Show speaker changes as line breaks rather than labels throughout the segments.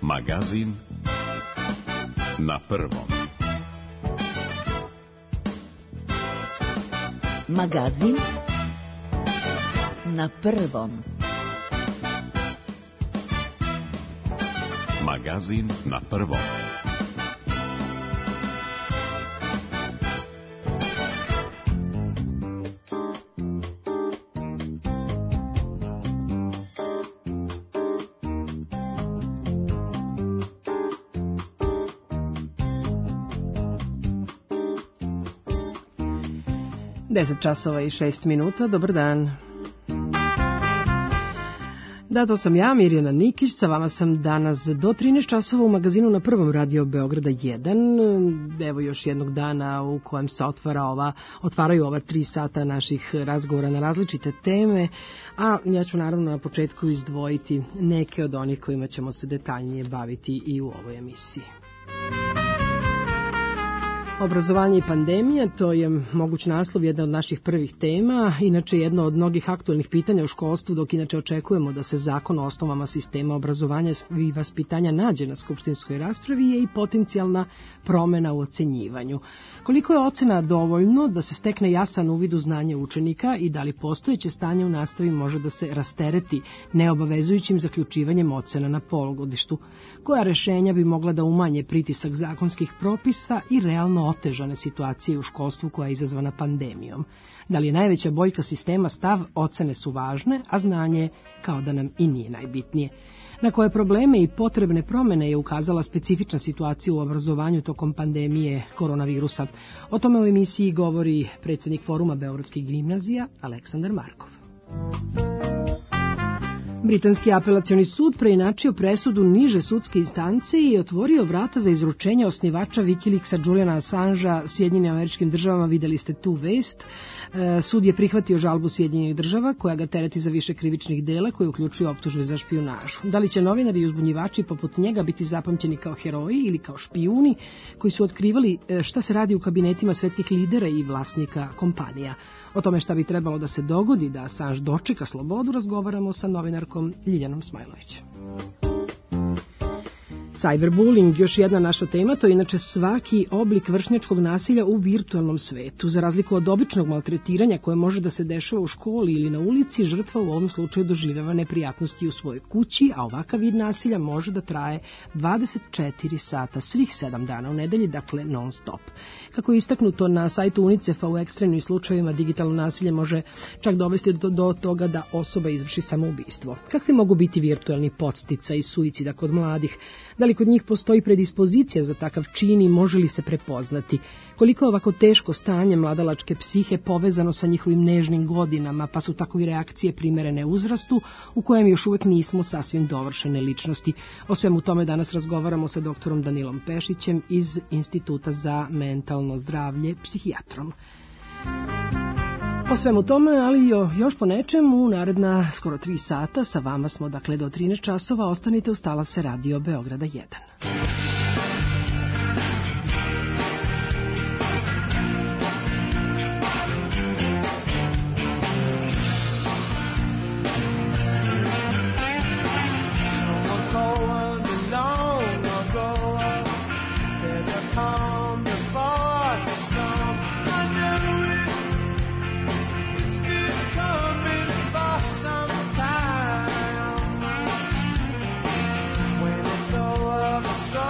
Magazin na prvom.
Magazin na prvom.
Magazin na prvom.
Deset časova i 6 minuta, dobar dan. Da, to sam ja, Mirjana Nikić, sa vama sam danas do 13 časova u magazinu na prvom Radio Beograda 1. Evo još jednog dana u kojem se otvaraju ova 3 sata naših razgovora na različite teme, a ja ću naravno na početku izdvojiti neke od onih kojima ćemo se detaljnije baviti i u ovoj emisiji. Obrazovanje i pandemija, to je moguć naslov jedna od naših prvih tema, inače jedno od mnogih aktualnih pitanja u školstvu, dok inače očekujemo da se zakon o osnovama sistema obrazovanja i vaspitanja nađe na skupštinskoj raspravi, je i potencijalna promena u ocenjivanju. Koliko je ocena dovoljno da se stekne jasan uvid u znanje učenika i da li postojeće stanje u nastavi može da se rastereti neobavezujućim zaključivanjem ocena na polugodištu? Koja rešenja bi mogla da umanje pritisak zakonskih propisa i realno otežane situacije u školstvu koja je izazvana pandemijom? Da li je najveća boljka sistema stav ocene su važne, a znanje kao da nam i nije najbitnije? Na koje probleme i potrebne promene je ukazala specifična situacija u obrazovanju tokom pandemije koronavirusa? O tome u emisiji govori predsjednik Foruma Beogradskih gimnazija Aleksandar Markov. Britanski apelacioni sud preinačio presudu niže sudske instance i otvorio vrata za izručenje osnivača Wikileaksa Juliana Assangea Sjedinjenim Američkim Državama. Videli ste tu vest. Sud je prihvatio žalbu Sjedinjenih Država koja ga tereti za više krivičnih dela koje uključuju optužbe za špijunažu. Da li će novinari i uzbunjivači poput njega biti zapamćeni kao heroji ili kao špijuni koji su otkrivali šta se radi u kabinetima svetskih lidera i vlasnika kompanija? O tome šta bi trebalo da se dogodi da Assange dočeka slobodu razgovaramo sa novinarkom Ljiljanom Smajlović. Cyberbullying, još jedna naša tema, to je inače svaki oblik vršnjačkog nasilja u virtualnom svetu. Za razliku od običnog maltretiranja koje može da se dešava u školi ili na ulici, žrtva u ovom slučaju doživljava neprijatnosti u svojoj kući, a ovakav vid nasilja može da traje 24 sata svih 7 dana u nedelji, dakle non stop. Kako je istaknuto na sajtu UNICEF-a, u ekstremnim slučajevima digitalno nasilje može čak dovesti do toga da osoba izvrši samoubistvo. Kakvi mogu biti virtualni podsticaj i suicida kod mladih? Da li kod njih postoji predispozicija za takav čin i može li se prepoznati? Koliko je ovako teško stanje mladalačke psihe povezano sa njihovim nežnim godinama, pa su takve reakcije primerene uzrastu u kojem još uvek nismo sasvim dovršene ličnosti? O svemu tome danas razgovaramo sa doktorom Danilom Pešićem iz Instituta za mentalno zdravlje, psihijatrom. Po svemu tome, ali još po nečemu, u naredna skoro 3 sata, sa vama smo dakle do 13 časova, ostanite uz talase Radio Beograda 1.
So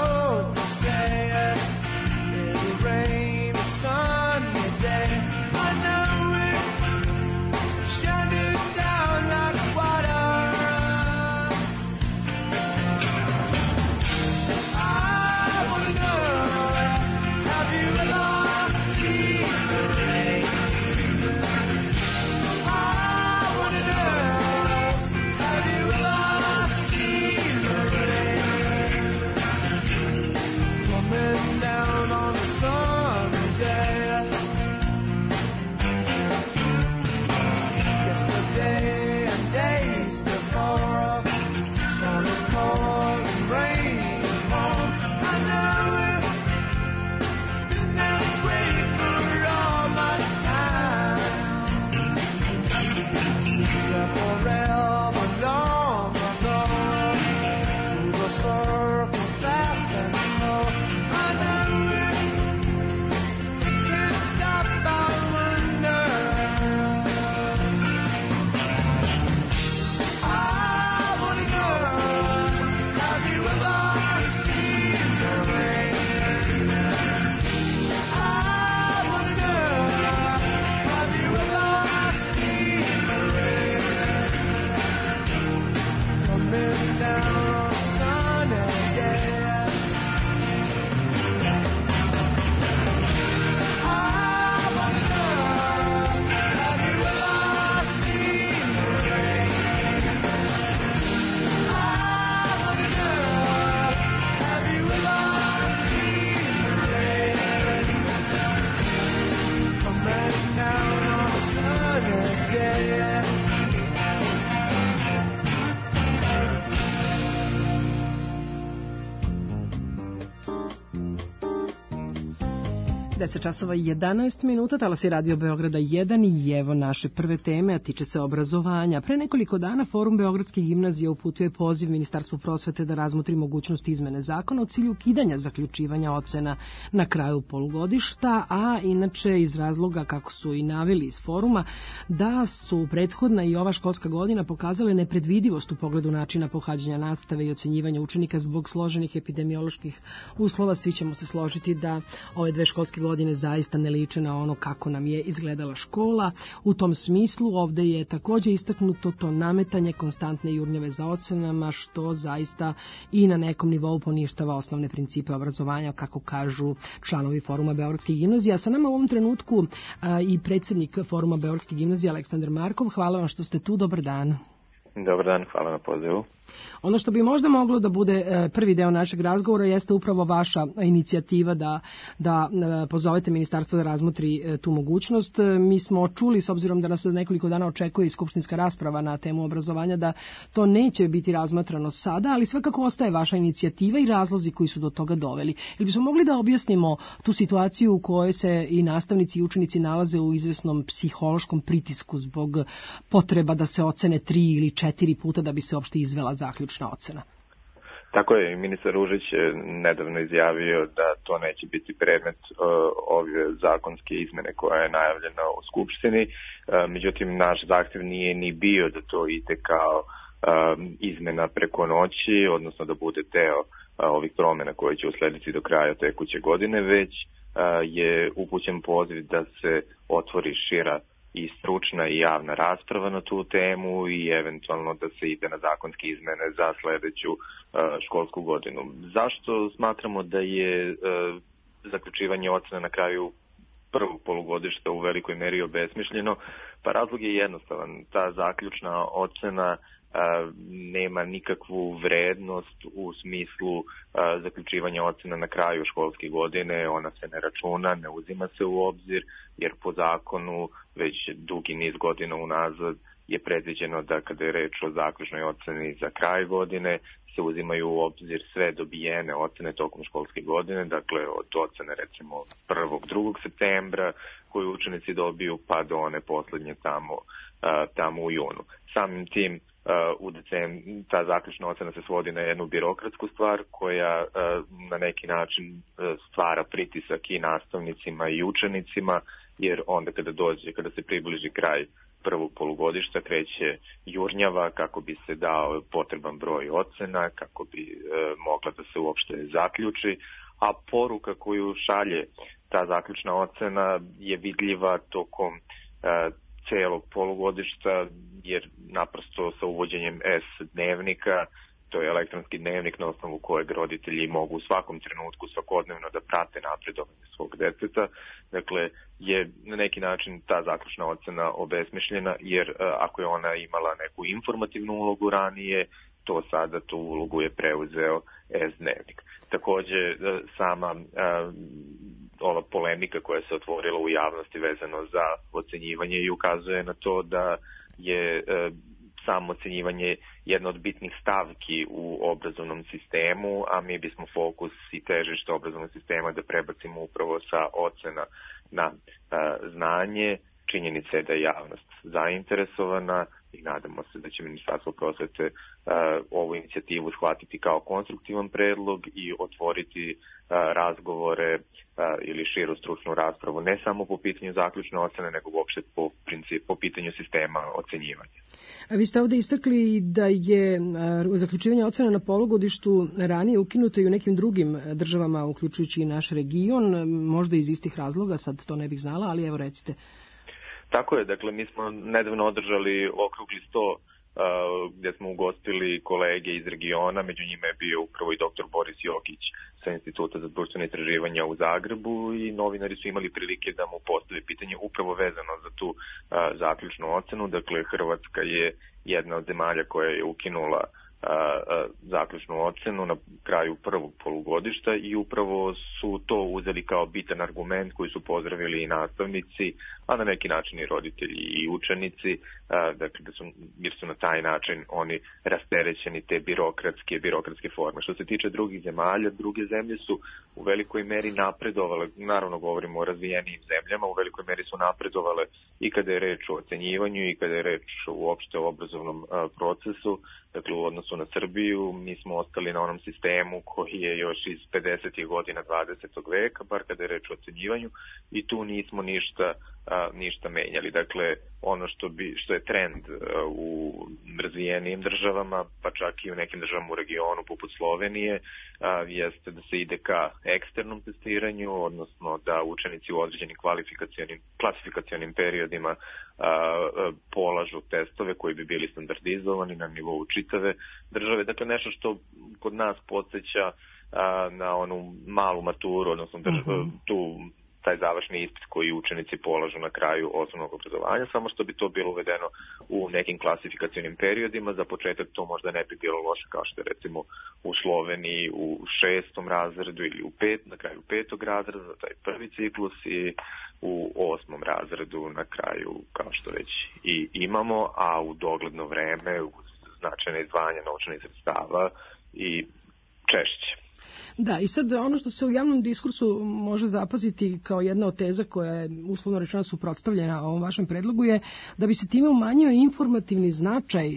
10 časova i 11 minuta, talas je Radio Beograda 1 i evo naše prve teme, a tiče se obrazovanja. Pre nekoliko dana Forum Beogradske gimnazije uputio je poziv Ministarstvu prosvete da razmotri mogućnost izmene zakona u cilju ukidanja zaključivanja ocena na kraju polugodišta, a inače iz razloga, kako su i naveli iz foruma, da su prethodna i ova školska godina pokazale nepredvidivost u pogledu načina pohađanja nastave i ocenjivanja učenika zbog složenih epidemioloških uslova. Svi ćemo se složiti da ove dve školske godine zaista ne liče na ono kako nam je izgledala škola. U tom smislu ovde je takođe istaknuto to nametanje konstantne jurnjave za ocenama, što zaista i na nekom nivou poništava osnovne principe obrazovanja, kako kažu članovi Foruma Beogradske gimnazije. A sa nama u ovom trenutku i predsjednik Foruma Beogradske gimnazije Aleksandar Markov. Hvala vam što ste tu, dobar dan.
Dobar dan, hvala na pozivu.
Ono što bi možda moglo da bude prvi deo našeg razgovora jeste upravo vaša inicijativa da pozovete ministarstvo da razmotri tu mogućnost. Mi smo čuli, s obzirom da nas za nekoliko dana očekuje i skupštinska rasprava na temu obrazovanja, da to neće biti razmatrano sada, ali svakako ostaje vaša inicijativa i razlozi koji su do toga doveli. Ili bismo mogli da objasnimo tu situaciju u kojoj se i nastavnici i učenici nalaze u izvesnom psihološkom pritisku zbog potreba da se ocene 3 ili 4 puta da bi se uopšte izvela zaključna ocena?
Tako je, ministar Ružić je nedavno izjavio da to neće biti predmet ove zakonske izmene koja je najavljena u Skupštini. Međutim, naš zahtev nije ni bio da to ide kao izmena preko noći, odnosno da bude deo ovih promjena koje će uslediti do kraja tekuće godine, već je upućen poziv da se otvori šira i stručna i javna rasprava na tu temu i eventualno da se ide na zakonske izmene za sledeću školsku godinu. Zašto smatramo da je zaključivanje ocena na kraju prvog polugodišta u velikoj meri obesmišljeno? Pa razlog je jednostavan. Ta zaključna ocena nema nikakvu vrednost u smislu zaključivanja ocena na kraju školske godine, ona se ne računa, ne uzima se u obzir, jer po zakonu već dugi niz godina unazad je predviđeno da kada je reč o zaključnoj oceni za kraj godine se uzimaju u obzir sve dobijene ocene tokom školske godine, dakle od ocene recimo 1. 2. septembra koju učenici dobiju pa do one poslednje tamo u junu. Samim tim u decembru ta zaključna ocena se svodi na jednu birokratsku stvar koja na neki način stvara pritisak i nastavnicima i učenicima, jer onda kada se približi kraj prvog polugodišta kreće jurnjava kako bi se dao potreban broj ocena, kako bi mogla da se uopšte zaključi, a poruka koju šalje ta zaključna ocena je vidljiva tokom celog polugodišta, jer naprosto sa uvođenjem S-dnevnika, to je elektronski dnevnik na osnovu kojeg roditelji mogu u svakom trenutku svakodnevno da prate napredovanje svog deteta. Dakle, je na neki način ta zaključna ocena obesmišljena, jer ako je ona imala neku informativnu ulogu ranije, to sada tu ulogu je preuzeo S-dnevnik. Takođe, sama ova polemika koja se otvorila u javnosti vezano za ocenjivanje i ukazuje na to da je samo ocenjivanje jedna od bitnih stavki u obrazovnom sistemu, a mi bismo fokus i težište obrazovnog sistema da prebacimo upravo sa ocena na znanje. Činjenica je da je javnost zainteresovana i nadamo se da će Ministarstvo prosvete ovu inicijativu shvatiti kao konstruktivan predlog i otvoriti razgovore ili širu stručnu raspravu, ne samo po pitanju zaključne ocene, nego uopšte po pitanju sistema ocenjivanja.
Vi ste ovde istakli da je zaključivanje ocena na polugodištu ranije ukinuto i u nekim drugim državama, uključujući i naš region, možda iz istih razloga, sad to ne bih znala, ali evo recite.
Tako je, dakle mi smo nedavno održali okrugli sto gdje smo ugostili kolege iz regiona, među njima je bio upravo i dr. Boris Jokić sa Instituta za društvene istraživanja u Zagrebu i novinari su imali prilike da mu postave pitanje upravo vezano za tu zaključnu ocenu. Dakle, Hrvatska je jedna od zemalja koja je ukinula zaključnu ocenu na kraju prvog polugodišta i upravo su to uzeli kao bitan argument koji su pozdravili i nastavnici, a na neki način i roditelji i učenici, dakle jer su na taj način oni rasterećeni te birokratske forme. Što se tiče drugih zemalja, druge zemlje su u velikoj meri napredovale, naravno govorimo o razvijenijim zemljama, u velikoj meri su napredovale i kada je reč o ocenjivanju i kada je reč uopšte o obrazovnom procesu. Dakle, u odnosu na Srbiju, mi smo ostali na onom sistemu koji je još iz 50. godina 20. veka, bar kada je reč o ocenjivanju, i tu nismo ništa menjali. Dakle, ono što je trend u razvijenijim državama, pa čak i u nekim državama u regionu poput Slovenije, jeste da se ide ka eksternom testiranju, odnosno da učenici u određenim klasifikacionim periodima polažu testove koji bi bili standardizovani na nivou čitave države. Dakle, nešto što kod nas podsjeća na onu malu maturu, odnosno taj završni ispit koji učenici polažu na kraju osnovnog obrazovanja, samo što bi to bilo uvedeno u nekim klasifikacionim periodima. Za početak to možda ne bi bilo loše, kao što je recimo u Sloveniji u 6. razredu ili na kraju 5. razreda za taj prvi ciklus i u 8. razredu na kraju, kao što već i imamo, a u dogledno vreme uz značajne izdvajanja novčanih sredstava i češće.
Da, i sad ono što se u javnom diskursu može zapaziti kao jedna od teza koja je uslovno rečeno suprotstavljena ovom vašem predlogu je da bi se time umanjio informativni značaj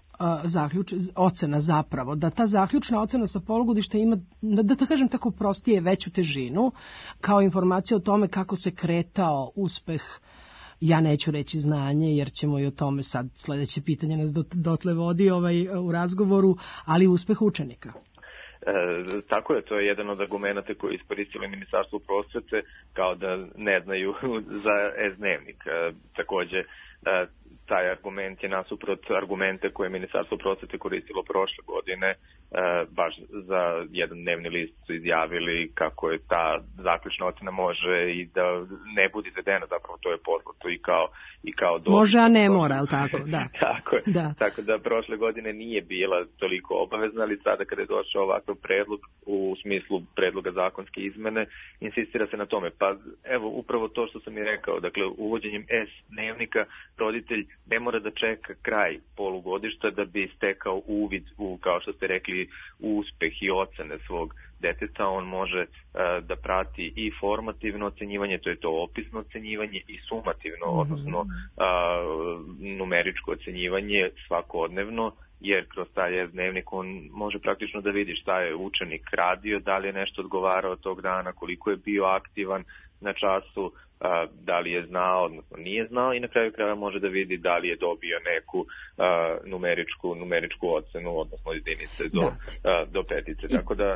ocena zapravo, da ta zaključna ocena sa polugodišta ima, da kažem tako prostije, veću težinu kao informacija o tome kako se kretao uspeh. Ja neću reći znanje, jer ćemo i o tome sad sledeće pitanje nas dotle vodi u razgovoru, ali uspeh učenika.
Tako je, to je jedan od argumenta koji je iskoristilo Ministarstvo prosvete kao da ne znaju za e-dnevnik. Takođe, taj argument je nasuprot argumente koje je Ministarstvo prosvete koristilo prošle godine, baš za jedan dnevni list su izjavili kako je ta zaključna ocena može i da ne bude izvedena, zapravo to je poznato i kao dobro.
Može, a ne mora, ali tako, da.
Tako je, da. Tako da prošle godine nije bila toliko obavezna, ali sada kada je došao ovakav predlog u smislu predloga zakonske izmene, insistira se na tome. Pa evo, upravo to što sam i rekao, dakle, uvođenjem dnevnika roditelj ne mora da čeka kraj polugodišta da bi stekao uvid u, kao što ste rekli, uspeh i ocene svog deteta. On može da prati i formativno ocenjivanje, to je to opisno ocenjivanje, i sumativno, odnosno numeričko ocenjivanje svakodnevno, jer kroz taj dnevnik on može praktično da vidi šta je učenik radio, da li je nešto odgovarao tog dana, koliko je bio aktivan na času, da li je znao, odnosno nije znao, i na kraju kraja može da vidi da li je dobio neku numeričku ocenu, odnosno jedinice do petice. Tako da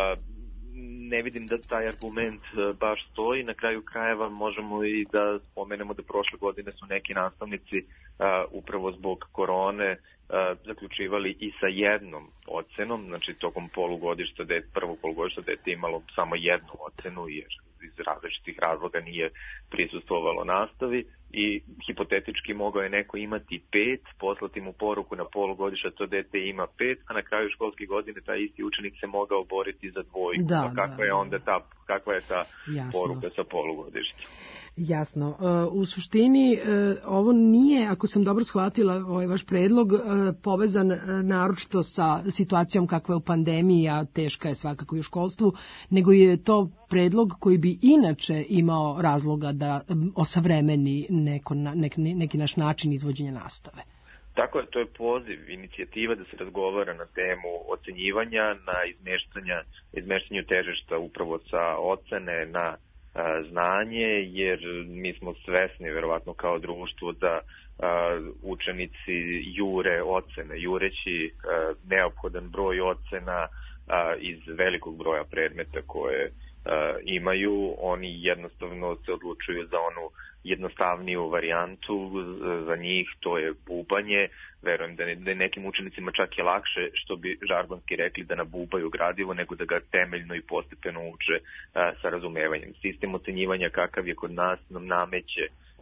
ne vidim da taj argument baš stoji. Na kraju krajeva možemo i da spomenemo da prošle godine su neki nastavnici upravo zbog korone zaključivali i sa jednom ocenom, znači tokom prvog polugodišta dete imalo samo jednu ocenu jer iz različitih razloga nije prisustvovalo nastavi, i hipotetički mogao je neko imati 5, poslati mu poruku na polugodišta to dete ima 5, a na kraju školske godine taj isti učenik se mogao boriti za 2. Kakva je ta poruka sa polugodišta?
Jasno. U suštini ovo nije, ako sam dobro shvatila ovaj vaš predlog, povezan naročito sa situacijom kakva je u pandemiji, a teška je svakako i u školstvu, nego je to predlog koji bi inače imao razloga da osavremeni neki naš način izvođenja nastave.
Tako je, to je poziv, inicijativa da se razgovara na temu ocenjivanja, na izmeštanju težišta upravo sa ocene na znanje, jer mi smo svesni, verovatno kao društvo, da učenici jure ocene, jureći neophodan broj ocena iz velikog broja predmeta koje imaju, oni jednostavno se odlučuju za onu jednostavniju varijantu. Za njih to je bubanje. Verujem da je nekim učenicima čak je lakše, što bi žargonski rekli, da nabubaju gradivo nego da ga temeljno i postepeno uče sa razumevanjem. Sistem ocenjivanja kakav je kod nas nam nameće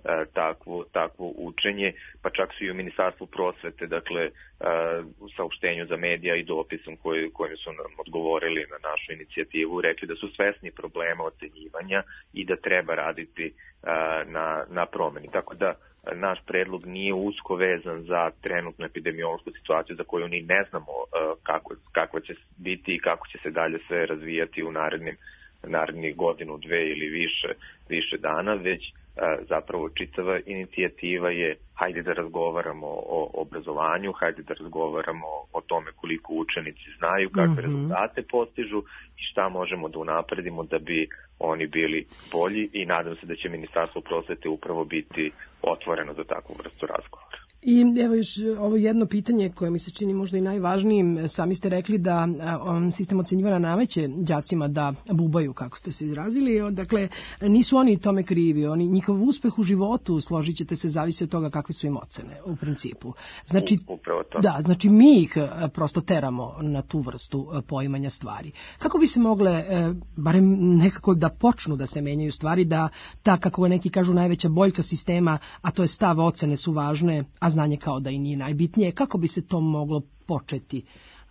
takvo učenje, pa čak su i u Ministarstvu prosvete, dakle, u saopštenju za medija i dopisom kojim su nam odgovorili na našu inicijativu, rekli da su svesni problema ocenjivanja i da treba raditi na promeni. Tako da naš predlog nije usko vezan za trenutnu epidemiološku situaciju za koju ni ne znamo kako će biti i kako će se dalje sve razvijati u narednih godinu, dve ili više dana, već zapravo čitava inicijativa je hajde da razgovaramo o obrazovanju, hajde da razgovaramo o tome koliko učenici znaju, kakve rezultate postižu i šta možemo da unapredimo da bi oni bili bolji i nadam se da će Ministarstvo prosvete upravo biti otvoreno za takvu vrstu razgovora.
I evo još ovo jedno pitanje koje mi se čini možda i najvažnijim. Sami ste rekli da sistem ocenjivanja nameće đacima da bubaju, kako ste se izrazili. Dakle, nisu oni tome krivi. Njihov uspeh u životu, složit ćete se, zavisi od toga kakve su im ocene u principu. Znači, da, znači mi ih prosto teramo na tu vrstu poimanja stvari. Kako bi se mogle, barem nekako da počnu da se menjaju stvari, da ta, kako neki kažu, najveća boljka sistema, a to je stav ocene su važne, a znanje kao da i nije najbitnije, kako bi se to moglo početi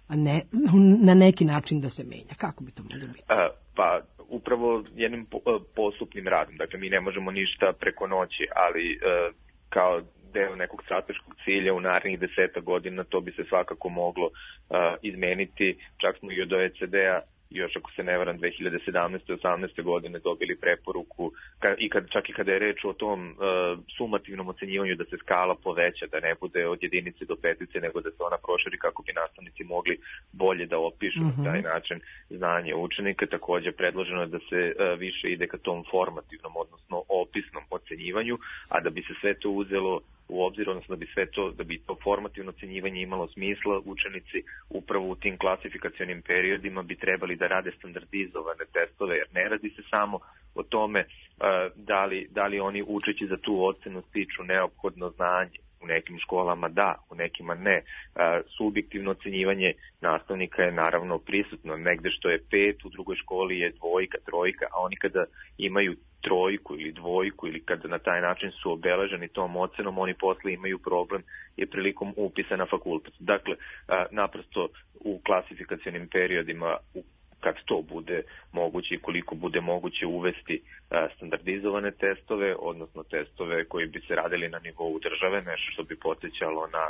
na neki način da se menja? Kako bi to moglo biti?
Pa upravo jednim postupnim radom. Dakle, mi ne možemo ništa preko noći, ali kao deo nekog strateškog cilja u narednih 10 godina to bi se svakako moglo izmeniti. Čak smo i od OECD-a još ako se ne varam 2017. 18. godine dobili preporuku čak i kada je reč o tom sumativnom ocenjivanju da se skala poveća, da ne bude od jedinice do petice, nego da se ona proširi kako bi nastavnici mogli bolje da opišu na taj način znanje učenika. Takođe predloženo je da se više ide ka tom formativnom, odnosno opisnom ocenjivanju, a da bi se sve to uzelo u obzir, odnosno da bi to formativno ocenjivanje imalo smisla, učenici upravo u tim klasifikacionim periodima bi trebali da rade standardizovane testove, jer ne radi se samo o tome da li oni učeći za tu ocenu stiču neophodno znanje. U nekim školama da, u nekima ne. Subjektivno ocenjivanje nastavnika je naravno prisutno. Negde što je 5, u drugoj školi je 2, 3, a oni kada imaju 3 ili 2 ili kada na taj način su obeleženi tom ocenom, oni posle imaju problem je prilikom upisa na fakultet. Dakle, naprosto u klasifikacionim periodima kad to bude moguće i koliko bude moguće uvesti standardizovane testove, odnosno testove koji bi se radili na nivou države, nešto što bi podsjećalo na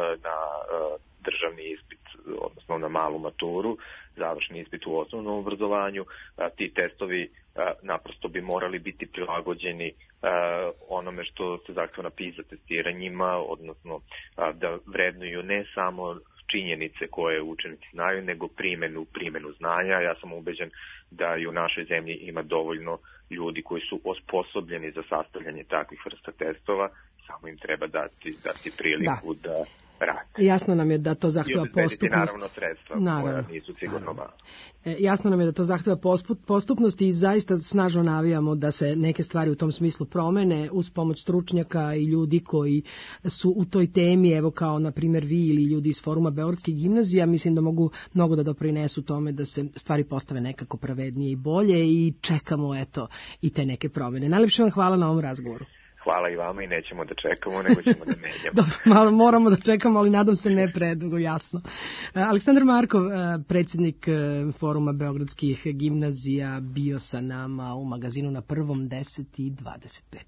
državni ispit, odnosno na malu maturu, završni ispit u osnovnom obrazovanju. Ti testovi naprosto bi morali biti prilagođeni onome što se zahteva na PISA testiranjima, odnosno da vrednuju ne samo činjenice koje učenici znaju, nego primenu znanja. Ja sam ubeđen da i u našoj zemlji ima dovoljno ljudi koji su osposobljeni za sastavljanje takvih vrsta testova, samo im treba dati priliku da rade.
Jasno nam je da to zahteva postupnost.
Naravno sredstva koja nisu sigurno mala.
Jasno nam je da to zahteva postupnost i zaista snažno navijamo da se neke stvari u tom smislu promene uz pomoć stručnjaka i ljudi koji su u toj temi, evo kao na primjer vi ili ljudi iz Foruma Beogradskih gimnazija, mislim da mogu mnogo da doprinesu tome da se stvari postave nekako pravednije i bolje i čekamo i te neke promene. Najlepše vam hvala na ovom razgovoru.
Hvala i vama i nećemo da čekamo, nego ćemo da menjamo.
Dobro, malo moramo da čekamo, ali nadam se ne predugo, jasno. Aleksandar Markov, predsjednik Foruma Beogradskih gimnazija, bio sa nama u magazinu na Prvom 10:25.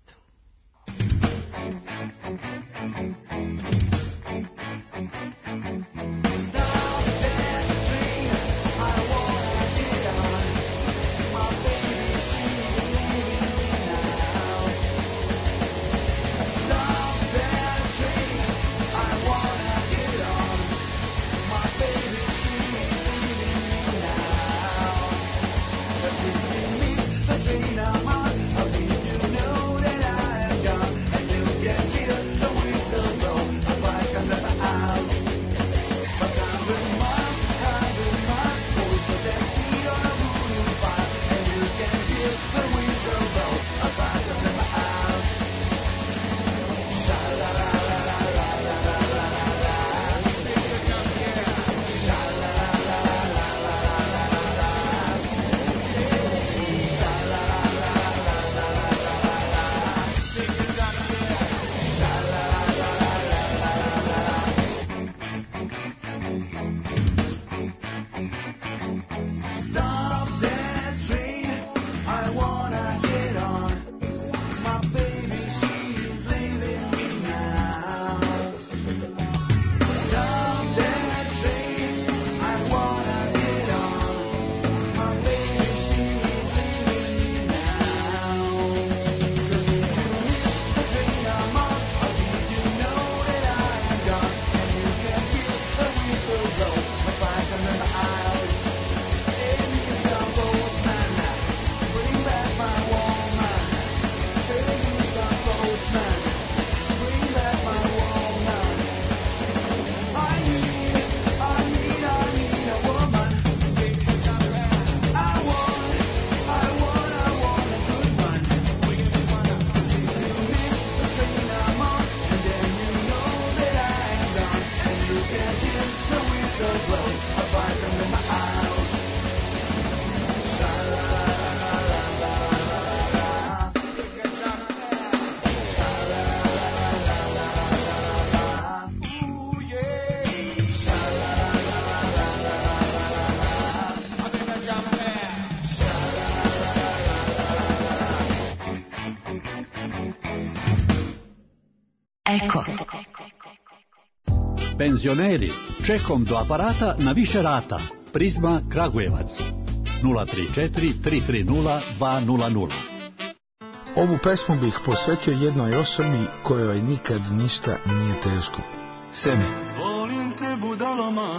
Penzioneri, čekom do aparata na više rata. Prizma Kragujevac 034 330 200.
Ovu pesmu bih posvetio jednoj osobi kojoj nikad ništa nije teško. Sebi.
Volim te budalama.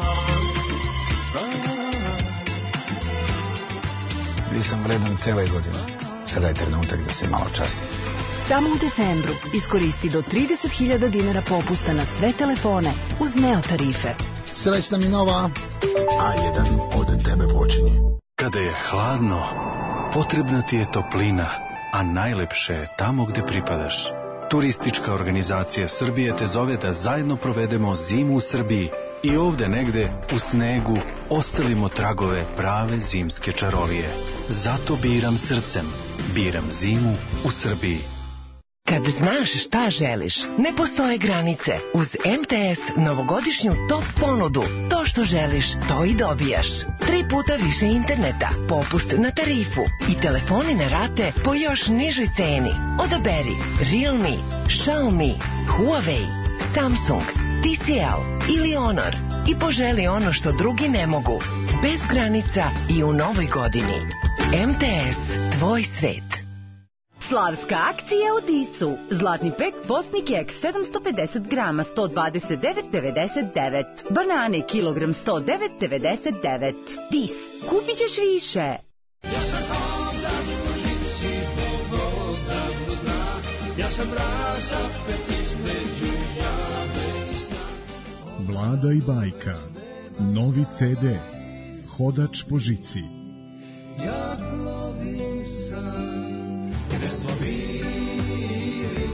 Bio sam vredan cijele godine. Sada je trenutak da se malo časti.
Samo u decembru iskoristi do 30.000 dinara popusta na sve telefone uz Neo tarife.
Srećna mi nova, A1 od tebe počinje.
Kada je hladno, potrebna ti je toplina, a najlepše je tamo gde pripadaš. Turistička organizacija Srbije te zove da zajedno provedemo zimu u Srbiji i ovde negde u snegu ostavimo tragove prave zimske čarolije. Zato biram srcem, biram zimu u Srbiji.
Kad znaš šta želiš, ne postoje granice. Uz MTS novogodišnju top ponudu. To što želiš, to i dobijaš. 3 puta više interneta, popust na tarifu i telefoni na rate po još nižoj ceni. Odaberi Realme, Xiaomi, Huawei, Samsung, TCL ili Honor i poželi ono što drugi ne mogu. Bez granica i u novoj godini. MTS, tvoj svet.
Slavska akcija u Disu. Zlatni pek Postni kek 750 grama 129,99. Banane kilogram 109,99. Dis. Kupit ćeš više.
Ja sam hodač po žici, Bog odavno zna. Ja sam razapet između jave i sna.
Vlada i bajka. Novi CD. Hodač po žici.
Ja plovim sam. Gde smo bili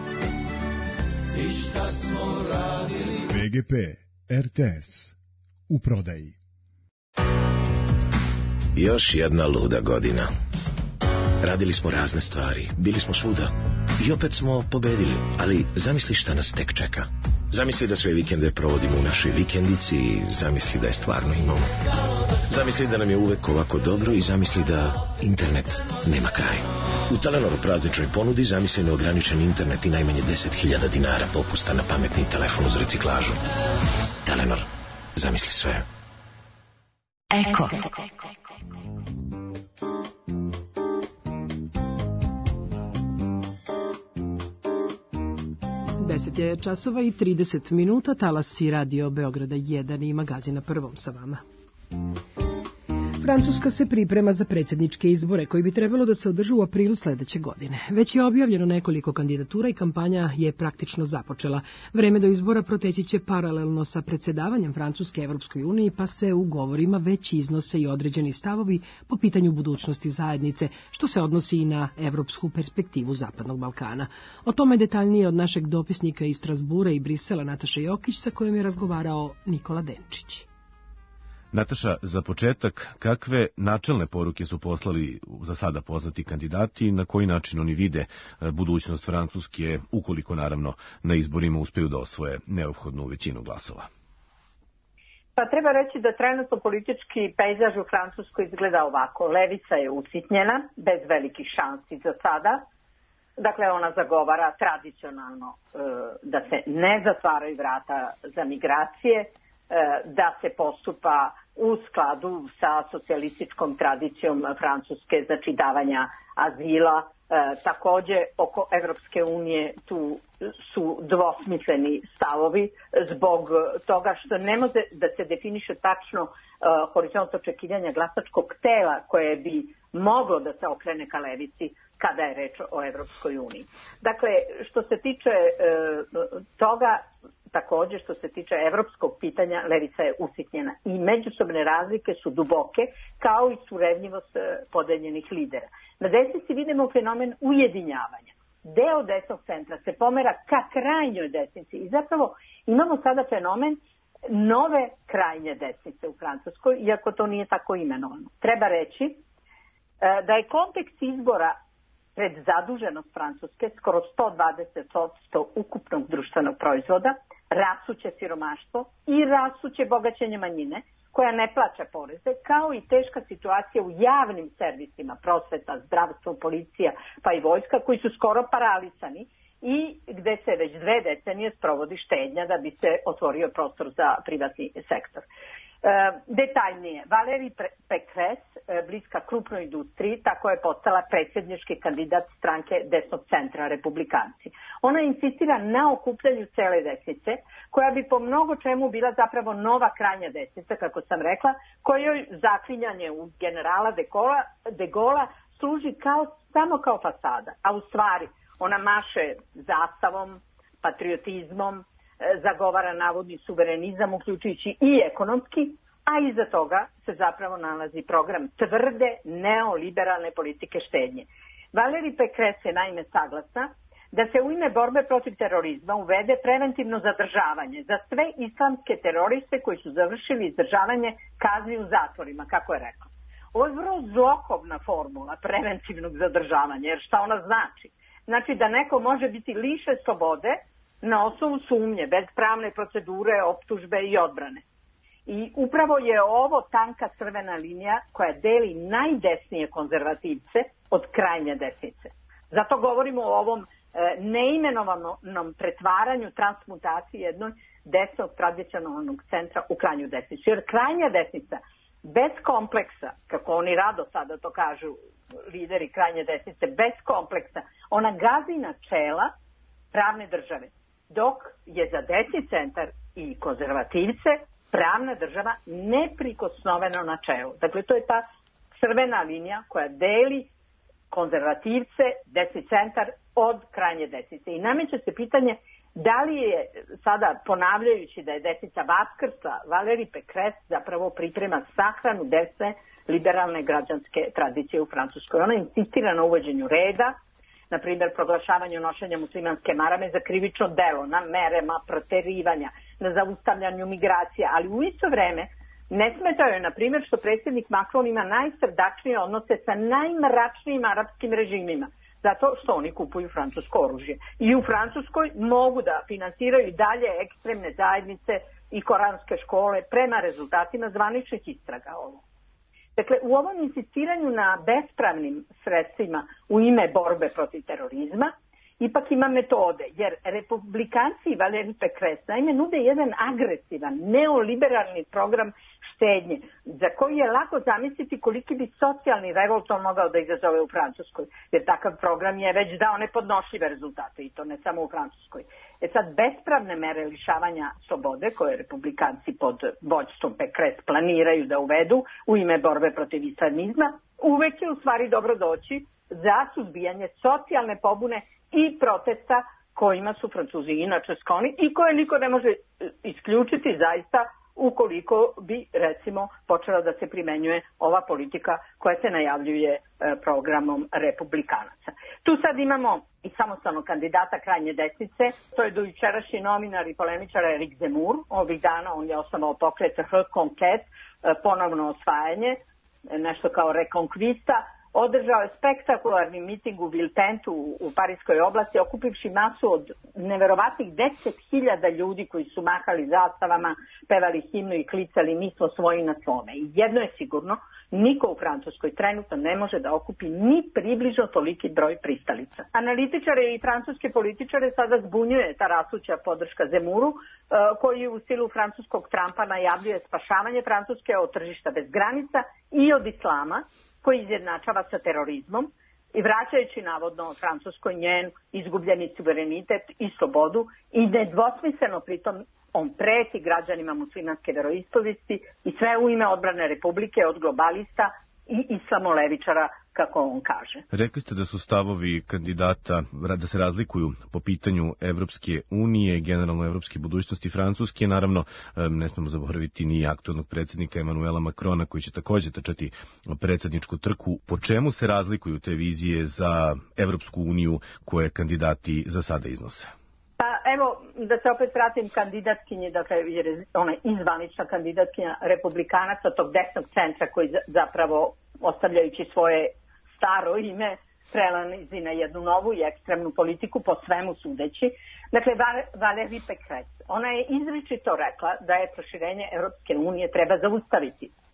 i šta smo radili.
PGP RTS u prodaji.
Još jedna luda godina. Radili smo razne stvari, bili smo svuda i opet smo pobedili, ali zamisli šta nas tek čeka. Zamisli da sve vikende provodimo u našoj vikendici i zamisli da je stvarno imamo. Zamisli da nam je uvek ovako dobro i zamisli da internet nema kraj. U Telenoru prazničnoj ponudi zamisli neograničen internet i najmanje 10.000 dinara popusta na pametni telefon uz reciklažu. Telenor, zamisli sve.
Eko.
10 je časova i 30 minuta, talas i radio Beograda 1 i magazin na Prvom sa vama. Francuska se priprema za predsjedničke izbore koji bi trebalo da se održe u aprilu sledeće godine. Već je objavljeno nekoliko kandidatura i kampanja je praktično započela. Vreme do izbora proteći će paralelno sa predsjedavanjem Francuske Evropskoj uniji, pa se u govorima već iznose i određeni stavovi po pitanju budućnosti zajednice, što se odnosi i na evropsku perspektivu Zapadnog Balkana. O tome detaljnije od našeg dopisnika iz Strasbura i Brisela Nataše Jokić, sa kojom je razgovarao Nikola Denčić.
Nataša, za početak, kakve načelne poruke su poslali za sada poznati kandidati i na koji način oni vide budućnost Francuske, ukoliko naravno na izborima uspeju da osvoje neophodnu većinu glasova?
Pa treba reći da trenutno politički pejzaž u Francuskoj izgleda ovako. Levica je usitnjena, bez velikih šansi za sada. Dakle, ona zagovara tradicionalno da se ne zatvaraju vrata za migracije, da se postupa u skladu sa socijalističkom tradicijom Francuske, znači davanja azila. Takođe, oko Evropske unije tu su dvosmisleni stavovi zbog toga što ne može da se definiše tačno horizont očekivanja glasačkog tela koje bi moglo da se okrene ka levici kada je reč o Evropskoj uniji. Dakle, što se tiče toga, takođe što se tiče evropskog pitanja, levica je usitnjena i međusobne razlike su duboke, kao i surevljivost podeljenih lidera. Na desnici vidimo fenomen ujedinjavanja. Deo desnog centra se pomera ka krajnjoj desnici i zapravo imamo sada fenomen nove krajnje desnice u Francuskoj, iako to nije tako imenovano. Treba reći da je kontekst izbora pred zaduženost Francuske skoro 120% ukupnog društvenog proizvoda, rasuće siromaštvo i rasuće bogaćenje manjine koja ne plaća poreze, kao i teška situacija u javnim servisima, prosveta, zdravstvo, policija pa i vojska koji su skoro paralisani i gde se već 2 decenije sprovodi štednja da bi se otvorio prostor za privatni sektor. Detaljnije, Valérie Pécresse, bliska krupnoj industriji, tako je postala predsjednički kandidat stranke desnog centra, Republikanci. Ona insistira na okupljanju cele desnice, koja bi po mnogo čemu bila zapravo nova krajnja desnica, kako sam rekla, kojoj zaklinjanje u generala de Gaulle služi samo kao fasada, a u stvari ona maše zastavom, patriotizmom, zagovara navodni suverenizam, uključujući i ekonomski, a iza toga se zapravo nalazi program tvrde neoliberalne politike štednje. Valérie Pécresse je naime saglasna da se u ime borbe protiv terorizma uvede preventivno zadržavanje za sve islamske teroriste koji su završili izdržavanje kazni u zatvorima, kako je rekla. Ovo je vrlo zlokobna formula preventivnog zadržavanja, jer šta ona znači? Znači da neko može biti lišen slobode na osnovu sumnje, bez pravne procedure, optužbe i odbrane. I upravo je ovo tanka crvena linija koja deli najdesnije konzervativce od krajnje desnice. Zato govorimo o ovom neimenovanom pretvaranju, transmutaciji jednog desnog tradicionalnog centra u krajnju desnicu. Jer krajnja desnica, bez kompleksa, kako oni rado sada to kažu, lideri krajnje desnice, bez kompleksa, ona gazi načela pravne države. Dok je za desni centar i konzervativce pravna država neprikosnoveno načelo. Dakle, to je ta crvena linija koja deli konzervativce, desni centar od krajnje desnice. I nameće se pitanje da li je sada, ponavljajući da je desnica vaskrsla, Valérie Pécresse zapravo priprema sahranu desne liberalne građanske tradicije u Francuskoj. Ona insistira na uvođenju reda, na primjer proglašavanju nošenja muslimanske marame za krivično delo, na merama proterivanja, na zaustavljanju migracija, ali u isto vreme ne smetao je, na primjer, što predsjednik Macron ima najsrdačnije odnose sa najmračnijim arapskim režimima, zato što oni kupuju francusko oružje. I u Francuskoj mogu da finansiraju dalje ekstremne zajednice i koranske škole prema rezultatima zvaničnih istraga ovo. Dakle, u ovom insistiranju na bespravnim sredstvima u ime borbe protiv terorizma ipak ima metode, jer republikanci i Valérie Pécresse naime nude jedan agresivan, neoliberalni program štednje, za koji je lako zamisliti koliki bi socijalni revolt on mogao da izazove u Francuskoj, jer takav program je već dao nepodnošljive rezultate, i to ne samo u Francuskoj. Sad, bespravne mere lišavanja slobode, koje republikanci pod vođstvom Pécresse planiraju da uvedu u ime borbe protiv islamizma, uvek je u stvari dobro doći za suzbijanje socijalne pobune i protesta kojima su Francuzi inače skloni i koje niko ne može isključiti zaista ukoliko bi, recimo, počela da se primenjuje ova politika koja se najavljuje programom republikanaca. Tu sad imamo i samostalnog kandidata krajnje desnice, to je dojučerašnji novinar i polemičar Eric Zemmour. Ovih dana on je osnovao pokret Reconquête, ponovno osvajanje, nešto kao Reconquista. Održao je spektakularni miting u Villepintu u Parijskoj oblasti, okupivši masu od neverovatnih 10.000 ljudi koji su mahali zastavama, pevali himnu i klicali mi smo svoji na svome. I jedno je sigurno, niko u Francuskoj trenutno ne može da okupi ni približno toliki broj pristalica. Analitičare i francuske političare sada zbunjuje ta rasuća podrška Zemmouru, koji u stilu francuskog Trumpa najavljuje spašavanje Francuske od tržišta bez granica i od islama, koji izjednačava sa terorizmom i vraćajući navodno Francuskoj njen izgubljeni suverenitet i slobodu i nedvosmisleno pritom on preti građanima muslimanske veroispovesti i sve u ime odbrane Republike od globalista i islamolevičara, kako on kaže.
Rekli ste da su stavovi kandidata da se razlikuju po pitanju Evropske unije, generalno evropske budućnosti Francuske. Naravno, ne smemo zaboraviti ni aktualnog predsjednika Emanuela Macrona, koji će također trčati predsjedničku trku. Po čemu se razlikuju te vizije za Evropsku uniju koje kandidati za sada iznose?
Pa evo, da se opet vratim kandidatkinje, dakle, jer je ona izvanična kandidatkinja republikanaca, tog desnog centra koji zapravo, ostavljajući svoje staro ime, prelazi na jednu novu i ekstremnu politiku, po svemu sudeći. Dakle, Valérie Pécresse, ona je izričito rekla da je proširenje Europske unije treba zaustaviti.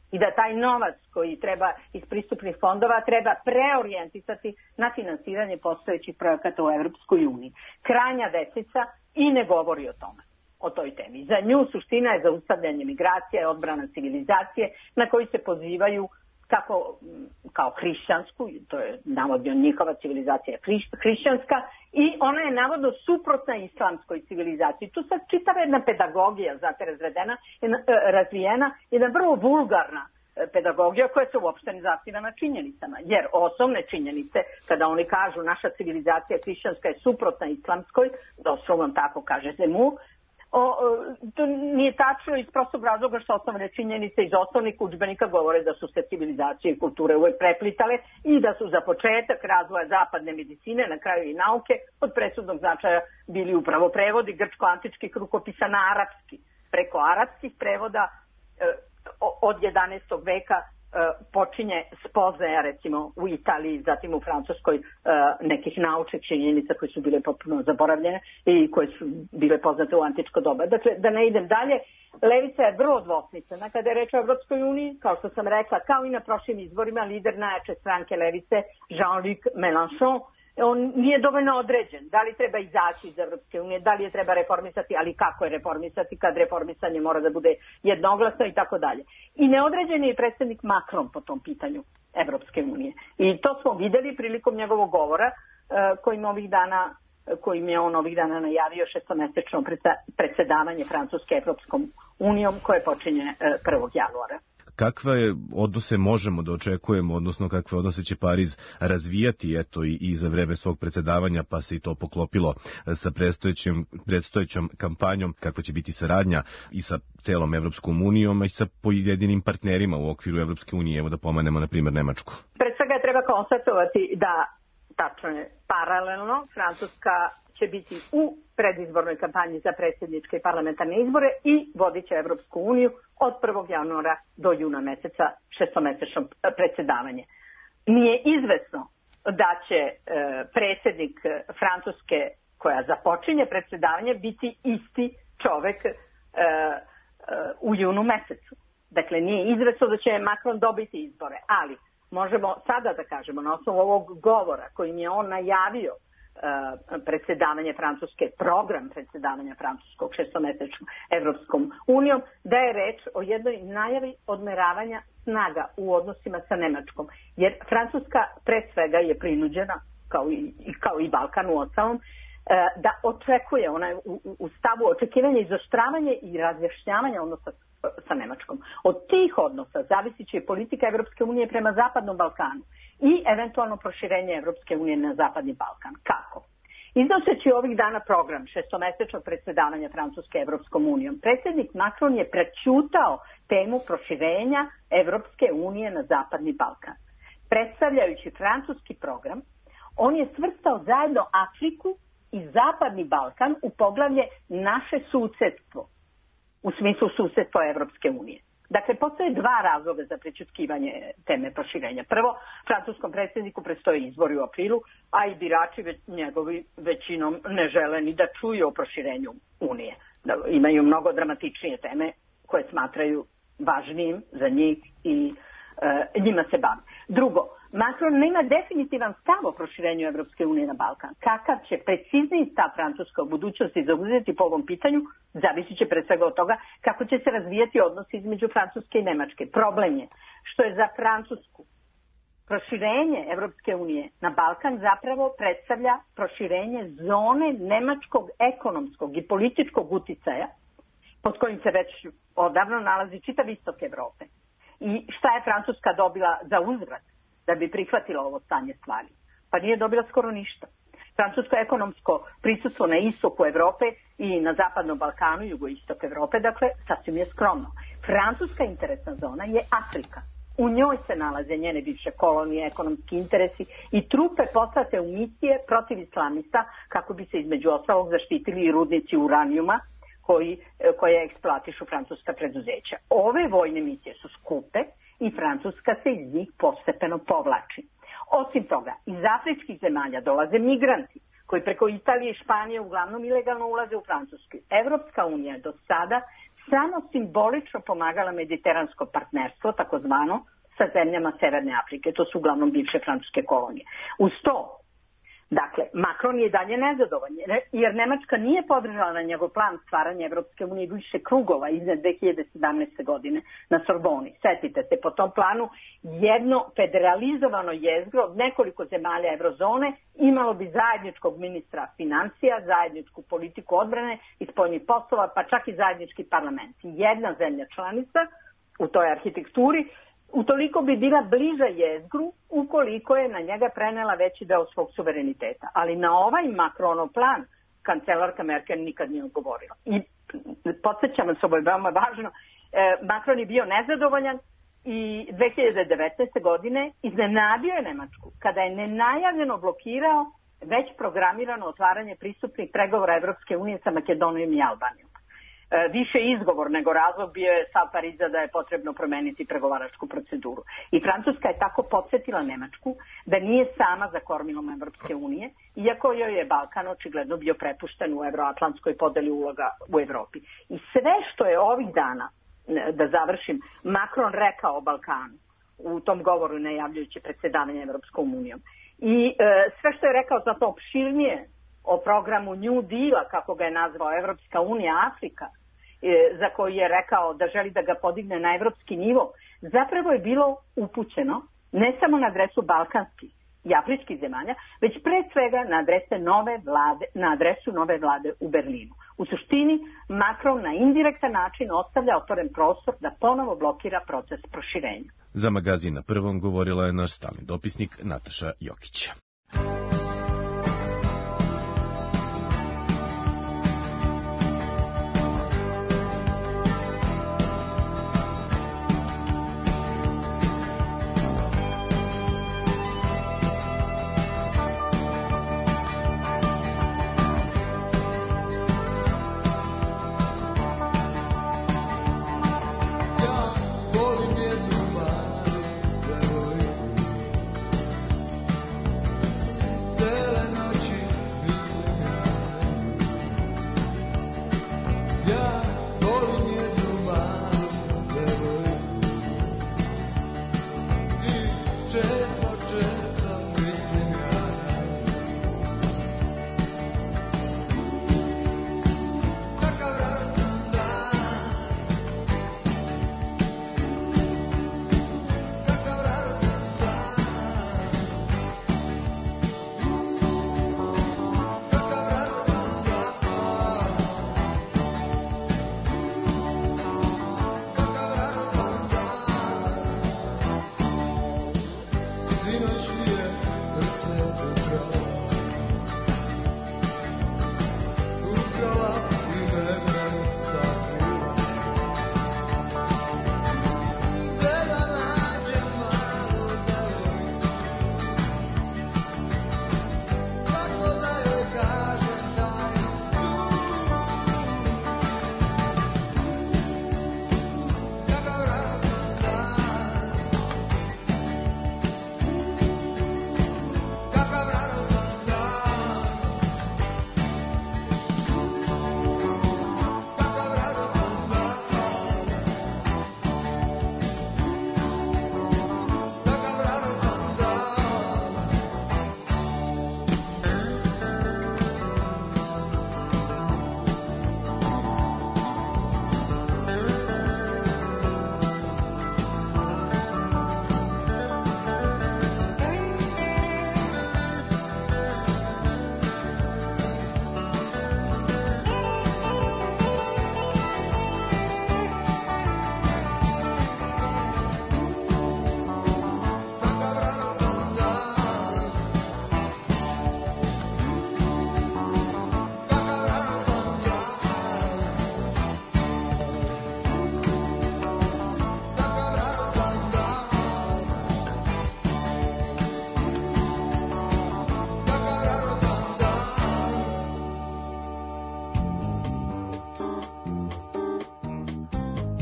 i da taj novac koji treba iz pristupnih fondova treba preorijentisati na finansiranje postojećih projekata u Evropskoj uniji. Krajnja desnica i ne govori o tome, o toj temi. Za nju suština je zaustavljanje migracija, odbrana civilizacije na koji se pozivaju kao hrišćansku, to je navodno njihova civilizacija hrišćanska, i ona je navodno suprotna islamskoj civilizaciji. Tu sad čitava jedna pedagogija razvijena, jedna vrlo vulgarna pedagogija koja se uopšte ne zasniva na činjenicama, jer osnovne činjenice, kada oni kažu naša civilizacija hrišćanska je suprotna islamskoj, doslovno tako kaže Zemmour, to nije tačno iz prostog razloga što osnovne činjenice iz osnovnih udžbenika govore da su se civilizacije i kulture uvek preplitale i da su za početak razvoja zapadne medicine, na kraju i nauke, od presudnog značaja bili upravo prevodi grčko-antičkih rukopisa na arapski. Preko arapskih prevoda od 11. veka počinje spoznaja recimo u Italiji, zatim u Francuskoj nekih naučnih činjenica koje su bile potpuno zaboravljene i koje su bile poznate u antičko doba. Dakle, da ne idem dalje, levica je vrlo dvosmislena. Kada je reč o Evropskoj uniji, kao što sam rekla, kao i na prošlim izborima, lider najjače stranke levice, Jean-Luc Mélenchon, on nije dovoljno određen. Da li treba izaći iz Evropske unije, da li je treba reformisati, ali kako je reformisati kad reformisanje mora da bude jednoglasno i tako dalje. I neodređen je predsjednik Macron po tom pitanju Evropske unije. I to smo videli prilikom njegovog govora kojim je on ovih dana najavio 6-mesečno predsjedavanje Francuske Evropskom unijom koje počinje 1. januara.
Kakve odnose možemo da očekujemo, odnosno kakve odnose će Pariz razvijati i za vreme svog predsjedavanja, pa se i to poklopilo sa predstojećom kampanjom, kakva će biti saradnja i sa celom Evropskom unijom, a i sa pojedinim partnerima u okviru Evropske unije, evo da pomenemo na primjer Nemačku.
Pred svega treba konstatovati da tačno je paralelno Francuska će biti u predizbornoj kampanji za predsjedničke i parlamentarne izbore i vodit će Evropsku uniju od 1. januara do juna meseca 6-mesečno predsjedavanje. Nije izvesno da će predsjednik Francuske koja započinje predsjedavanje biti isti čovek u junu mesecu. Dakle, nije izvesno da će Macron dobiti izbore, ali možemo sada da kažemo na osnovu ovog govora kojim je on najavio predsjedavanje Francuske, program predsjedavanja Francuskog 6-mesečnom Evropskom unijom, da je reč o jednoj najavi odmeravanja snaga u odnosima sa Nemačkom. Jer Francuska pre svega je prinuđena, kao i Balkan u ostalom, da očekuje, ona je u stavu očekivanja izoštravanja i razjašnjavanja odnosa sa Nemačkom. Od tih odnosa zavisit će politika Evropske unije prema Zapadnom Balkanu i eventualno proširenje Evropske unije na Zapadni Balkan. Kako? Iznoseći ovih dana program 6-mesečnog predsjedavanja Francuske Evropskom unijom, predsjednik Macron je prećutao temu proširenja Evropske unije na Zapadni Balkan. Predstavljajući francuski program, on je svrstao zajedno Afriku i Zapadni Balkan u poglavlje naše susedstvo, u smislu susedstva Evropske unije. Dakle, postoje dva razloga za prećutkivanje teme proširenja. Prvo, francuskom predsjedniku predstoje izbori u aprilu, a i birači njegovi većinom ne žele ni da čuju o proširenju Unije. Imaju mnogo dramatičnije teme koje smatraju važnijim za njih i njima se bave. Drugo, Macron nema definitivan stav o proširenju Evropske unije na Balkan. Kakav će precizniji stav Francuska u budućnosti zauzeti po ovom pitanju, zavisit će pre svega od toga kako će se razvijati odnosi između Francuske i Nemačke. Problem je što je za Francusku proširenje Evropske unije na Balkan zapravo predstavlja proširenje zone nemačkog ekonomskog i političkog uticaja pod kojim se već odavno nalazi čitav istok Evrope. I šta je Francuska dobila za uzvrat da bi prihvatila ovo stanje stvari? Pa nije dobila skoro ništa. Francusko ekonomsko prisustvo na istoku Evrope i na Zapadnom Balkanu, jugoistok Evrope, dakle, sasvim je skromno. Francuska interesna zona je Afrika. U njoj se nalaze njene bivše kolonije, ekonomski interesi i trupe poslate u misije protiv islamista kako bi se između ostalog zaštitili i rudnici uranijuma koje eksploatišu francuska preduzeća. Ove vojne misije su skupe i Francuska se iz njih postepeno povlači. Osim toga, iz afričkih zemalja dolaze migranti koji preko Italije i Španije uglavnom ilegalno ulaze u Francusku. Evropska unija je do sada samo simbolično pomagala mediteransko partnerstvo, takozvano, sa zemljama Severne Afrike. To su uglavnom bivše francuske kolonije. Uz to, dakle, Macron je dalje nezadovoljan, jer Nemačka nije podržala na njegov plan stvaranja Evropske unije više krugova iznad 2017. godine na Sorboni. Setite se, po tom planu jedno federalizovano jezgro od nekoliko zemalja eurozone imalo bi zajedničkog ministra financija, zajedničku politiku odbrane i spoljnih poslova, pa čak i zajednički parlament. Jedna zemlja članica u toj arhitekturi utoliko bi bila bliža jezgru ukoliko je na njega prenela veći deo svog suvereniteta. Ali na ovaj Macronov plan kancelarka Merkel nikad nije odgovorila. I podsjećam vas, ovo je veoma važno, Macron je bio nezadovoljan i 2019. godine iznenadio je Nemačku kada je nenajavljeno blokirao već programirano otvaranje pristupnih pregovora Evropske unije sa Makedonijom i Albanijom. Više izgovor nego razlog bio je stav Pariza da je potrebno promeniti pregovaračku proceduru. I Francuska je tako podsjetila Nemačku da nije sama za kormilom Evropske unije, iako joj je Balkan očigledno bio prepušten u evroatlantskoj podeli uloga u Evropi. I sve što je ovih dana, da završim, Macron rekao o Balkanu u tom govoru najavljujući predsjedavanje Evropskom unijom i sve što je rekao za to opširnije o programu New Deala, kako ga je nazvao Evropska unija Afrika, za koji je rekao da želi da ga podigne na evropski nivo, zapravo je bilo upućeno ne samo na adresu balkanskih i afričkih zemalja, već pre svega na adresu nove vlade u Berlinu. U suštini, Macron na indirektan način ostavlja otvoren prostor da ponovo blokira proces proširenja.
Za magazin Na prvom govorila je naš stalni dopisnik Nataša Jokić.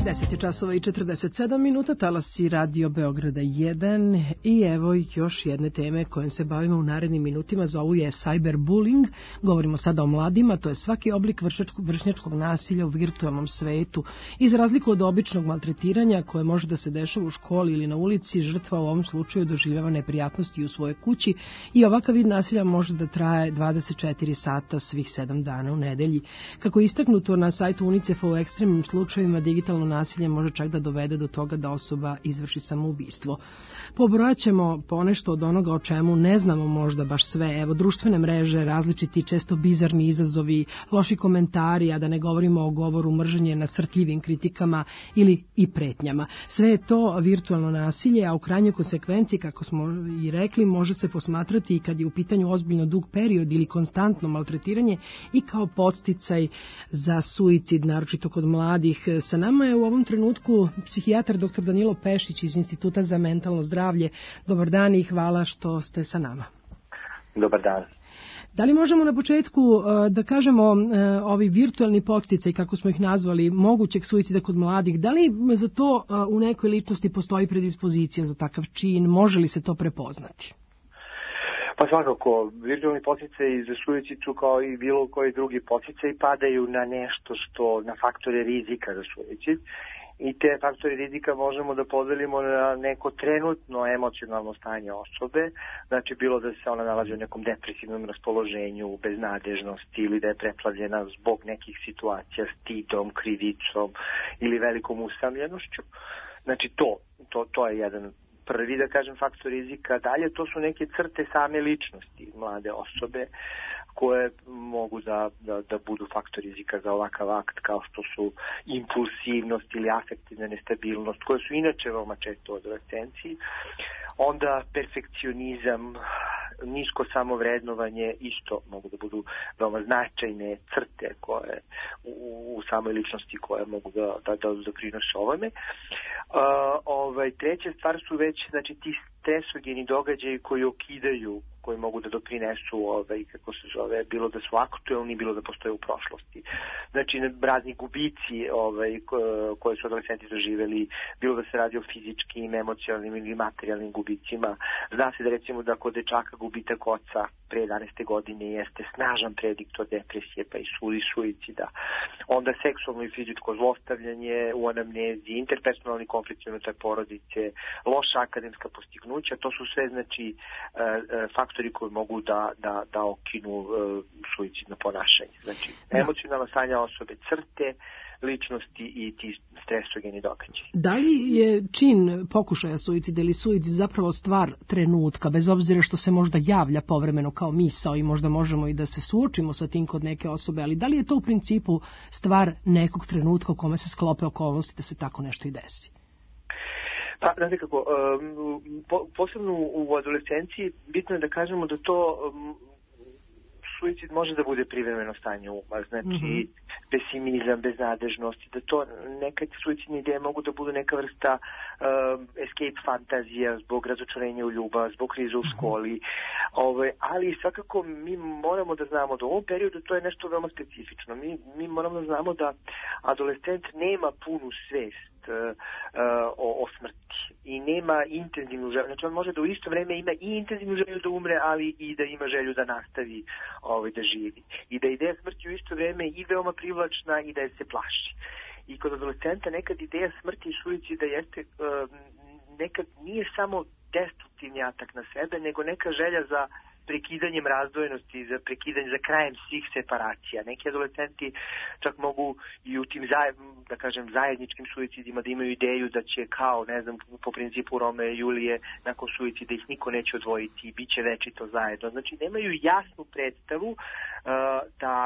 10 je časova i 47 minuta, talasi Radio Beograda 1 i evo još jedne teme kojom se bavimo u narednim minutima, zovu je cyberbullying. Govorimo sada o mladima, to je svaki oblik vršnjačkog nasilja u virtualnom svetu. I za razliku od običnog maltretiranja koje može da se dešava u školi ili na ulici, žrtva u ovom slučaju doživljava neprijatnosti u svojoj kući i ovakav vid nasilja može da traje 24 sata svih 7 dana u nedelji. Kako je istaknuto na sajtu UNICEF-a, u ekstremnim slučajevima digitalno nasilje može čak da dovede do toga da osoba izvrši samoubistvo. Pobrojat ćemo ponešto od onoga o čemu ne znamo možda baš sve. Evo, društvene mreže, različiti, često bizarni izazovi, loši komentari, a da ne govorimo o govoru mržnje, nasrtljivim kritikama ili i pretnjama. Sve je to virtualno nasilje, a u krajnjoj konsekvenciji, kako smo i rekli, može se posmatrati i kad je u pitanju ozbiljno dug period ili konstantno maltretiranje i kao podsticaj za suicid, naročito kod mladih. Sa nama je u ovom trenutku psihijatar dr. Danilo Pešić iz Instituta za mentalno zdravlje. Dobar dan i hvala što ste sa nama.
Dobar dan.
Da li možemo na početku da kažemo ovi virtualni podsticaj, kako smo ih nazvali, mogućeg suicida kod mladih, da li za to u nekoj ličnosti postoji predispozicija za takav čin, može li se to prepoznati?
Pa svakako, virtualni podsticaj za suicid su kao i bilo koji drugi podsticaj padaju na nešto što, na faktore rizika za suicid. I te faktore rizika možemo da podelimo na neko trenutno emocionalno stanje osobe, znači bilo da se ona nalazi u nekom depresivnom raspoloženju, beznadežnosti ili da je preplavljena zbog nekih situacija stidom, krivicom ili velikom usamljenošću. Znači to je jedan prvi, da kažem, faktor rizika. Dalje, to su neke crte same ličnosti mlade osobe koje mogu da budu faktor rizika za ovakav akt, kao što su impulsivnost ili afektivna nestabilnost, koje su inače veoma često u adolescenciji. Onda perfekcionizam, nisko samovrednovanje isto mogu da budu veoma značajne crte koje u samoj ličnosti koje mogu da doprinose ovome. Treća stvar su već, znači, ti stresogeni događaji koji okidaju, koji mogu da doprinesu, kako se zove, bilo da su aktuelni, bilo da postoje u prošlosti. Znači, razni gubici koje su adolescenti doživeli, bilo da se radi o fizičkim, emocionalnim ili materijalnim gubicima. Zna se da, recimo, da kod dečaka gubitak oca pre 11. godine jeste snažan prediktor depresije pa i suicida. Onda seksualno i fizičko zlostavljanje u anamnezi, interpersonalni konflikt unutar porodice, loša akademska postignuća, to su sve, znači, faktori koji mogu da okinu suicidno ponašanje. Znači, emocionalna stanja osobe, crte ličnosti i ti stresogeni događaji.
Da li je čin pokušaja suicida ili suicid zapravo stvar trenutka, bez obzira što se možda javlja povremeno kao misao i možda možemo i da se suočimo sa tim kod neke osobe, ali da li je to u principu stvar nekog trenutka u kome se sklope okolnosti da se tako nešto i desi?
Pa, znate kako, posebno u adolescenciji bitno je da kažemo da to suicid može da bude privremeno stanje uma, znači pesimizam, beznadežnost, da to nekad suicidne ideje mogu da budu neka vrsta escape fantazija zbog razočarenja u ljubav, zbog krize u školi, ali svakako mi moramo da znamo da u ovom periodu to je nešto veoma specifično. Mi moramo da znamo da adolescent nema punu svest o smrti i nema intenzivnu želju, znači on može da u isto vreme ima i intenzivnu želju da umre, ali i da ima želju da nastavi da živi. I da ideja smrti u isto vreme i veoma privlačna i da je se plaši. I kod adolescenta nekad ideja smrti i suicida jeste, nekad nije samo destruktivni atak na sebe, nego neka želja za prekidanjem razdvojenosti, za krajem svih separacija. Neki adolescenti čak mogu i u tim zajedničkim suicidima da imaju ideju da će, kao, ne znam, po principu Rome i Julije, nakon suicida ih niko neće odvojiti i bit će večito zajedno. Znači, nemaju jasnu predstavu da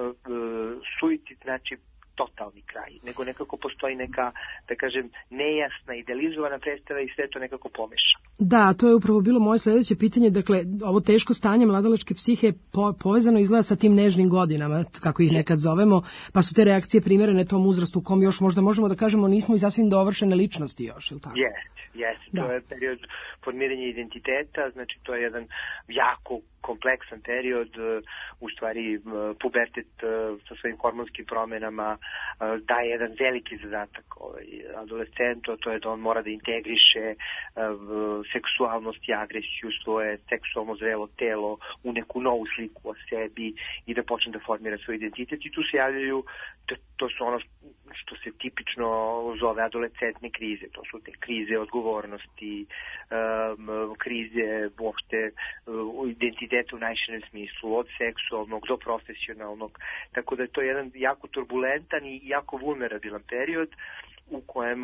suicid znači totalni kraj, nego nekako postoji neka, da kažem, nejasna, idealizovana predstava i sve to nekako pomeša.
Da, to je upravo bilo moje sledeće pitanje. Dakle, ovo teško stanje mladalačke psihe je povezano izgleda sa tim nežnim godinama, kako ih nekad zovemo, pa su te reakcije primerene tom uzrastu u kom još možda možemo da kažemo nismo i sasvim dovršene ličnosti još, je li tako?
Jeste. To je period formiranja identiteta, znači to je jedan jako kompleksan period, u stvari pubertet sa svojim hormonskim promenama daje jedan veliki zadatak adolescentu, to je da on mora da integriše seksualnost i agresiju, svoje seksualno zrelo telo u neku novu sliku o sebi i da počne da formira svoj identitet i tu se javljaju, to su ono što se tipično zove adolescentne krize, to su te krize odgovornosti, krize uopšte identiteta u najširem smislu, od seksualnog do profesionalnog, tako da je to jedan jako turbulentan i jako vulnerabilan period u kojem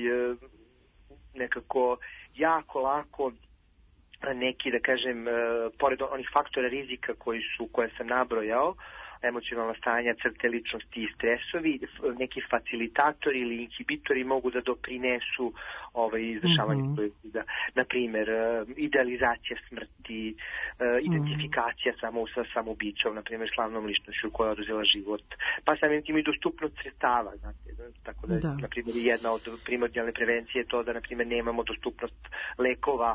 nekako jako lako neki, da kažem, pored onih faktora rizika koje sam nabrojao, emocionalna stanja, crte ličnosti i stresovi, neki facilitatori ili inhibitori mogu da doprinesu izvršavanju suicida. Naprimer, idealizacija smrti, identifikacija sa samoubicom, naprimer slavnom ličnošću koja je oduzela život. Pa samim tim i dostupnost sredstava, znate, tako da, naprimer, jedna od primordijalne prevencije je to da, naprimer, nemamo dostupnost lekova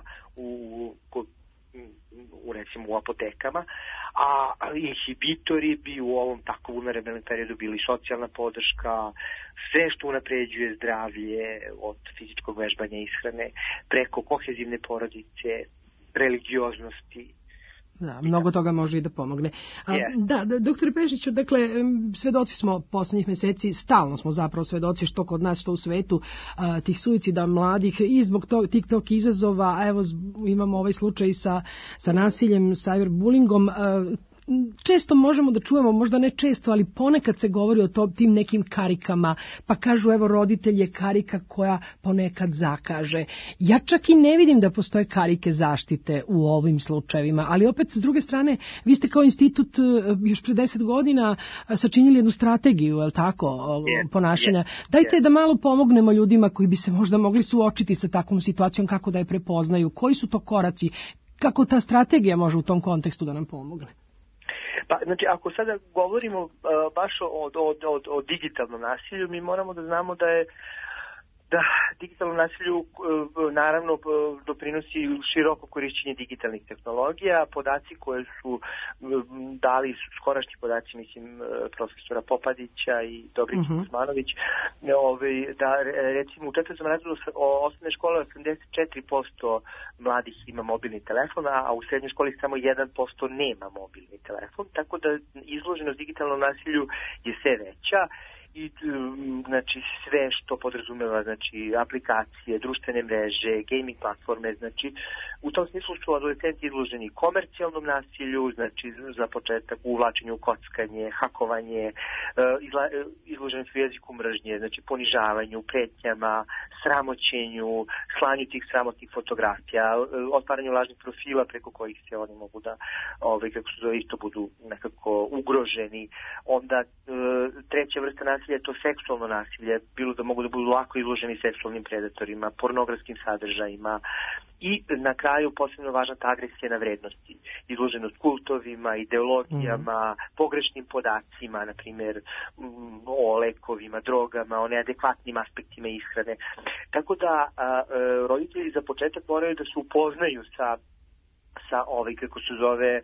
recimo u apotekama, a inhibitori bi u ovom tako vulnerabilnom periodu bili socijalna podrška, sve što unapređuje zdravlje, od fizičkog vežbanja, ishrane, preko kohezivne porodice, religioznosti.
Da, mnogo toga može i da pomogne. Da, doktore Pešiću, dakle, svedoci smo poslednjih meseci, stalno smo zapravo svedoci što kod nas, što u svetu, tih suicida mladih i zbog tog izazova, a evo imamo ovaj slučaj sa nasiljem, cyberbullyingom. Često možemo da čujemo, možda ne često, ali ponekad se govori o tim nekim karikama, pa kažu evo roditelj je karika koja ponekad zakaže. Ja čak i ne vidim da postoje karike zaštite u ovim slučajevima, ali opet s druge strane vi ste kao institut još pre 10 godina sačinili jednu strategiju, je li tako, ponašanja. Dajte da malo pomognemo ljudima koji bi se možda mogli suočiti sa takvom situacijom, kako da je prepoznaju, koji su to koraci, kako ta strategija može u tom kontekstu da nam pomogne.
Pa, znači, ako sada govorimo baš o digitalnom nasilju, mi moramo da znamo da digitalnom nasilju naravno doprinosi široko korišćenje digitalnih tehnologija. Podaci koje su dali skorašnji podaci, mislim, profesora Popadića i Dobrić Kuzmanović, da recimo u 4. razredu osnovne škole 84% mladih ima mobilni telefon, a u srednjoj školi samo 1% nema mobilni telefon, tako da izloženost digitalnom nasilju je sve veća. I znači sve što podrazumeva, znači aplikacije, društvene mreže, gaming platforme, znači u tom smislu su adolescenti izloženi komercijalnom nasilju, znači za početak uvlačenju u kockanje, hakovanje, izloženi su jeziku mržnje, znači ponižavanju, pretnjama, sramoćenju, slanju tih sramotnih fotografija, otvaranju lažnih profila preko kojih se oni mogu da kako se zove, isto budu nekako ugroženi. Onda treća vrsta nasilja je to seksualno nasilje, bilo da mogu da budu lako izloženi seksualnim predatorima, pornografskim sadržajima i na kraju posebno važna ta agresija na vrednosti, izloženost kultovima, ideologijama, pogrešnim podacima, na primjer o lekovima, drogama, o neadekvatnim aspektima ishrane. Tako da roditelji za početak moraju da se upoznaju sa kako se zove,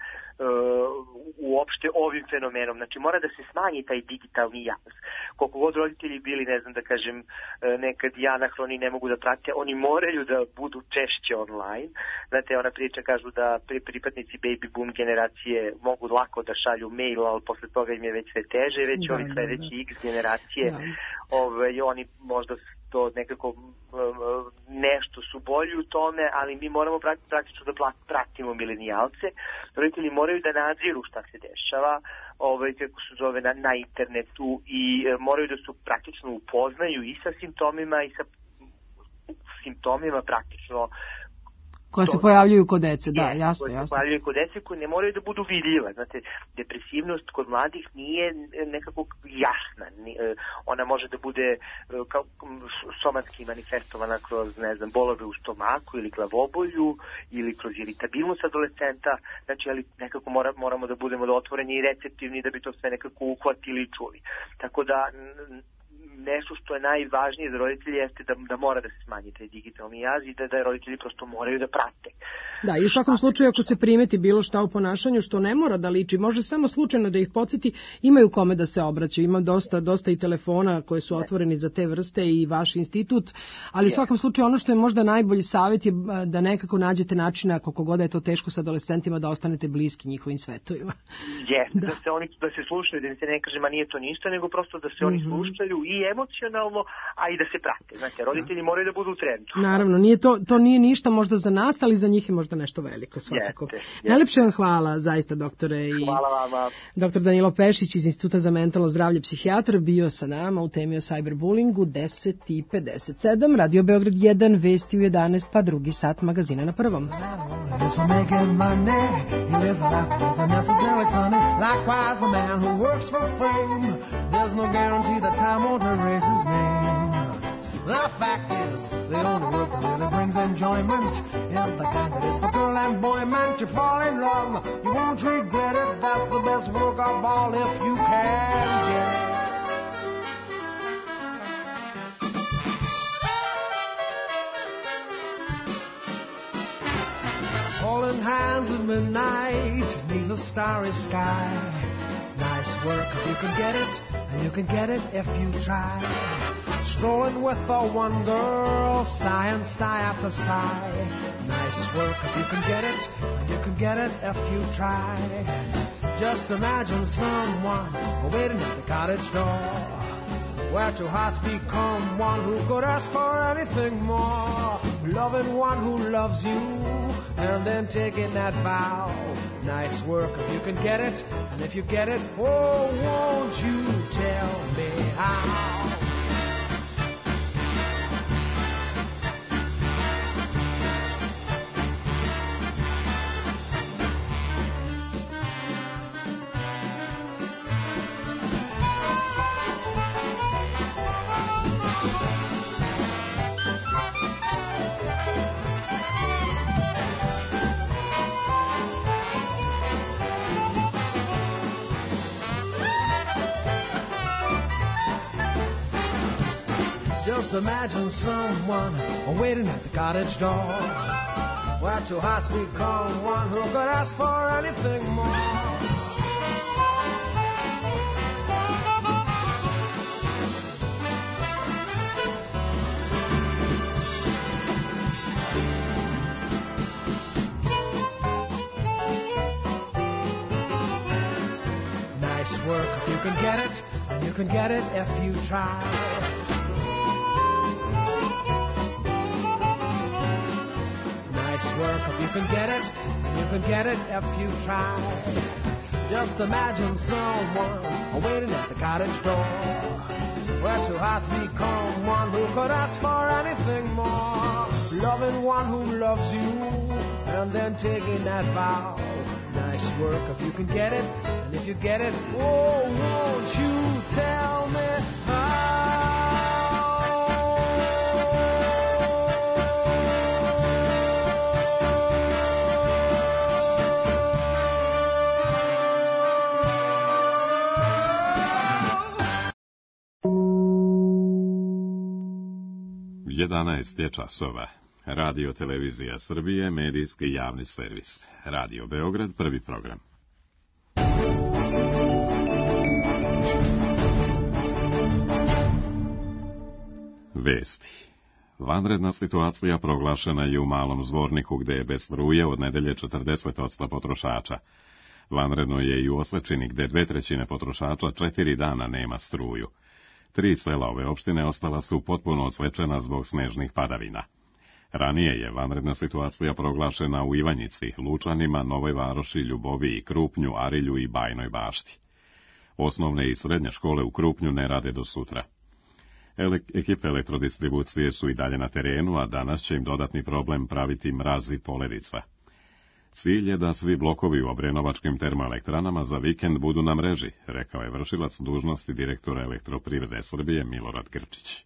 uopšte ovim fenomenom. Znači mora da se smanji taj digitalni jaz. Koliko god roditelji bili, ne znam da kažem, nekad anahroni ne mogu da prate, oni moraju da budu češće online. Znate, ona priča, kažu da pripadnici baby boom generacije mogu lako da šalju mail, ali posle toga im je već sve teže, već ovi sledeći X generacije, oni možda to nekako nešto su bolji u tome, ali mi moramo praktično da pratimo milenijalce. Roditelji moraju da nadziru šta se dešava, kako se zove, na internetu i moraju da se praktično upoznaju i sa simptomima praktično
Koje se pojavljuju kod dece, da, jasno.
Koje se pojavljuju kod dece koje ne moraju da budu vidljive. Znate, depresivnost kod mladih nije nekako jasna. Ona može da bude kao somatski manifestovana kroz, ne znam, bolove u stomaku ili glavobolju ili kroz iritabilnost adolescenta. Znači, ali nekako moramo da budemo otvoreni i receptivni da bi to sve nekako uhvatili i čuli. Tako da nešto što je najvažnije za roditelje jeste da mora da se smanji taj digitalni jaz i da roditelji prosto moraju da prate.
Da, i u svakom slučaju ako se primeti bilo šta u ponašanju što ne mora da liči, može samo slučajno da ih podsjeti, imaju kome da se obraćaju. Ima dosta i telefona koje su otvoreni za te vrste i vaš institut, ali u svakom slučaju ono što je možda najbolji savjet je da nekako nađete načina, koliko god je to teško sa adolescentima, da ostanete bliski njihovim svetovima.
Da se slušaju, da se ne kaže, ma nije to ništa, nego prosto da se oni slušaju i emocionalno, a i da se prate. Znači, roditelji moraju da budu u trendu.
Naravno, to nije ništa možda za nas, ali za njih je možda nešto veliko svakako. Najlepše vam hvala, zaista, doktore.
Hvala vama.
Doktor Danilo Pešić iz Instituta za mentalno zdravlje psihijatar bio sa nama u temi o cyberbullingu 10:57. Radio Beograd 1, vesti u 11, pa drugi sat magazina na prvom.
His name. The fact is, the only work that really brings enjoyment is the kind that is for girl and boy meant to fall in love. You won't regret it, that's the best work of all if you can get it. Holding hands at midnight beneath the starry sky. Nice work if you can get it, and you can get it if you try. Strolling with the one girl, sigh and sigh after sigh. Nice work if you can get it, and you can get it if you try. Just imagine someone waiting at the cottage door, where two hearts become one who could ask for anything more. Loving one who loves you, and then taking that vow. Nice work if you can get it, and if you get it, oh, won't you tell me how? Just imagine someone waiting at the cottage door, where two hearts become one who could ask for anything more. Nice work if you can get it, and you can get it if you try. Work if you can get it, and you can get it if you try. Just imagine someone waiting at the cottage door, where two hearts become one who could ask for anything more. Loving one who loves you, and then taking that vow. Nice work if you can get it, and if you get it, oh, won't you tell me how?
11 je časova. Radio Televizija Srbije, medijski javni servis. Radio Beograd, prvi program. Vesti. Vanredna situacija proglašena je u Malom Zvorniku, gde je bez struje od nedelje 40% potrošača. Vanredno je i u Osečini, gde 2/3 potrošača 4 dana nema struju. 3 sela ove opštine ostala su potpuno odsečena zbog snežnih padavina. Ranije je vanredna situacija proglašena u Ivanjici, Lučanima, Novoj Varoši, Ljuboviji, Krupnju, Arilju i Bajnoj Bašti. Osnovne i srednje škole u Krupnju ne rade do sutra. Ekipe elektrodistribucije su i dalje na terenu, a danas će im dodatni problem praviti mraz i poledica. Cilj je da svi blokovi u obrenovačkim termoelektranama za vikend budu na mreži, rekao je vršilac dužnosti direktora Elektroprivrede Srbije Milorad Grčić.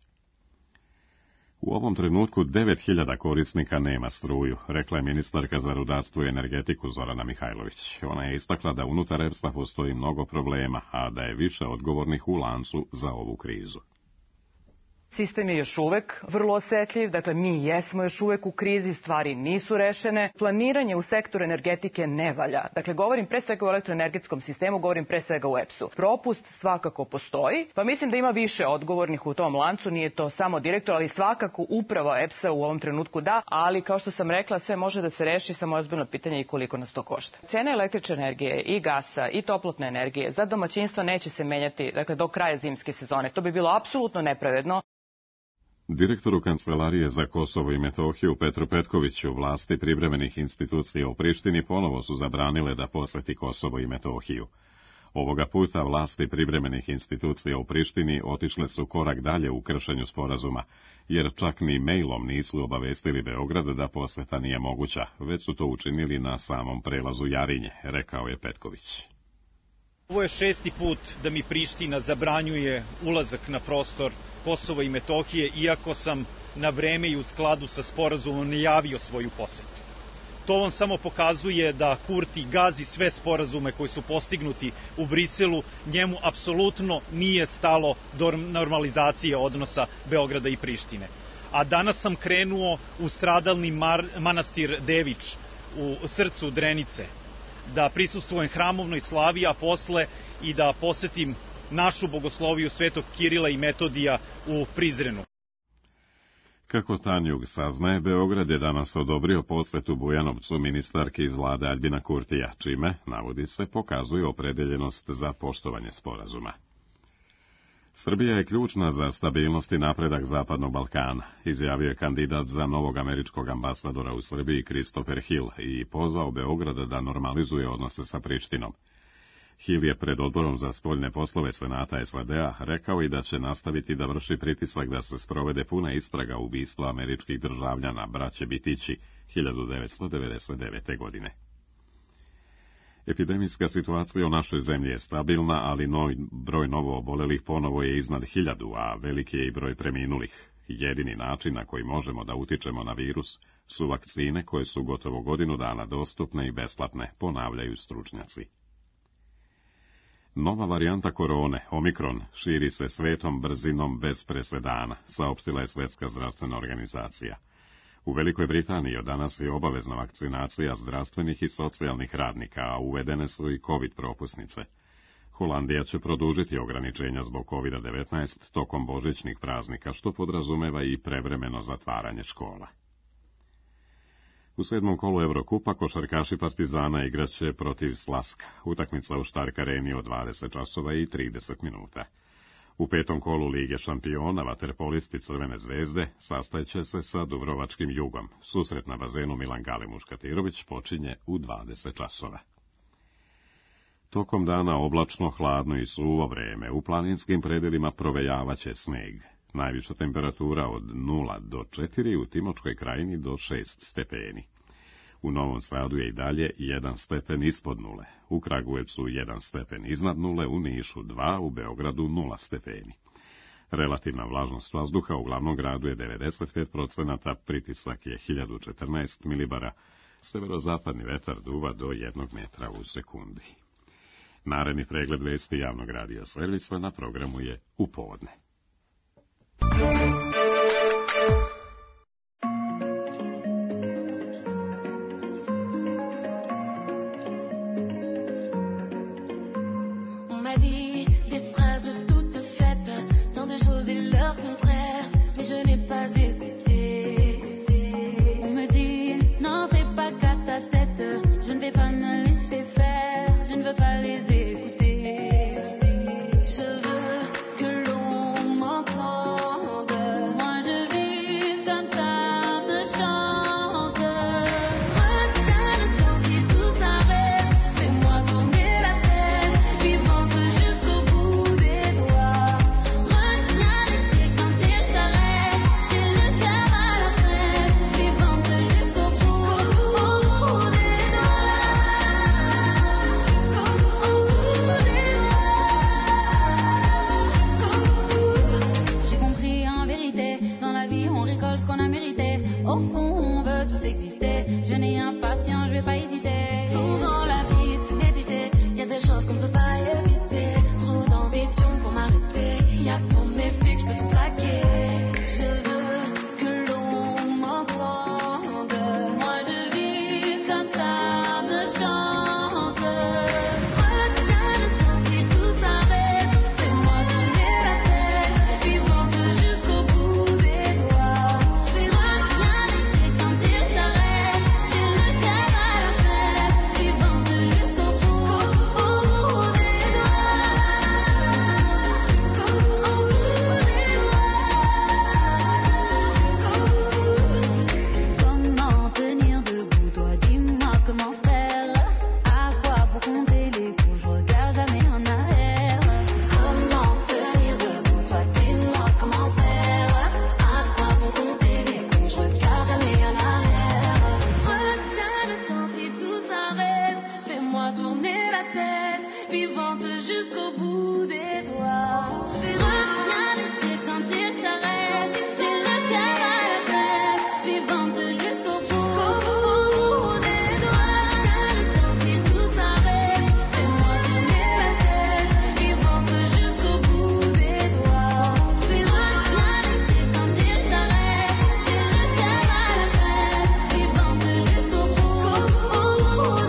U ovom trenutku 9000 korisnika nema struju, rekla je ministarka za rudarstvo i energetiku Zorana Mihajlović. Ona je istakla da unutar EPS-a postoji mnogo problema, a da je više odgovornih u lancu za ovu krizu.
Sistem je još uvek vrlo osetljiv, dakle mi jesmo još uvek u krizi, stvari nisu rešene. Planiranje u sektoru energetike ne valja. Dakle, govorim pre svega o elektroenergetskom sistemu, govorim pre svega u EPS-u. Propust svakako postoji, pa mislim da ima više odgovornih u tom lancu, nije to samo direktor, ali svakako uprava EPS-a u ovom trenutku da, ali kao što sam rekla, sve može da se reši, samo ozbiljno pitanje i koliko nas to košta. Cena električne energije i gasa i toplotne energije za domaćinstva neće se menjati, dakle, do kraja zimske sezone. To bi bilo apsolutno nepravedno.
Direktoru Kancelarije za Kosovo i Metohiju Petru Petkoviću vlasti privremenih institucija u Prištini ponovo su zabranile da poseti Kosovo i Metohiju. Ovoga puta vlasti privremenih institucija u Prištini otišle su korak dalje u kršenju sporazuma, jer čak ni mailom nisu obavestili Beograd da poseta nije moguća, već su to učinili na samom prelazu Jarinje, rekao je Petković.
Ovo je 6. put da mi Priština zabranjuje ulazak na prostor Kosova i Metohije, iako sam na vreme i u skladu sa sporazumom najavio svoju posetu. To vam samo pokazuje da Kurti gazi sve sporazume koji su postignuti u Briselu, njemu apsolutno nije stalo do normalizacije odnosa Beograda i Prištine. A danas sam krenuo u stradalni manastir Dević u srcu Drenice, da prisustvujem hramovnoj slavi, a posle i da posetim našu bogosloviju Svetog Kirila i Metodija u Prizrenu.
Kako Tanjug saznaje, Beograd je danas odobrio posetu Bujanovcu ministarke iz vlade Aljbina Kurtija, čime, navodi se, pokazuje opredeljenost za poštovanje sporazuma. Srbija je ključna za stabilnost i napredak Zapadnog Balkana, izjavio je kandidat za novog američkog ambasadora u Srbiji Christopher Hill i pozvao Beograd da normalizuje odnose sa Prištinom. Hill je pred odborom za spoljne poslove Senata SAD-a rekao i da će nastaviti da vrši pritisak da se sprovede puna istraga ubistva američkih državljana braće Bitići 1999. godine. Epidemijska situacija u našoj zemlji je stabilna, ali broj novo obolelih ponovo je iznad 1000, a veliki je i broj preminulih. Jedini način na koji možemo da utičemo na virus su vakcine koje su gotovo godinu dana dostupne i besplatne, ponavljaju stručnjaci. Nova varijanta korone, Omikron, širi se svetom brzinom bez presedana, saopštila je Svetska zdravstvena organizacija. U Velikoj Britaniji od danas je obavezna vakcinacija zdravstvenih i socijalnih radnika, a uvedene su i COVID propusnice. Holandija će produžiti ograničenja zbog COVID-19 tokom božićnih praznika, što podrazumeva i prevremeno zatvaranje škola. U 7. kolu Evrokupa košarkaši Partizana igraće protiv Slaska. Utakmica u Štark Areni od 20 časova i 30 minuta. U 5. kolu Lige šampiona vaterpolisti Crvene zvezde sastajeće se sa Dubrovačkim Jugom. Susret na bazenu Milan Gale Muškatirović počinje u 20 časova. Tokom dana oblačno, hladno i suvo vreme, u planinskim predelima provejavaće sneg. Najviša temperatura od 0 do 4, u Timočkoj krajini do 6 stepeni. U Novom Sadu je i dalje 1 stepen ispod nule, u Kragujevcu 1 stepen iznad nule, u Nišu 2, u Beogradu 0 stepeni. Relativna vlažnost vazduha u glavnom gradu je 95%, pritisak je 1014 milibara, severozapadni vetar duva do 1 metra u sekundi. Naredni pregled vesti javnog radija servisa na programu je u povodne.
Je veux que l'on vérité. Dans la vie, on rigole ce qu'on a mérité. Au fond, on veut tous exister. Je n'ai impatient, je vais pas hésiter. Souvent, la vie te fait méditer. Y a des choses qu'on peut pas éviter. Trop d'ambition pour m'arrêter. Y a pour mes flics, je peux tout plaquer. Je veux que l'on m'entende. Moi, je vis comme ça me chante. Retiens le temps si tout s'arrête. Fais-moi tourner la tête. Vivante jusqu'au bout des doigts. Retiens l'été quand il s'arrête. J'ai le cœur à la fête. Vivante jusqu'au bout des Comment tenir debout, toi dis-moi comment faire. À quoi pour compter les coups, je regarde jamais en arrière. Comment tenir debout, toi dis-moi comment faire. À quoi pour compter les coups, je regarde jamais en arrière. Retiens le temps si tout s'arrête. Fais-moi tourner la tête, vivante jusqu'au bout des doigts. Retiens l'été quand il s'arrête. J'ai le cœur à la fête, vivante jusqu'au bout des doigts. Retiens le temps si tout s'arrête. Fais-moi tourner la tête, vivante jusqu'au bout des doigts. Retiens l'été quand il s'arrête. J'ai le cœur à la fête, vivante jusqu'au bout des doigts.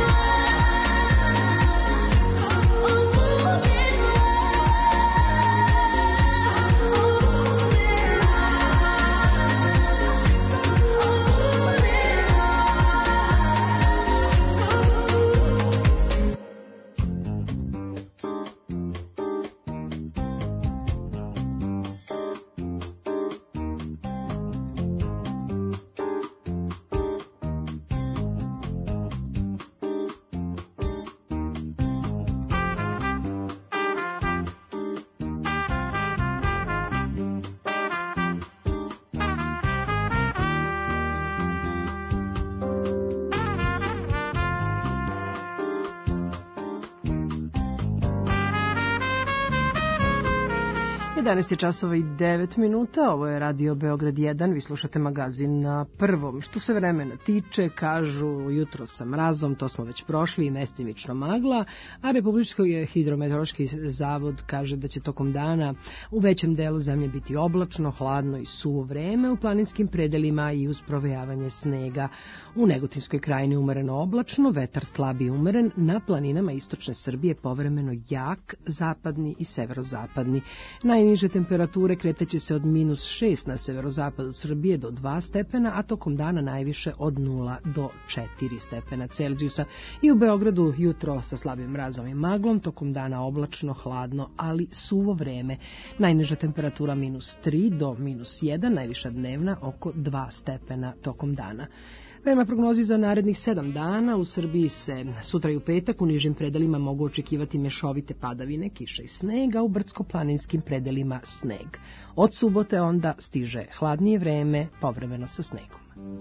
Danas je časova i 9 minuta, ovo je Radio Beograd 1, vi slušate magazin na Prvom. Što se vremena tiče, kažu jutro sa mrazom, to smo već prošli i mestimično magla, a Republički hidrometeorološki zavod kaže da će tokom dana u većem delu zemlje biti oblačno, hladno i suvo vreme, u planinskim predelima i uz provejavanje snega. U Negotinskoj krajini umereno oblačno, vetar slab i umeren, na planinama istočne Srbije povremeno jak, zapadni i severozapadni. Najniže temperature kretaće se od -6 na severozapadu Srbije do 2 stepena, a tokom dana najviše od 0 do 4 stepena Celzijusa. I u Beogradu jutro sa slabim mrazom i maglom, tokom dana oblačno, hladno, ali suvo vreme. Najniža temperatura -3 do -1, najviša dnevna oko 2 stepena tokom dana. Prema prognozi za narednih 7 dana u Srbiji se sutra i u petak u nižim predelima mogu očekivati mešovite padavine, kiša i snega, u brdsko-planinskim predelima sneg. Od subote onda stiže hladnije vreme, povremeno sa snegom.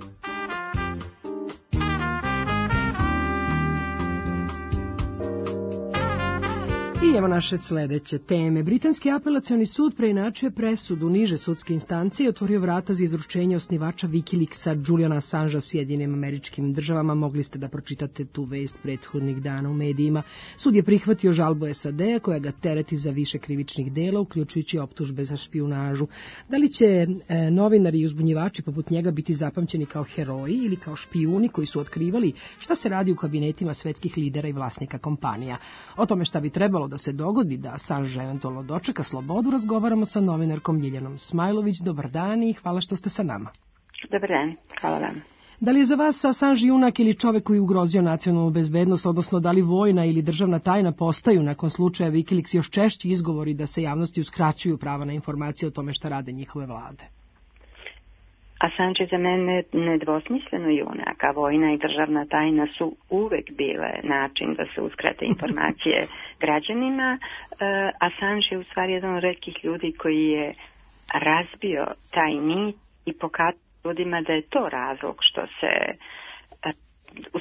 I evo naše sledeće teme. Britanski apelacioni sud preinačio presudu niže sudske instancije i otvorio vrata za izručenje osnivača Wikileaksa Juliana Assangea Sjedinjenim Američkim Državama. Mogli ste da pročitate tu vest prethodnih dana u medijima. Sud je prihvatio žalbu SAD-a koja ga tereti za više krivičnih dela, uključujući optužbe za špijunažu. Da li će novinari i uzbunjivači poput njega biti zapamćeni kao heroji ili kao špijuni koji su otkrivali šta se radi u kabinetima svetskih lidera i vlasnika kompanija? O tome šta bi trebalo da se dogodi da Assange eventualno dočeka slobodu, razgovaramo sa novinarkom Ljiljanom Smajlović. Dobar dan i hvala što ste sa nama.
Dobar dan, hvala vam.
Da li je za vas Assange junak ili čovek koji ugrozio nacionalnu bezbednost, odnosno da li vojna ili državna tajna postaju nakon slučaja Wikileaks još češći izgovori da se javnosti uskraćuju prava na informacije o tome šta rade njihove vlade?
Assange je za mene nedvosmisleno junak, a vojna i državna tajna su uvek bile način da se uskrate informacije građanima. Assange je u stvari jedan od retkih ljudi koji je razbio taj mit i pokazao ljudima da je to razlog što se uskraćuju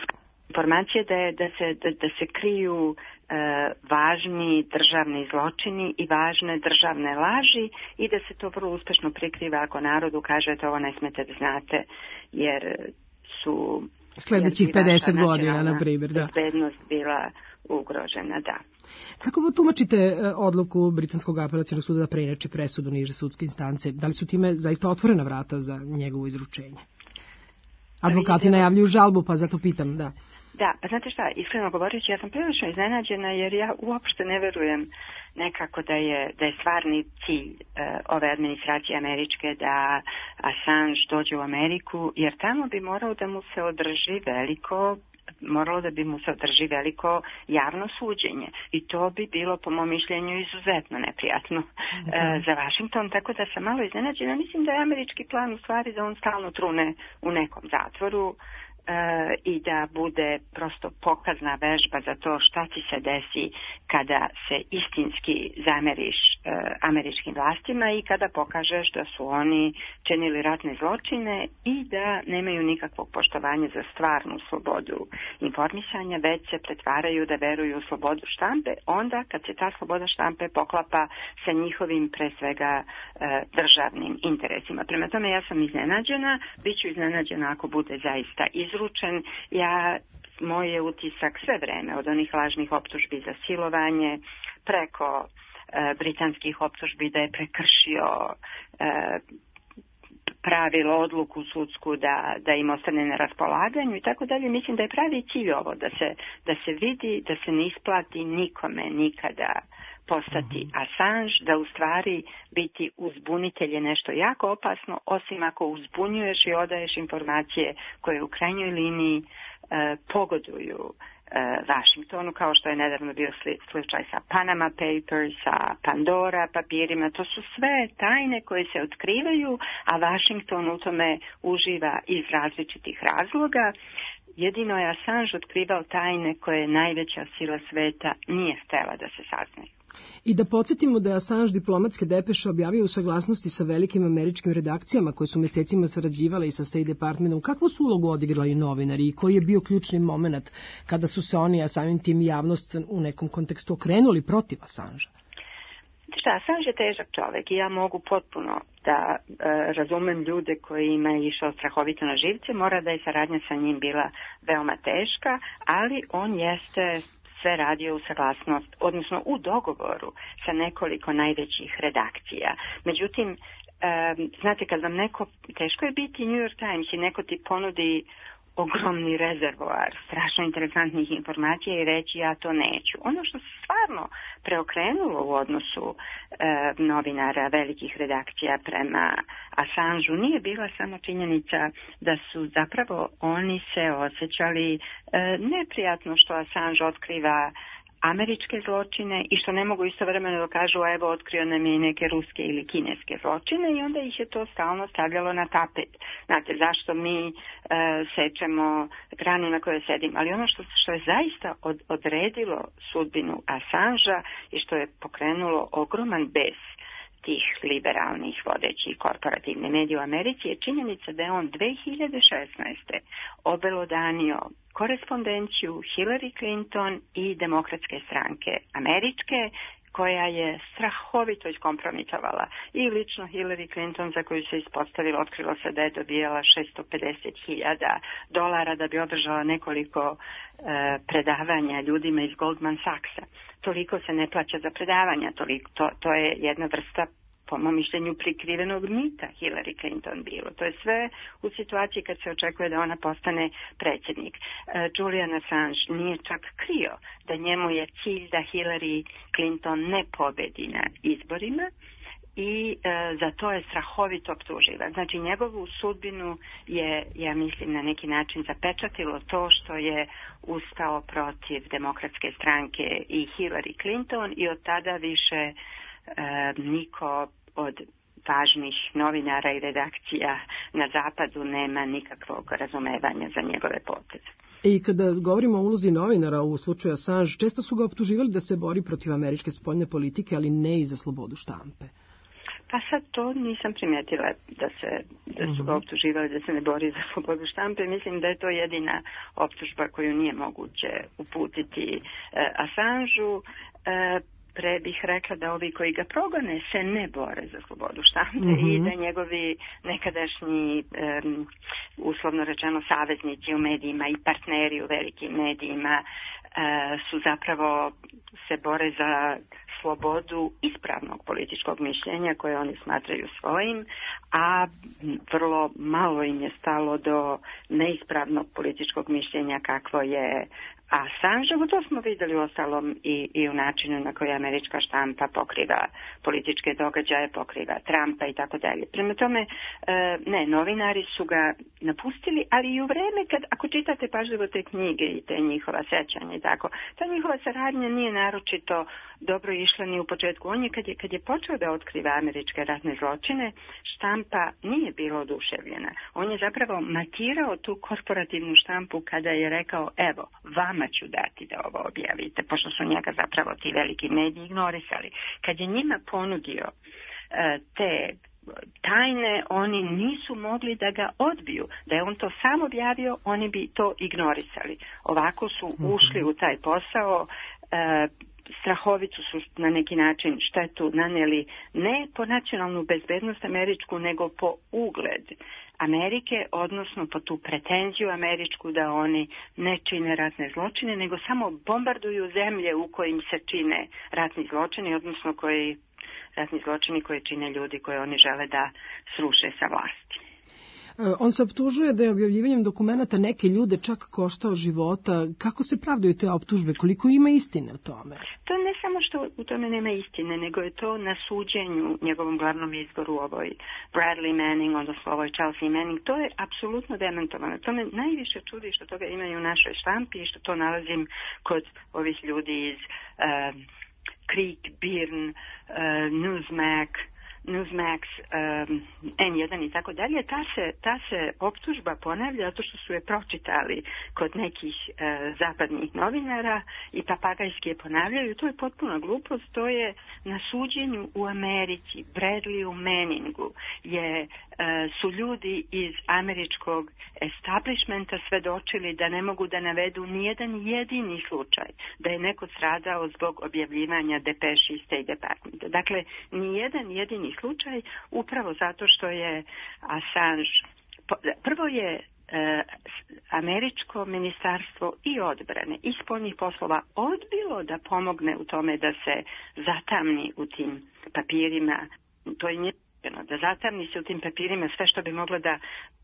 informacije da se kriju važni državni zločini i važne državne laži i da se to vrlo uspešno prikriva ako narodu kažete ovo ne smete da znate jer su
sljedećih 50 godina, na primjer, da.
Bezbednost bila ugrožena, da.
Kako tumačite odluku Britanskog apelacionog suda da preinači presudu niže sudske instance? Da li su time zaista otvorena vrata za njegovo izručenje? Advokati najavljuju žalbu, pa zato pitam, da.
Da, pa znate šta, iskreno govoreći, ja sam prilično iznenađena jer ja uopšte ne verujem nekako da je stvarni cilj ove administracije američke da Assange dođe u Ameriku, jer tamo bi moralo da mu se održi veliko javno suđenje i to bi bilo po mom mišljenju izuzetno neprijatno za Washington, tako da sam malo iznenađena. Mislim da je američki plan u stvari da on stalno trune u nekom zatvoru i da bude prosto pokazna vežba za to šta ti se desi kada se istinski zameriš američkim vlastima i kada pokažeš da su oni činili ratne zločine i da nemaju nikakvog poštovanja za stvarnu slobodu informisanja, već se pretvaraju da veruju u slobodu štampe, onda kad se ta sloboda štampe poklapa sa njihovim pre svega državnim interesima. Prema tome ja sam iznenađena, bit ću iznenađena ako bude zaista izručen. Moj je utisak sve vreme od onih lažnih optužbi za silovanje preko britanskih optužbi da je prekršio pravilo, odluku sudsku da im ostane na raspolaganju i tako dalje. Mislim da je pravi cilj ovo, da se vidi, da se ne isplati nikome nikada postati Assange, da u stvari biti uzbunitelj je nešto jako opasno, osim ako uzbunjuješ i odaješ informacije koje u krajnjoj liniji pogoduju Washingtonu, kao što je nedavno bio slučaj sa Panama Papers, sa Pandora papirima. To su sve tajne koje se otkrivaju, a Washington u tome uživa iz različitih razloga. Jedino je Assange otkrivao tajne koje najveća sila sveta nije htela da se saznaju.
I da podsjetimo da je Assange diplomatske depeše objavio u saglasnosti sa velikim američkim redakcijama koje su mesecima sarađivale i sa State Departmentom. Kakvu su ulogu odigrali novinari i koji je bio ključni moment kada su se oni, a samim tim javnost u nekom kontekstu okrenuli protiv Assangea?
Šta, Assange je težak čovek i ja mogu potpuno da razumem ljude kojima je išao strahovito na živce. Mora da je saradnja sa njim bila veoma teška, ali on jeste sve radio u saglasnost, odnosno u dogovoru sa nekoliko najvećih redakcija. Međutim, znate, kad vam teško je biti New York Times i neko ti ponudi ogromni rezervoar strašno interesantnih informacija i reći ja to neću. Ono što se stvarno preokrenulo u odnosu novinara velikih redakcija prema Assangeu nije bila samo činjenica da su zapravo oni se osjećali neprijatno što Assange otkriva američke zločine i što ne mogu istovremeno da kažu evo otkrio nam je neke ruske ili kineske zločine i onda ih je to stalno stavljalo na tapet. Znate, zašto mi sečemo granu na kojoj sedimo. Ali ono što je zaista odredilo sudbinu Assangea i što je pokrenulo ogroman bes tih liberalnih vodećih korporativnih medija u Americi je činjenica da je on 2016. obelodanio korespondenciju Hillary Clinton i Demokratske stranke američke, koja je strahovito iskompromitovala i lično Hillary Clinton, za koju se ispostavilo, otkrilo se da je dobijala $650,000 da bi održala nekoliko predavanja ljudima iz Goldman Sachsa. Toliko se ne plaća za predavanja, to je jedna vrsta, po mom mišljenju, prikrivenog mita Hillary Clinton bilo. To je sve u situaciji kad se očekuje da ona postane predsjednik. Julian Assange nije čak krio da njemu je cilj da Hillary Clinton ne pobedi na izborima i za to je strahovito optuživan. Znači njegovu sudbinu je, ja mislim, na neki način zapečatilo to što je ustao protiv Demokratske stranke i Hillary Clinton i od tada više niko od važnih novinara i redakcija na zapadu nema nikakvog razumevanja za njegove poteze.
I kada govorimo o ulozi novinara u slučaju Assange, često su ga optuživali da se bori protiv američke spoljne politike, ali ne i za slobodu štampe.
Pa sad to nisam primijetila da su ga optuživali da se ne bori za slobodu štampe. Mislim da je to jedina optužba koju nije moguće uputiti Assangeu. Pre bih rekla da ovi koji ga progone se ne bore za slobodu štampe i da njegovi nekadašnji uslovno rečeno saveznici u medijima i partneri u velikim medijima su zapravo se bore za slobodu ispravnog političkog mišljenja koje oni smatraju svojim, a vrlo malo im je stalo do neispravnog političkog mišljenja kakvo je Assangeu. To smo vidjeli uostalom i u načinu na koji američka štampa pokriva političke događaje, pokriva Trumpa i tako dalje. Prema tome, ne, novinari su ga napustili, ali i u vreme ako čitate pažljivo te knjige i te njihova sećanja i tako, ta njihova saradnja nije naročito dobro išla ni u početku. On je, kad je počeo da otkriva američke ratne zločine, štampa nije bila oduševljena. On je zapravo matirao tu korporativnu štampu kada je rekao, evo, vama ću dati da ovo objavite, pošto su njega zapravo ti veliki mediji ignorisali. Kad je njima ponudio te tajne, oni nisu mogli da ga odbiju. Da je on to sam objavio, oni bi to ignorisali. Ovako su ušli u taj posao, strahovitu su na neki način štetu naneli ne po nacionalnu bezbednost američku, nego po ugled Amerike, odnosno po tu pretenziju američku da oni ne čine ratne zločine, nego samo bombarduju zemlje u kojim se čine ratni zločini, odnosno ratni zločini koje čine ljudi koje oni žele da sruše sa vlasti.
On se optužuje da je objavljivanjem dokumenata neke ljude čak koštao života. Kako se pravdaju te optužbe? Koliko ima istine o tome?
To ne samo što u tome nema istine, nego je to na suđenju njegovom glavnom izboru, ovoj Bradley Manning, odnosno ovoj Chelsea Manning. To je apsolutno demantovano. To me najviše čudi što toga ima i u našoj štampi i što to nalazim kod ovih ljudi iz Creek, Byrne, Newsmax, N1 i tako dalje. Ta se optužba ponavlja zato što su je pročitali kod nekih zapadnih novinara i papagajski je ponavljaju. To je potpuna glupost. To je na suđenju u Americi, Bradleyu Manningu, su ljudi iz američkog establishmenta svedočili da ne mogu da navedu nijedan jedini slučaj da je neko stradao zbog objavljivanja depeši iz State Departmenta. Dakle, nijedan jedini slučaj, upravo zato što je Assange, prvo je američko ministarstvo i odbrane i spoljnih poslova odbilo da pomogne u tome da se zatamni u tim papirima. To je njeno, da zatamni se u tim papirima sve što bi moglo da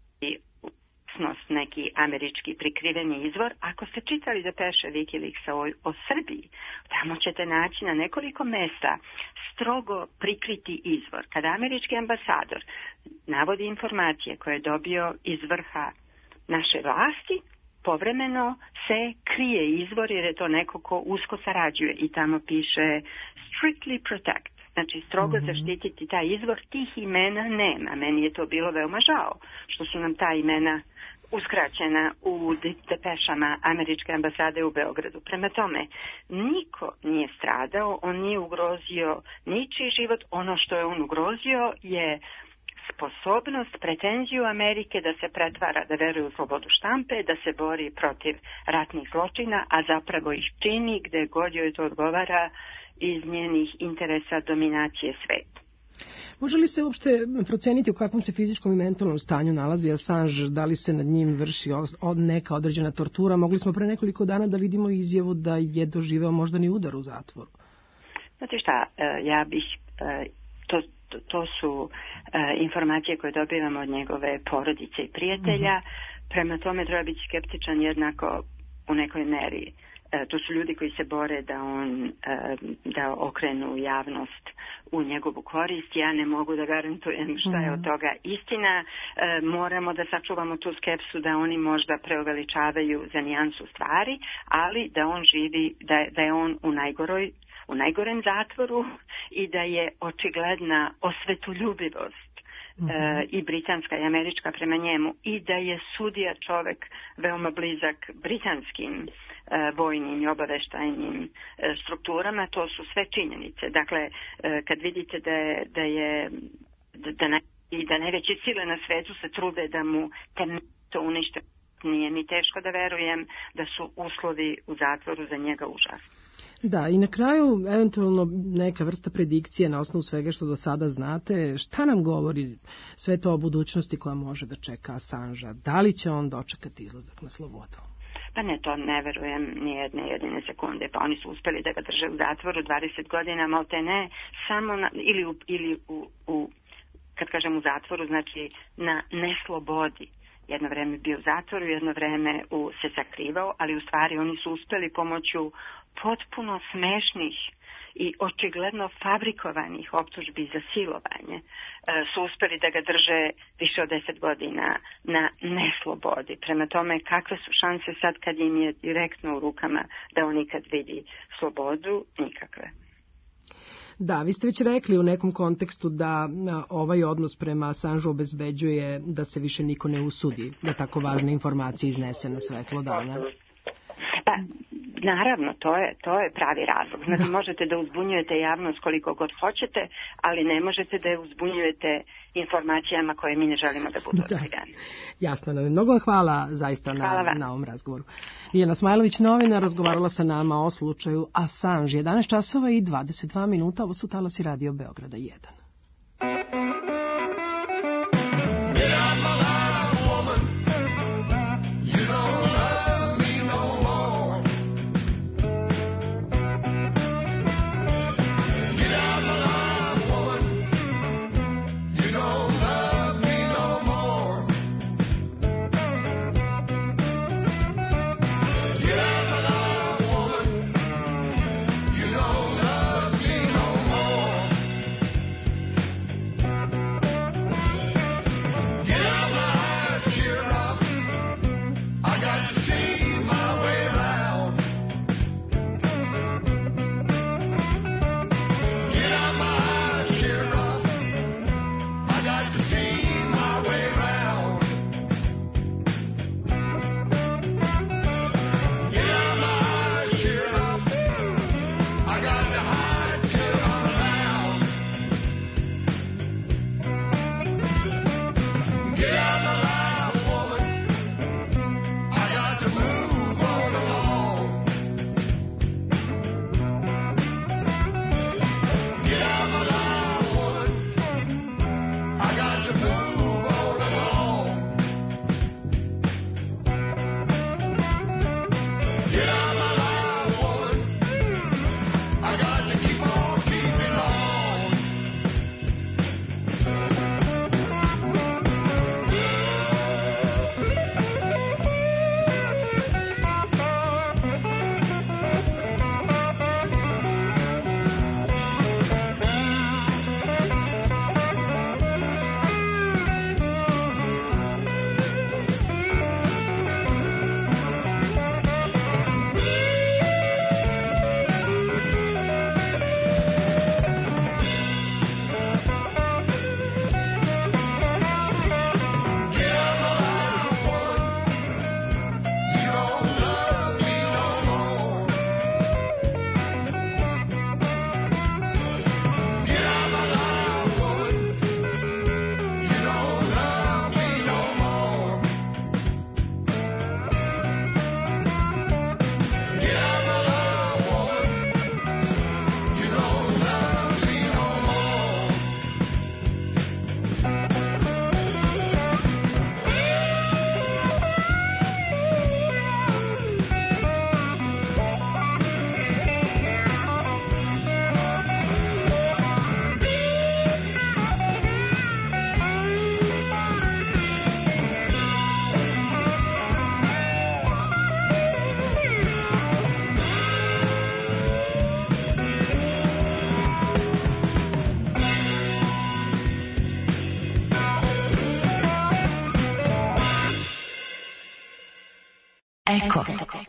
neki američki prikriveni izvor. Ako ste čitali depeše Wikileaksa o Srbiji, tamo ćete naći na nekoliko mesta strogo prikriti izvor. Kada američki ambasador navodi informacije koje je dobio iz vrha naše vlasti, povremeno se krije izvor jer je to neko ko usko sarađuje i tamo piše strictly protect. Znači, strogo zaštititi taj izvor, tih imena nema. Meni je to bilo veoma žao što su nam ta imena uskraćena u depešama američke ambasade u Beogradu. Prema tome, niko nije stradao, on nije ugrozio ničiji život. Ono što je on ugrozio je sposobnost, pretenziju Amerike da se pretvara, da veruje u slobodu štampe, da se bori protiv ratnih zločina, a zapravo ih čini gde god joj to odgovara iz njenih interesa dominacije sveta.
Može li se uopšte proceniti u kakvom se fizičkom i mentalnom stanju nalazi Assange, da li se nad njim vrši neka određena tortura? Mogli smo pre nekoliko dana da vidimo izjavu da je doživeo moždani udar u zatvoru.
Znate šta, ja bih, to su informacije koje dobivamo od njegove porodice i prijatelja, prema tome treba biti skeptičan jednako u nekoj meri. To su ljudi koji se bore da okrenu javnost u njegovu korist. Ja ne mogu da garantujem šta je od toga istina. Moramo da sačuvamo tu skepsu da oni možda preuveličavaju za nijansu stvari, ali da on živi, da je on u najgorem zatvoru i da je očigledna osvetoljubivost i britanska i američka prema njemu i da je sudija čovek veoma blizak britanskim vojnim i obaveštajnim strukturama, to su sve činjenice. Dakle, kad vidite da najveće sile na svetu se trude da mu to unište, nije mi teško da verujem da su uslovi u zatvoru za njega užasni.
Da, i na kraju eventualno neka vrsta predikcije na osnovu svega što do sada znate, šta nam govori sve to o budućnosti koja može da čeka Assangea? Da li će on dočekati izlazak na slobodu?
Pa ne, to ne verujem ni jedine sekunde. Pa oni su uspeli da ga drže u zatvoru 20 godina, malte ne, samo ili kad kažem u zatvoru, znači na neslobodi. Jedno vreme bio u zatvoru, jedno vreme se sakrivao, ali u stvari oni su uspeli pomoću potpuno smešnih i očigledno fabrikovanih optužbi za silovanje su uspeli da ga drže više od 10 godina na neslobodi. Prema tome, kakve su šanse sad kad im je direktno u rukama da on ikad vidi slobodu? Nikakve.
Da, vi ste već rekli u nekom kontekstu da ovaj odnos prema Assangeu obezbeđuje da se više niko ne usudi da tako važne informacije iznese na svetlo dana.
Pa, naravno, to je pravi razlog. Znači, možete da uzbunjujete javnost koliko god hoćete, ali ne možete da je uzbunjujete informacijama koje mi ne želimo da budu otkrivene.
Jasno, mnogo hvala zaista na ovom razgovoru. Ljiljana Smajlović, novinar, razgovarala sa nama o slučaju Assange. 11 časova i 22 minuta, ovo su talasi Radio Beograda 1.
Eko.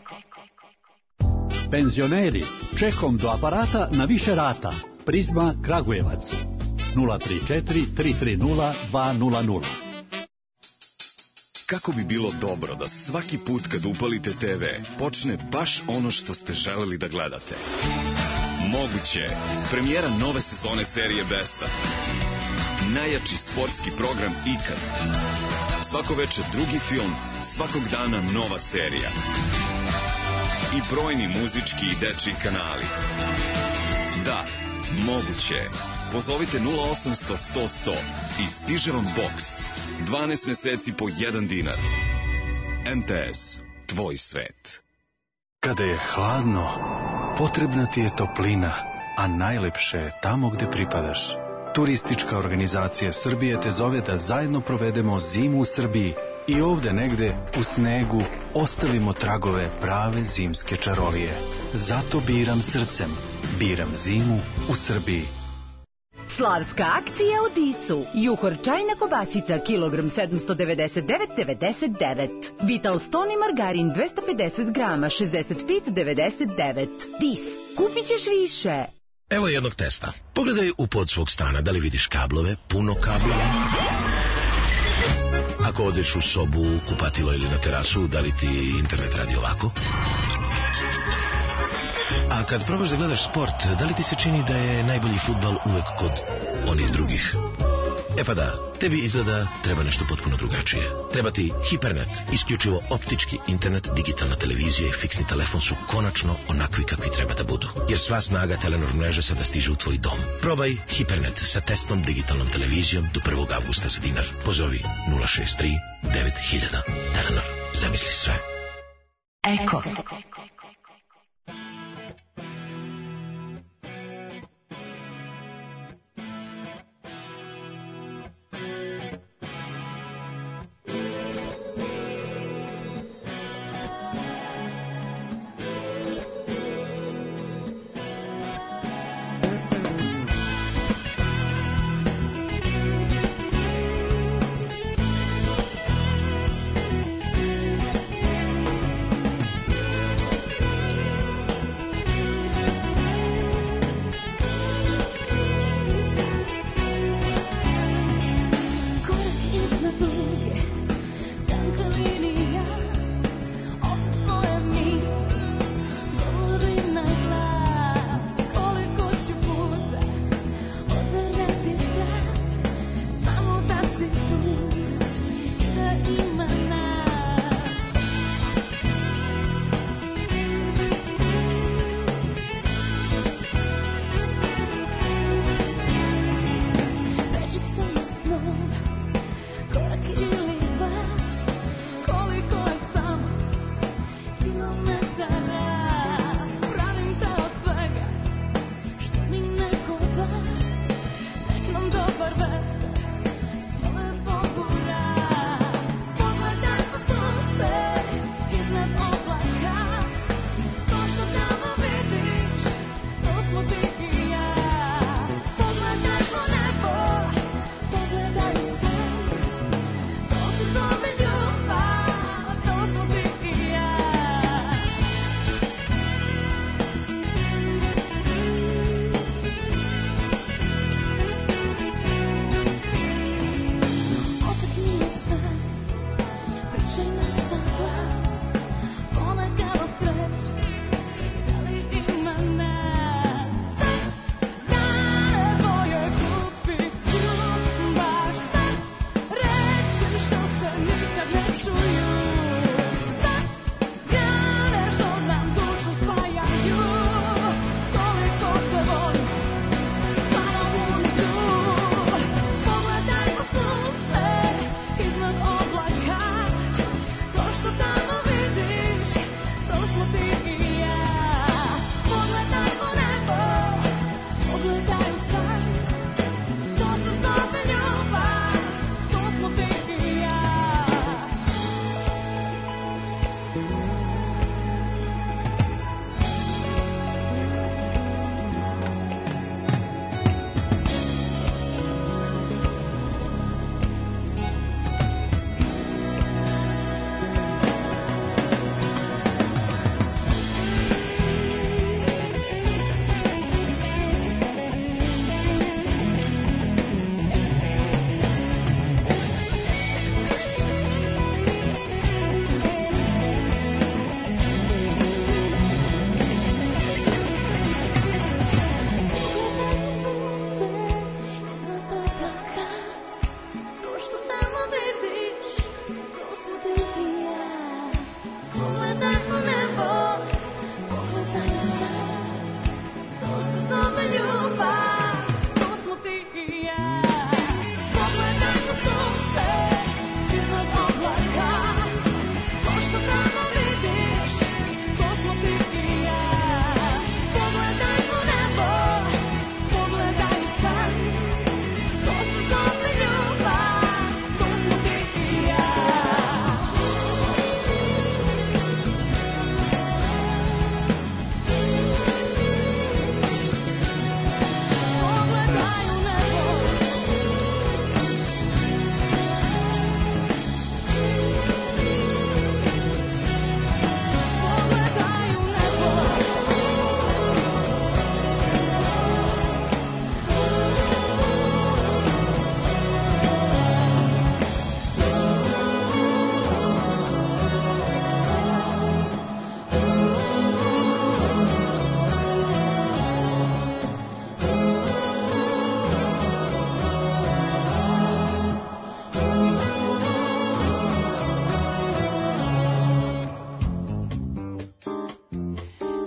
Penzioneri, čekom do aparata na više rata. Prizma Kragujevac. 034 330 200.
Kako bi bilo dobro da svaki put kad upalite TV počne baš ono što ste želeli da gledate. Moguće je. Premijera nove sezone serije Besa. Najjači sportski program ikad. Svako večer drugi film, svakog dana nova serija. I brojni muzički i dečji kanali. Da, moguće je. Pozovite 0800 100 100 i stiže vam boks. 12 meseci po 1 dinar. MTS, tvoj svet.
Kada je hladno, potrebna ti je toplina, a najlepše je tamo gde pripadaš. Turistička organizacija Srbije te zove da zajedno provedemo zimu u Srbiji i ovde negde u snegu ostavimo tragove prave zimske čarolije. Zato biram srcem. Biram zimu u Srbiji.
Slavska akcija u Disu. Juhor čajna kobasica, kilogram 799,99. Vital Stoni margarin 250 grama, 65,99. Dis. Kupit ćeš više.
Evo jednog testa. Pogledaj u pod svog stana, da li vidiš kablove, puno kablova. Ako odeš u sobu, kupatilo ili na terasu, da li ti internet radi ovako? A kad probaš da gledaš sport, da li ti se čini da je najbolji fudbal uvek kod onih drugih? E pa da, tebi izgleda treba nešto potpuno drugačije. Treba ti Hipernet, isključivo optički internet, digitalna televizija i fiksni telefon su konačno onakvi kakvi treba da budu. Jer sva snaga Telenor mreže sada stiže u tvoj dom. Probaj Hipernet sa testnom digitalnom televizijom do 1. avgusta za dinar. Pozovi 063 9000. Telenor, zamisli sve.
Eko.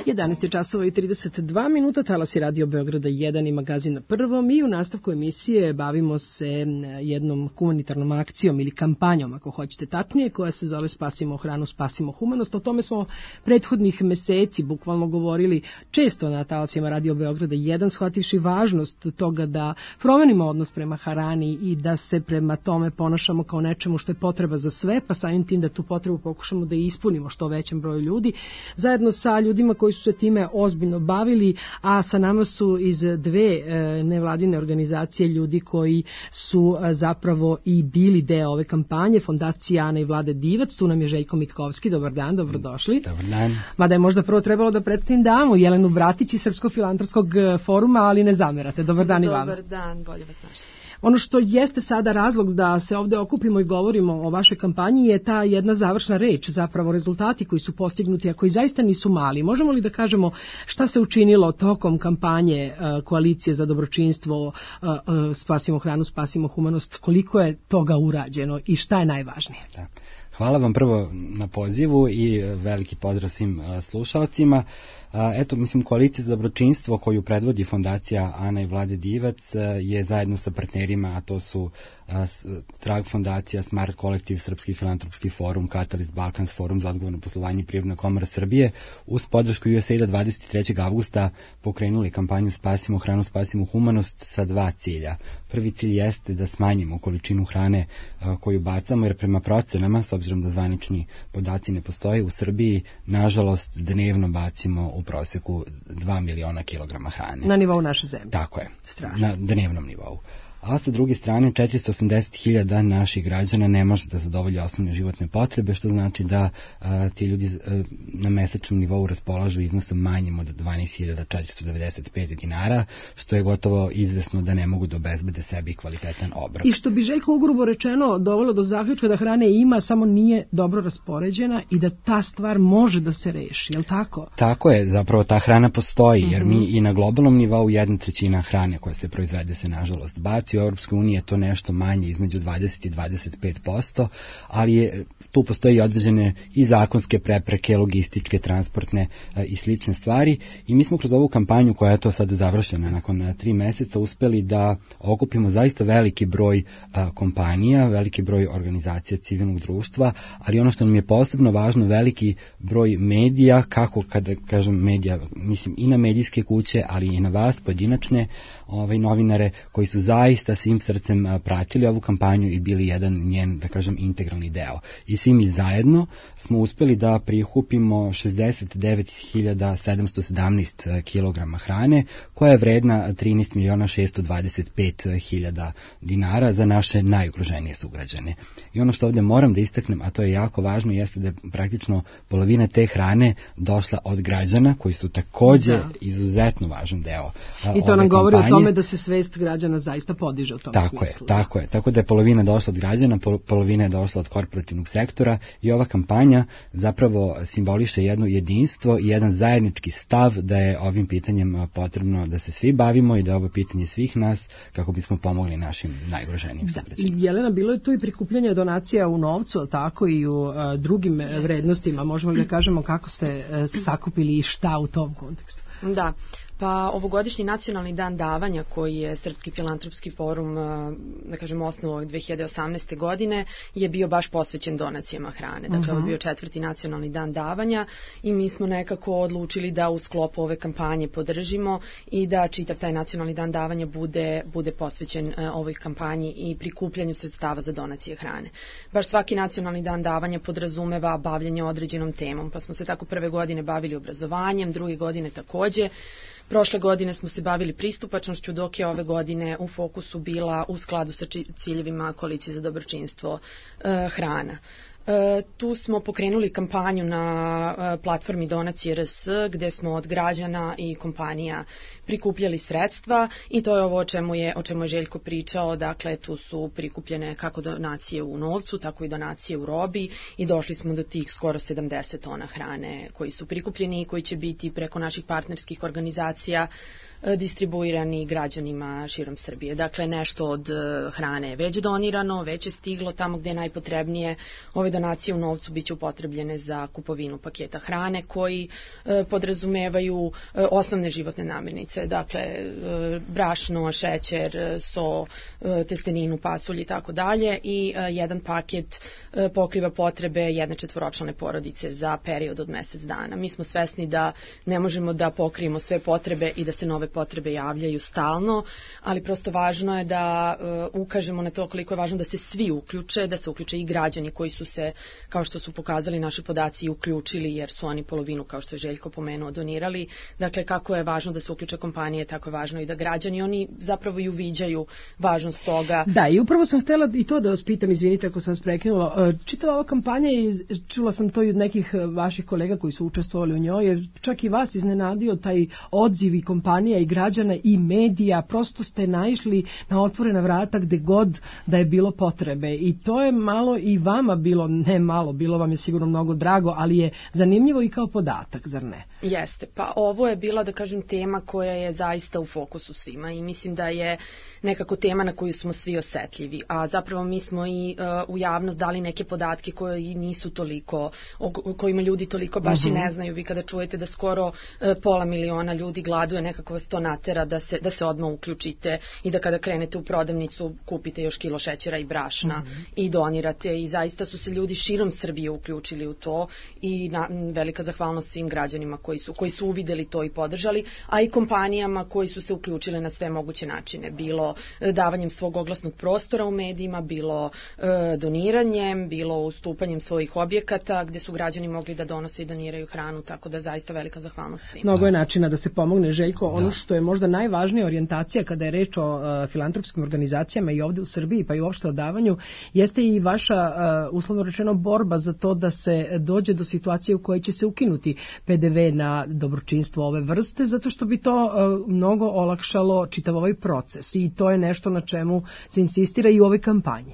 11 časova i 32 minuta, talas je Radio Beograda 1 i magazin na prvom i u nastavku emisije bavimo se jednom humanitarnom akcijom ili kampanjom, ako hoćete tačnije, koja se zove Spasimo hranu, spasimo humanost. O tome smo prethodnih meseci bukvalno govorili često na talasima Radio Beograda 1, shvativši važnost toga da promenimo odnos prema hrani i da se prema tome ponašamo kao nečemu što je potreba za sve, pa samim tim da tu potrebu pokušamo da ispunimo što većem broju ljudi, zajedno sa ljudima koji su se time ozbiljno bavili, a sa nama su iz dve nevladine organizacije ljudi koji su zapravo i bili deo ove kampanje, Fondacija Ana i Vlade Divac. Tu nam je Željko Mitkovski. Dobar dan, dobrodošli.
Dobar dan.
Mada je možda prvo trebalo da predstavim damu, Jelenu Bratić iz Srpskog filantropskog foruma, ali ne zamerate. Dobar dan i vama.
Dobar dan, bolje vas našli.
Ono što jeste sada razlog da se ovdje okupimo i govorimo o vašoj kampanji je ta jedna završna reč, zapravo rezultati koji su postignuti, a koji zaista nisu mali. Možemo li da kažemo šta se učinilo tokom kampanje Koalicije za dobročinstvo, Spasimo hranu, spasimo humanost, koliko je toga urađeno i šta je najvažnije?
Da. Hvala vam prvo na pozivu i veliki pozdrav svim slušalcima. Eto, mislim, Koalicija za dobročinstvo koju predvodi Fondacija Ana i Vlade Divac je zajedno sa partnerima, a to su Trag fondacija, Smart kolektiv, Srpski filantropski forum, Catalyst Balkans forum za odgovorno poslovanje i Privredna komora Srbije, uz podršku USAID-a 23. avgusta pokrenuli kampanju Spasimo hranu, spasimo humanost sa dva cilja. Prvi cilj jeste da smanjimo količinu hrane koju bacamo, jer prema procenama, s obzirom da zvanični podaci ne postoje, u Srbiji, nažalost, dnevno bacimo u proseku 2 miliona kilograma hrane.
Na nivou naše zemlje.
Tako je,
strašno.
Na dnevnom nivou. A sa druge strane 480.000 naših građana ne može da zadovolji osnovne životne potrebe, što znači da ti ljudi na mesečnom nivou raspolažu iznosom manjim od 12.495 dinara, što je gotovo izvesno da ne mogu da obezbede sebi kvalitetan obrok.
I što bi Željko ugrubo rečeno dovelo do zaključka da hrane ima, samo nije dobro raspoređena i da ta stvar može da se reši, je li tako?
Tako je, zapravo ta hrana postoji, jer mi i na globalnom nivou 1/3 hrane koja se proizvede se nažalost baci. U Europskoj uniji je to nešto manje, između 20 i 25%, ali tu postoji i određene i zakonske prepreke, logističke, transportne i slične stvari. I mi smo kroz ovu kampanju, koja je to sada završena nakon 3 meseca, uspeli da okupimo zaista veliki broj kompanija, veliki broj organizacija civilnog društva, ali ono što nam je posebno važno, veliki broj medija, kako kada kažem medija, mislim i na medijske kuće, ali i na vas, pojedinačne novinare, koji su zaista svim srcem pratili ovu kampanju i bili jedan njen, da kažem, integralni deo. I svi mi zajedno smo uspeli da prikupimo 69.717 kilograma hrane, koja je vredna 13.625.000 dinara za naše najugroženije sugrađane. I ono što ovdje moram da istaknem, a to je jako važno, jeste da je praktično polovina te hrane došla od građana, koji su također izuzetno važan deo
I to nam govori o tome da se svest građana zaista podiže u tom smislu.
Tako je. Tako da je polovina došla od građana, polovina je došla od korporativnog sektora i ova kampanja zapravo simboliše jedno jedinstvo i jedan zajednički stav da je ovim pitanjem potrebno da se svi bavimo i da je ovo pitanje svih nas kako bismo pomogli našim najugroženijim sugrađanima.
Jelena, bilo je tu i prikupljanje donacija u novcu, ali tako i u drugim vrednostima. Možemo li da kažemo kako ste sakupili i šta u tom kontekstu?
Da, pa ovogodišnji nacionalni dan davanja koji je Srpski filantropski forum, da kažem, osnovao 2018. godine je bio baš posvećen donacijama hrane. Dakle, ovo je bio 4. nacionalni dan davanja i mi smo nekako odlučili da u sklopu ove kampanje podržimo i da čitav taj nacionalni dan davanja bude posvećen ovoj kampanji i prikupljanju sredstava za donacije hrane. Baš svaki nacionalni dan davanja podrazumeva bavljanje određenom temom, pa smo se tako prve godine bavili obrazovanjem, druge godine takođe. Prošle godine smo se bavili pristupačnošću, dok je ove godine u fokusu bila, u skladu sa ciljevima Koalicije za dobročinstvo, hrana. Tu smo pokrenuli kampanju na platformi Donacije RS, gde smo od građana i kompanija prikupljali sredstva i to je ovo o čemu je Željko pričao. Dakle, tu su prikupljene kako donacije u novcu, tako i donacije u robi i došli smo do tih skoro 70 tona hrane koji su prikupljeni i koji će biti preko naših partnerskih organizacija distribuirani građanima širom Srbije. Dakle, nešto od hrane je već donirano, već je stiglo tamo gde je najpotrebnije. Ove donacije u novcu biće upotrebljene za kupovinu paketa hrane koji podrazumevaju osnovne životne namirnice, dakle brašno, šećer, so, testeninu, pasulj i tako dalje, i jedan paket pokriva potrebe jedne četvoročlane porodice za period od mesec dana. Mi smo svesni da ne možemo da pokrijemo sve potrebe i da se nove potrebe javljaju stalno, ali prosto važno je da ukažemo na to koliko je važno da se svi uključe, da se uključe i građani koji su se, kao što su pokazali naši podaci, uključili, jer su oni polovinu, kao što je Željko pomenuo, donirali. Dakle, kako je važno da se uključe kompanije, tako je važno i da građani, oni zapravo i uviđaju važnost toga.
Da, i upravo sam htjela i to da vas pitam, izvinite ako sam vas prekinula, čitava ova kampanja, i čula sam to i od nekih vaših kolega koji su učestvovali u njoj, je čak i vas iznenadio taj odziv i kompanija i građana i medija, prosto ste naišli na otvorena vrata gde god da je bilo potrebe, i to je malo i vama bilo, ne malo, bilo vam je sigurno mnogo drago, ali je zanimljivo i kao podatak, zar ne?
Jeste, pa ovo je bila, da kažem, tema koja je zaista u fokusu svima i mislim da je nekako tema na koju smo svi osetljivi, a zapravo mi smo i u javnost dali neke podatke koji nisu toliko, o kojima ljudi toliko baš i ne znaju. Vi kada čujete da skoro 500.000 ljudi gladuje, nekako vas to natera da se odmah uključite i da kada krenete u prodavnicu kupite još kilo šećera i brašna i donirate, i zaista su se ljudi širom Srbije uključili u to, i velika zahvalnost svim građanima koji su uvideli to i podržali, a i kompanijama koji su se uključile na sve moguće načine, bilo davanjem svog oglasnog prostora u medijima, bilo doniranjem, bilo ustupanjem svojih objekata gde su građani mogli da donose i doniraju hranu, tako da zaista velika zahvalnost svima.
Mnogo je načina da se pomogne, Željko. Ono što je možda najvažnija orijentacija kada je reč o filantropskim organizacijama i ovde u Srbiji, pa i uopšte o davanju, jeste i vaša, uslovno rečeno, borba za to da se dođe do situacije u kojoj će se ukinuti PDV na dobročinstvo ove vrste, zato što bi to mnogo olakšalo čitav ovaj proces, i to je nešto na čemu se insistira i u ovoj kampanji.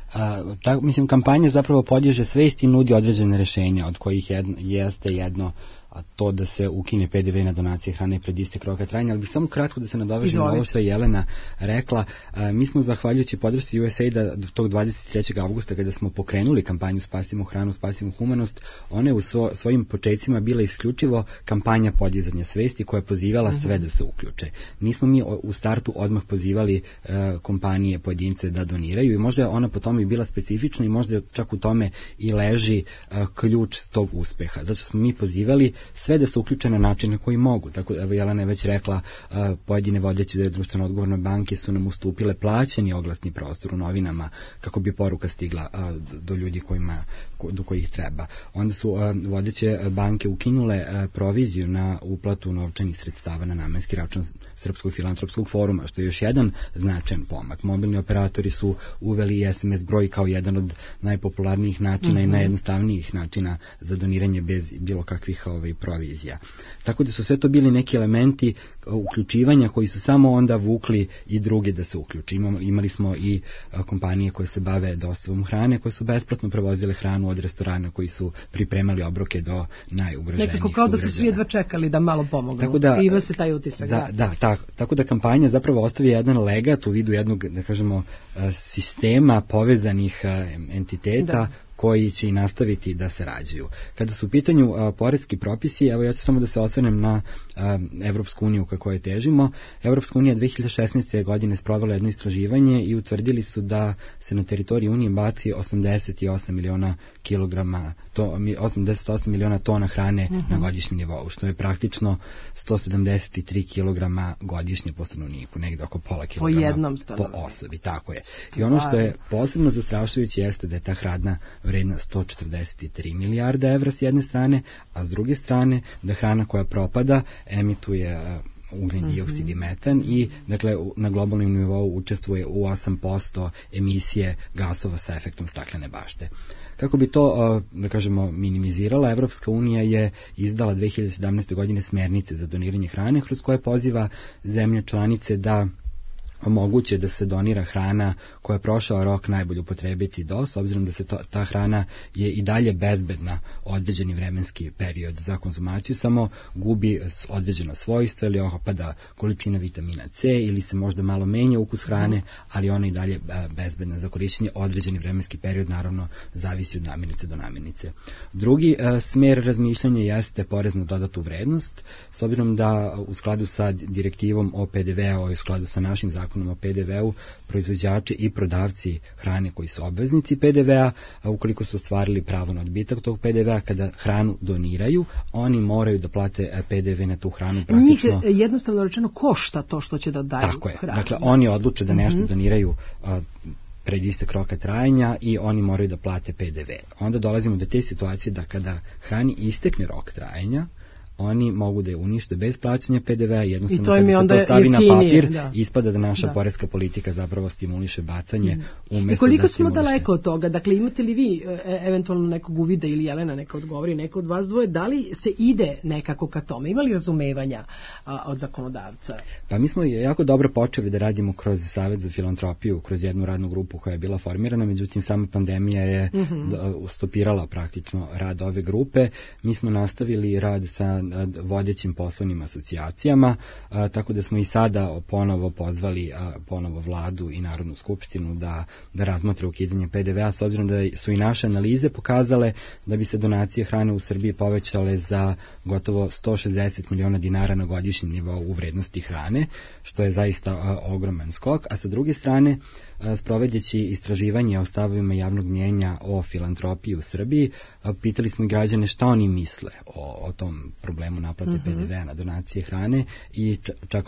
Mislim, kampanja zapravo podiže svest i nudi određene rešenja, od kojih jeste jedno, a to da se ukine PDV na donacije hrane pred istek roka trajanja, ali bih samo kratko da se nadovežem na ovo što je Jelena rekla. Mi smo, zahvaljujući podršci USAID-a, tog 23. avgusta, kada smo pokrenuli kampanju Spasimo hranu, spasimo humanost, ona je u svojim početcima bila isključivo kampanja podizanja svesti koja je pozivala sve da se uključe. Nismo mi u startu odmah pozivali kompanije, pojedince da doniraju, i možda je ona po tome bila specifična i možda čak u tome i leži ključ tog uspeha. Zato smo mi pozivali sve da se uključe na način na koji mogu. Tako, evo, Jelena je već rekla, pojedine vodeće društveno odgovorne banke su nam ustupile plaćeni oglasni prostor u novinama kako bi poruka stigla do ljudi do kojih treba. Onda su vodeće banke ukinule proviziju na uplatu novčanih sredstava na namenski račun Srpskog filantropskog foruma, što je još jedan značajan pomak. Mobilni operatori su uveli i SMS broj kao jedan od najpopularnijih načina i najjednostavnijih načina za doniranje bez bilo kakvih provizija. Tako da su sve to bili neki elementi uključivanja koji su samo onda vukli i drugi da se uključi. Imali smo i kompanije koje se bave dostavom hrane, koje su besplatno prevozile hranu od restorana koji su pripremali obroke do najugroženijih sugrađana. Nekako kao da su svi jedva čekali da malo pomognu. Tako da, ima se taj utisak. Tako da kampanja zapravo ostavi jedan legat u vidu jednog, da kažemo, sistema povezanih entiteta koji će i nastaviti da se rađaju. Kada su u pitanju poreski propisi, evo ja ću samo da se osvrnem na Evropsku uniju ka kojoj težimo. Evropska unija 2016. godine sprovela jedno istraživanje i utvrdili su da se na teritoriji unije baci 88 miliona kilograma, 88 miliona tona hrane na godišnjem nivou, što je praktično 173 kilograma godišnje po stanovniku, negde oko pola kilograma po osobi. Tako je. I ono što je posebno zastrašujuće jeste da je ta hrana vredna 143 milijarda evra s jedne strane, a s druge strane da hrana koja propada emituje ugljen dioksid i metan i dakle na globalnom nivou učestvuje u 8% emisije gasova sa efektom staklene bašte. Kako bi to, da kažemo, minimizirala, Evropska unija je izdala 2017. godine smernice za doniranje hrane, kroz koje poziva zemlje članice da moguće da se donira hrana koja je prošao rok najbolje upotrebiti s obzirom da se ta hrana je i dalje bezbedna određeni vremenski period za konzumaciju, samo gubi određena svojstva ili opada količina vitamina C ili se možda malo menja ukus hrane, ali ona i dalje bezbedna za korišćenje određeni vremenski period, naravno zavisi od namirnice do namirnice. Drugi smer razmišljanja jeste porez na dodatu vrednost, s obzirom da u skladu sa direktivom o PDV-u i u skladu sa našim zakonom o PDV-u proizvođači i prodavci hrane koji su obveznici PDV-a, ukoliko su ostvarili pravo na odbitak tog PDV-a, kada hranu doniraju, oni moraju da plate PDV na tu hranu praktično.
Njih jednostavno rečeno košta to što će da daju hranu.
Tako je. Dakle, oni odluče da nešto doniraju pred istek roka trajanja i oni moraju da plate PDV. Onda dolazimo do te situacije da kada hrani istekne rok trajanja, oni mogu da je unište bez plaćanja PDV-a, jednostavno kada se to stavi na papir, ispada da naša poreska politika zapravo stimuliše bacanje umjesto.
I koliko smo daleko od toga? Dakle, imate li vi eventualno nekog uvida ili Jelena neka odgovori, neko od vas dvoje, da li se ide nekako ka tome? Ima li razumevanja od zakonodavca?
Pa mi smo jako dobro počeli da radimo kroz Savet za filantropiju, kroz jednu radnu grupu koja je bila formirana, međutim sama pandemija je stopirala praktično rad ove grupe. Mi smo nastavili rad sa vodećim poslovnim asocijacijama, tako da smo i sada ponovo pozvali ponovo vladu i Narodnu skupštinu da razmotre ukidanje PDV-a, s obzirom da su i naše analize pokazale da bi se donacije hrane u Srbiji povećale za gotovo 160 miliona dinara na godišnjem nivou u vrednosti hrane, što je zaista ogroman skok, a sa druge strane sprovedeći istraživanje o stavovima javnog mnjenja o filantropiji u Srbiji, pitali smo i građane šta oni misle o tom problemu naplate PDV-a na donacije hrane i čak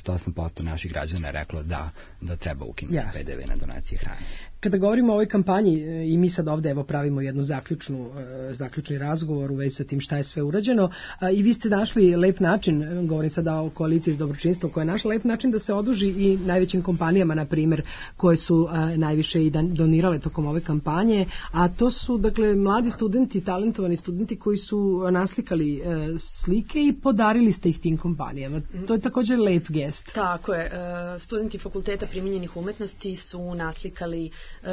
88% naših građana je reklo da treba ukinuti PDV na donacije hrane.
Kada govorimo o ovoj kampanji i mi sad ovde evo pravimo jednu zaključni razgovor u vezi sa tim šta je sve urađeno i vi ste našli lep način, govorim sada o koaliciji za dobročinstvo, koja je našla lep način da se oduži i najvećim kompanijama, na primjer, koje su najviše i donirale tokom ove kampanje, a to su dakle mladi studenti, talentovani studenti koji su naslikali slike i podarili ste ih tim kompanijama. To je također lep gest.
Tako je. Studenti Fakulteta primijenjenih umetnosti su naslikali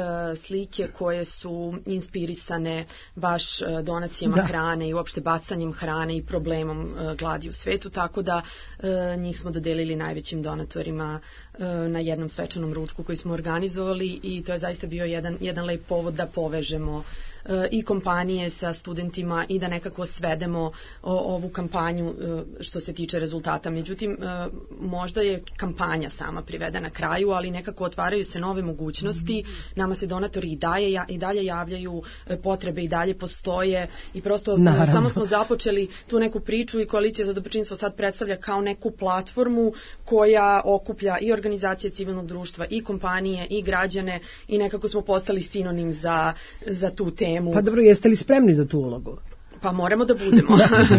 slike koje su inspirisane baš donacijama hrane i uopšte bacanjem hrane i problemom gladi u svetu, tako da njih smo dodelili najvećim donatorima na jednom svečanom ručku koji smo organizovali i to je zaista bio jedan lep povod da povežemo i kompanije sa studentima i da nekako svedemo ovu kampanju što se tiče rezultata. Međutim, možda je kampanja sama privedena kraju, ali nekako otvaraju se nove mogućnosti. Nama se donatori i dalje javljaju, potrebe i dalje postoje i prosto samo smo započeli tu neku priču i Koalicija za dobročinstvo sad predstavlja kao neku platformu koja okuplja i organizacije civilnog društva i kompanije i građane i nekako smo postali sinonim za tu temu.
Pa dobro, jeste li spremni za tu ulogu?
Pa moramo da budemo.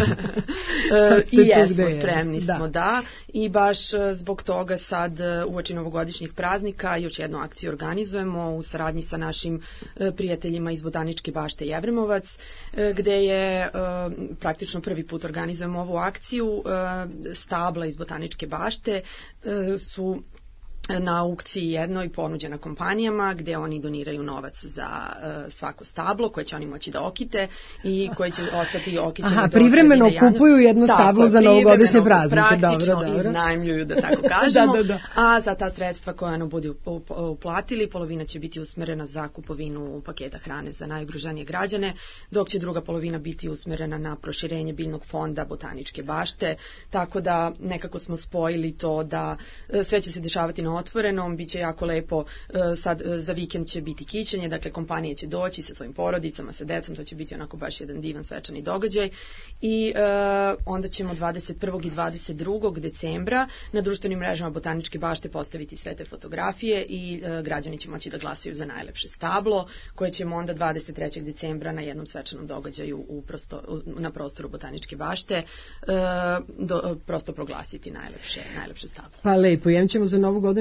I jesmo, spremni smo, da. I baš zbog toga sad uoči novogodišnjih praznika još jednu akciju organizujemo u saradnji sa našim prijateljima iz Botaničke bašte Jevremovac, gde je praktično prvi put organizujemo ovu akciju. Stabla iz Botaničke bašte su na aukciji jednoj ponuđena kompanijama gdje oni doniraju novac za svako stablo koje će oni moći da okite i koje će ostati okićeno.
Privremeno kupuju jedno stablo za novogodišnje praznike.
Praktično iznajmljuju, da tako kažemo. A za ta sredstva koja ono budu uplatili, polovina će biti usmerena za kupovinu paketa hrane za najugroženije građane, dok će druga polovina biti usmerena na proširenje biljnog fonda Botaničke bašte. Tako da nekako smo spojili to da sve će se dešavati na otvorenom, bit će jako lepo, sad za vikend će biti kićenje, dakle kompanije će doći sa svojim porodicama, sa decom, to će biti onako baš jedan divan svečani događaj i onda ćemo 21. i 22. decembra na društvenim mrežama Botaničke bašte postaviti sve te fotografije i građani će moći da glasaju za najlepše stablo, koje ćemo onda 23. decembra na jednom svečanom događaju na prostoru Botaničke bašte prosto proglasiti najlepše stablo.
Pa lepo, ćemo za Novu godinu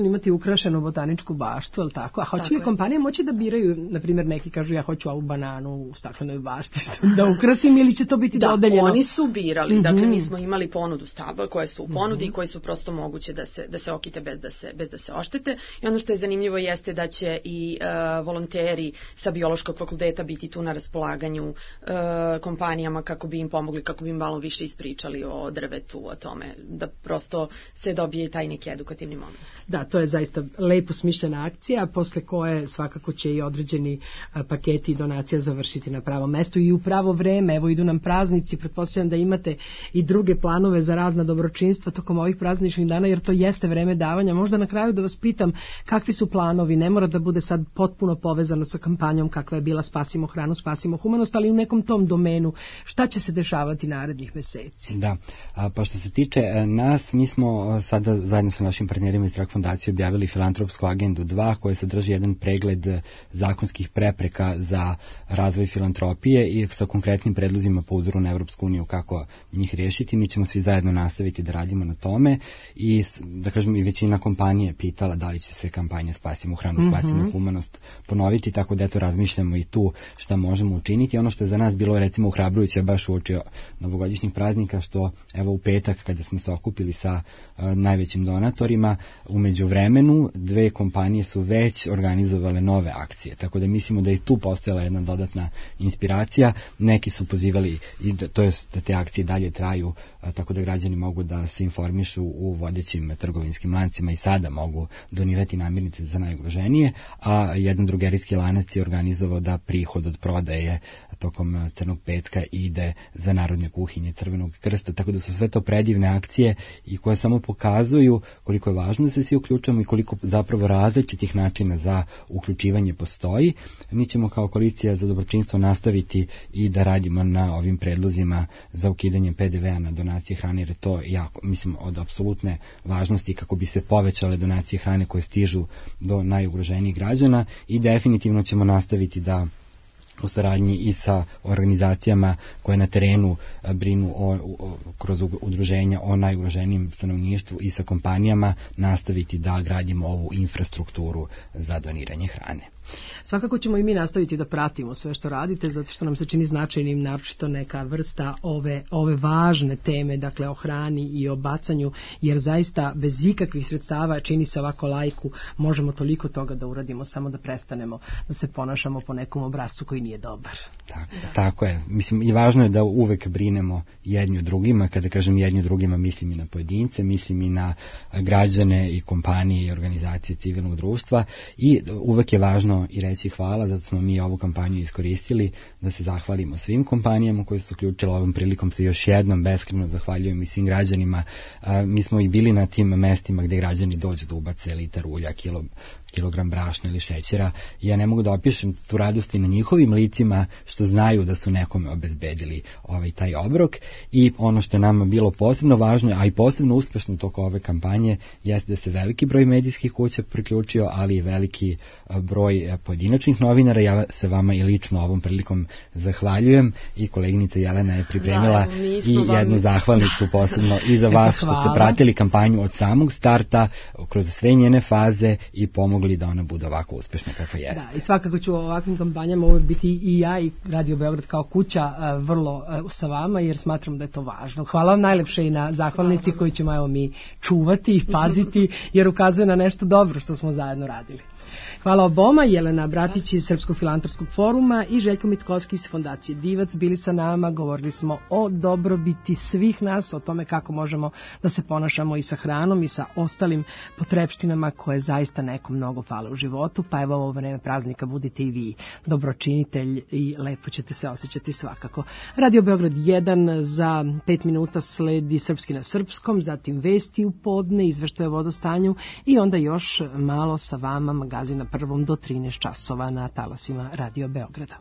imati ukrašenu botaničku baštu, ali tako? A hoće li kompanije moći da biraju, na primjer, neki kažu ja hoću ovu bananu u staklenoj bašti da ukrasim, ili će to biti dodeljeno?
Da, oni su birali, dakle mi smo imali ponudu stabla koje su u ponudi i koji su prosto moguće da se okite bez da se oštete. I ono što je zanimljivo jeste da će i volonteri sa biološkog fakulteta biti tu na raspolaganju kompanijama kako bi im pomogli, kako bi im malo više ispričali o drvetu, o tome, da prosto se dobije taj neki edukativni moment.
Da, to je zaista lepo smišljena akcija, posle koje svakako će i određeni paketi i donacija završiti na pravo mesto i u pravo vreme. Evo, idu nam praznici, pretpostavljam da imate i druge planove za razna dobročinstva tokom ovih prazničnih dana, jer to jeste vreme davanja. Možda na kraju da vas pitam kakvi su planovi, ne mora da bude sad potpuno povezano sa kampanjom kakva je bila Spasimo hranu, spasimo humanost, ali u nekom tom domenu. Šta će se dešavati narednih meseci?
Da, pa što se tiče nas, mi smo sada zajedno sa našim partnerima iz Trak fondacije objavili filantropsku agendu 2 koja sadrži jedan pregled zakonskih prepreka za razvoj filantropije i sa konkretnim predlozima po uzoru na Evropsku uniju kako njih riješiti. Mi ćemo svi zajedno nastaviti da radimo na tome i da kažem i većina kompanije pitala da li će se kampanja Spasimo hranu, spasimo humanost ponoviti, tako da eto razmišljamo i tu šta možemo učiniti. Ono što je za nas bilo recimo ohrabrujuće baš uoči novogodišnjih praznika, što evo u petak kada smo se okupili sa najvećim donatorima, u međuvremenu 2 kompanije su već organizovale nove akcije, tako da mislimo da je tu postojala jedna dodatna inspiracija. Neki su pozivali i to je da te akcije dalje traju, tako da građani mogu da se informišu u vodećim trgovinskim lancima i sada mogu donirati namirnice za najugroženije, a jedan drugerijski lanac je organizovao da prihod od prodaje tokom Crnog petka ide za narodne kuhinje Crvenog krsta, tako da su sve to predivne akcije i koje samo pokazuju koliko je važno da se svi uključujemo i koliko zapravo različitih načina za uključivanje postoji. Mi ćemo kao koalicija za dobročinstvo nastaviti i da radimo na ovim predlozima za ukidanje PDV-a na donacije hrane, jer je to jako, mislim, od apsolutne važnosti kako bi se povećale donacije hrane koje stižu do najugroženijih građana i definitivno ćemo nastaviti da u saradnji i sa organizacijama koje na terenu brinu kroz udruženja o najugroženijem stanovništvu i sa kompanijama nastaviti da gradimo ovu infrastrukturu za doniranje hrane.
Svakako ćemo i mi nastaviti da pratimo sve što radite, zato što nam se čini značajnim naročito neka vrsta ove važne teme, dakle o hrani i o bacanju, jer zaista bez ikakvih sredstava, čini se ovako laiku, možemo toliko toga da uradimo, samo da prestanemo da se ponašamo po nekom obrascu koji nije dobar.
Tako je. Mislim, i važno je da uvek brinemo jedni o drugima. Kada kažem jedni o drugima, mislim i na pojedince, mislim i na građane i kompanije i organizacije civilnog društva i uvek je važno i reći hvala, zato smo mi ovu kampanju iskoristili da se zahvalimo svim kompanijama koje su uključile. Ovom prilikom se još jednom beskreno zahvaljujem i svim građanima. Mi smo i bili na tim mestima gde građani dođu da ubace litar ulja, kilogram brašna ili šećera. Ja ne mogu da opišem tu radost i na njihovim licima što znaju da su nekome obezbedili taj obrok. I ono što je nama bilo posebno važno, a i posebno uspešno toko ove kampanje, jeste da se veliki broj medijskih kuća priključio, ali i veliki broj pojedinačnih novinara. Ja se vama i lično ovom prilikom zahvaljujem i koleginica Jelena je pripremila i jednu zahvalnicu posebno i za vas što ste pratili kampanju od samog starta kroz sve njene faze i pomogli da ona bude ovako uspešna kakva jeste.
Da, i svakako ću u ovakvim kampanjama uvijek biti i ja i Radio Beograd kao kuća vrlo sa vama, jer smatram da je to važno. Hvala vam najlepše i na zahvalnici koju ćemo mi čuvati i paziti, jer ukazuje na nešto dobro što smo zajedno radili. Hvala oboma, Jelena Bratić iz Srpskog filantropskog foruma i Željko Mitkovski iz Fondacije Divac bili sa nama. Govorili smo o dobrobiti svih nas, o tome kako možemo da se ponašamo i sa hranom i sa ostalim potrepštinama koje zaista nekom mnogo fale u životu. Pa evo ovo vreme praznika budite i vi dobročinitelj i lepo ćete se osjećati svakako. Radio Beograd 1 za 5 minuta sledi Srpski na srpskom, zatim vesti u podne, izveštaje o vodostanju i onda još malo sa vama magazina prvom do 13 časova na talasima Radio Beograda.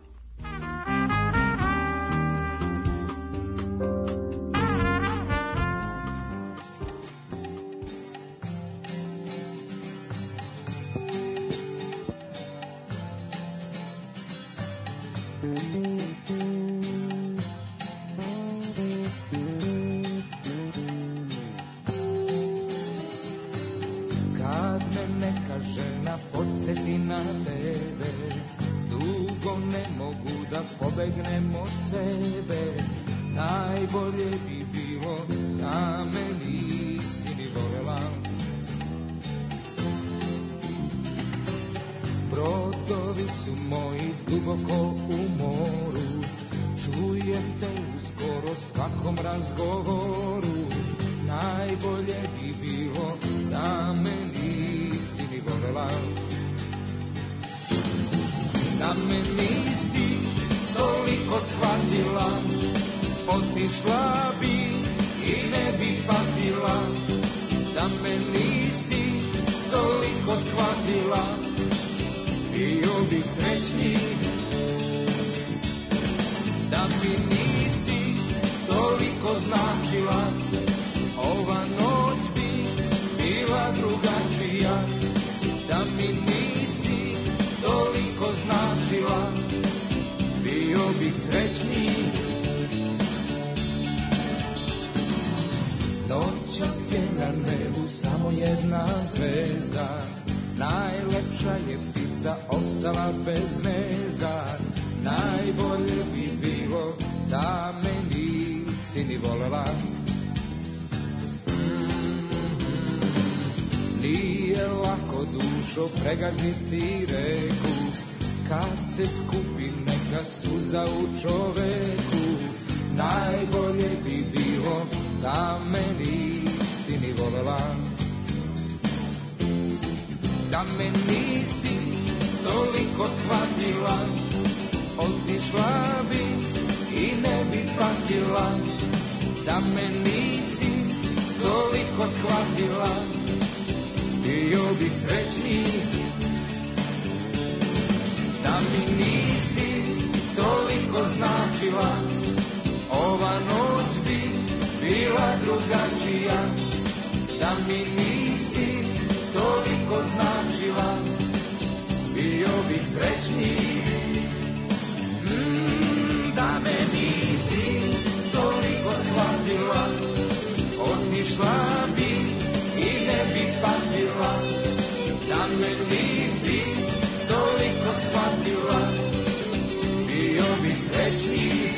Kad me
pobegnem od sebe. Najbolje bi bilo da me nisi ni volela. Brodovi su moji duboko u moru, čujem te u skoro svakom razgovoru. Najbolje bi bilo da me nisi ni volela. Da me nisi toliko shvatila, otišla bi i ne bi patila. Da me nisi toliko shvatila, bio bih srećniji. Da mi nisi toliko značila, ova noć bi bila drugačija. Da mi nisi toliko značila, bio bih srećniji. Noćas je na nebu samo jedna zvezda, najlepša je ptica ostala bez gnezda. Najbolje bi bilo da me nisi ni volela. Nije lako dušo pregaziti reku, kad se skupi neka suza u čoveku. Najbolje bi bilo da me nisi ni volela. Da me nisi toliko shvatila, otišla bi i ne bi patila. Da me nisi toliko shvatila, bio bih srećniji. Da mi nisi toliko značila, ova noć bi bila drugačija. Da mi nisi toliko značila, bio bih srećniji. Da me nisi toliko shvatila, otišla bi i ne bi patila. Da me nisi toliko shvatila, bio bih srećniji.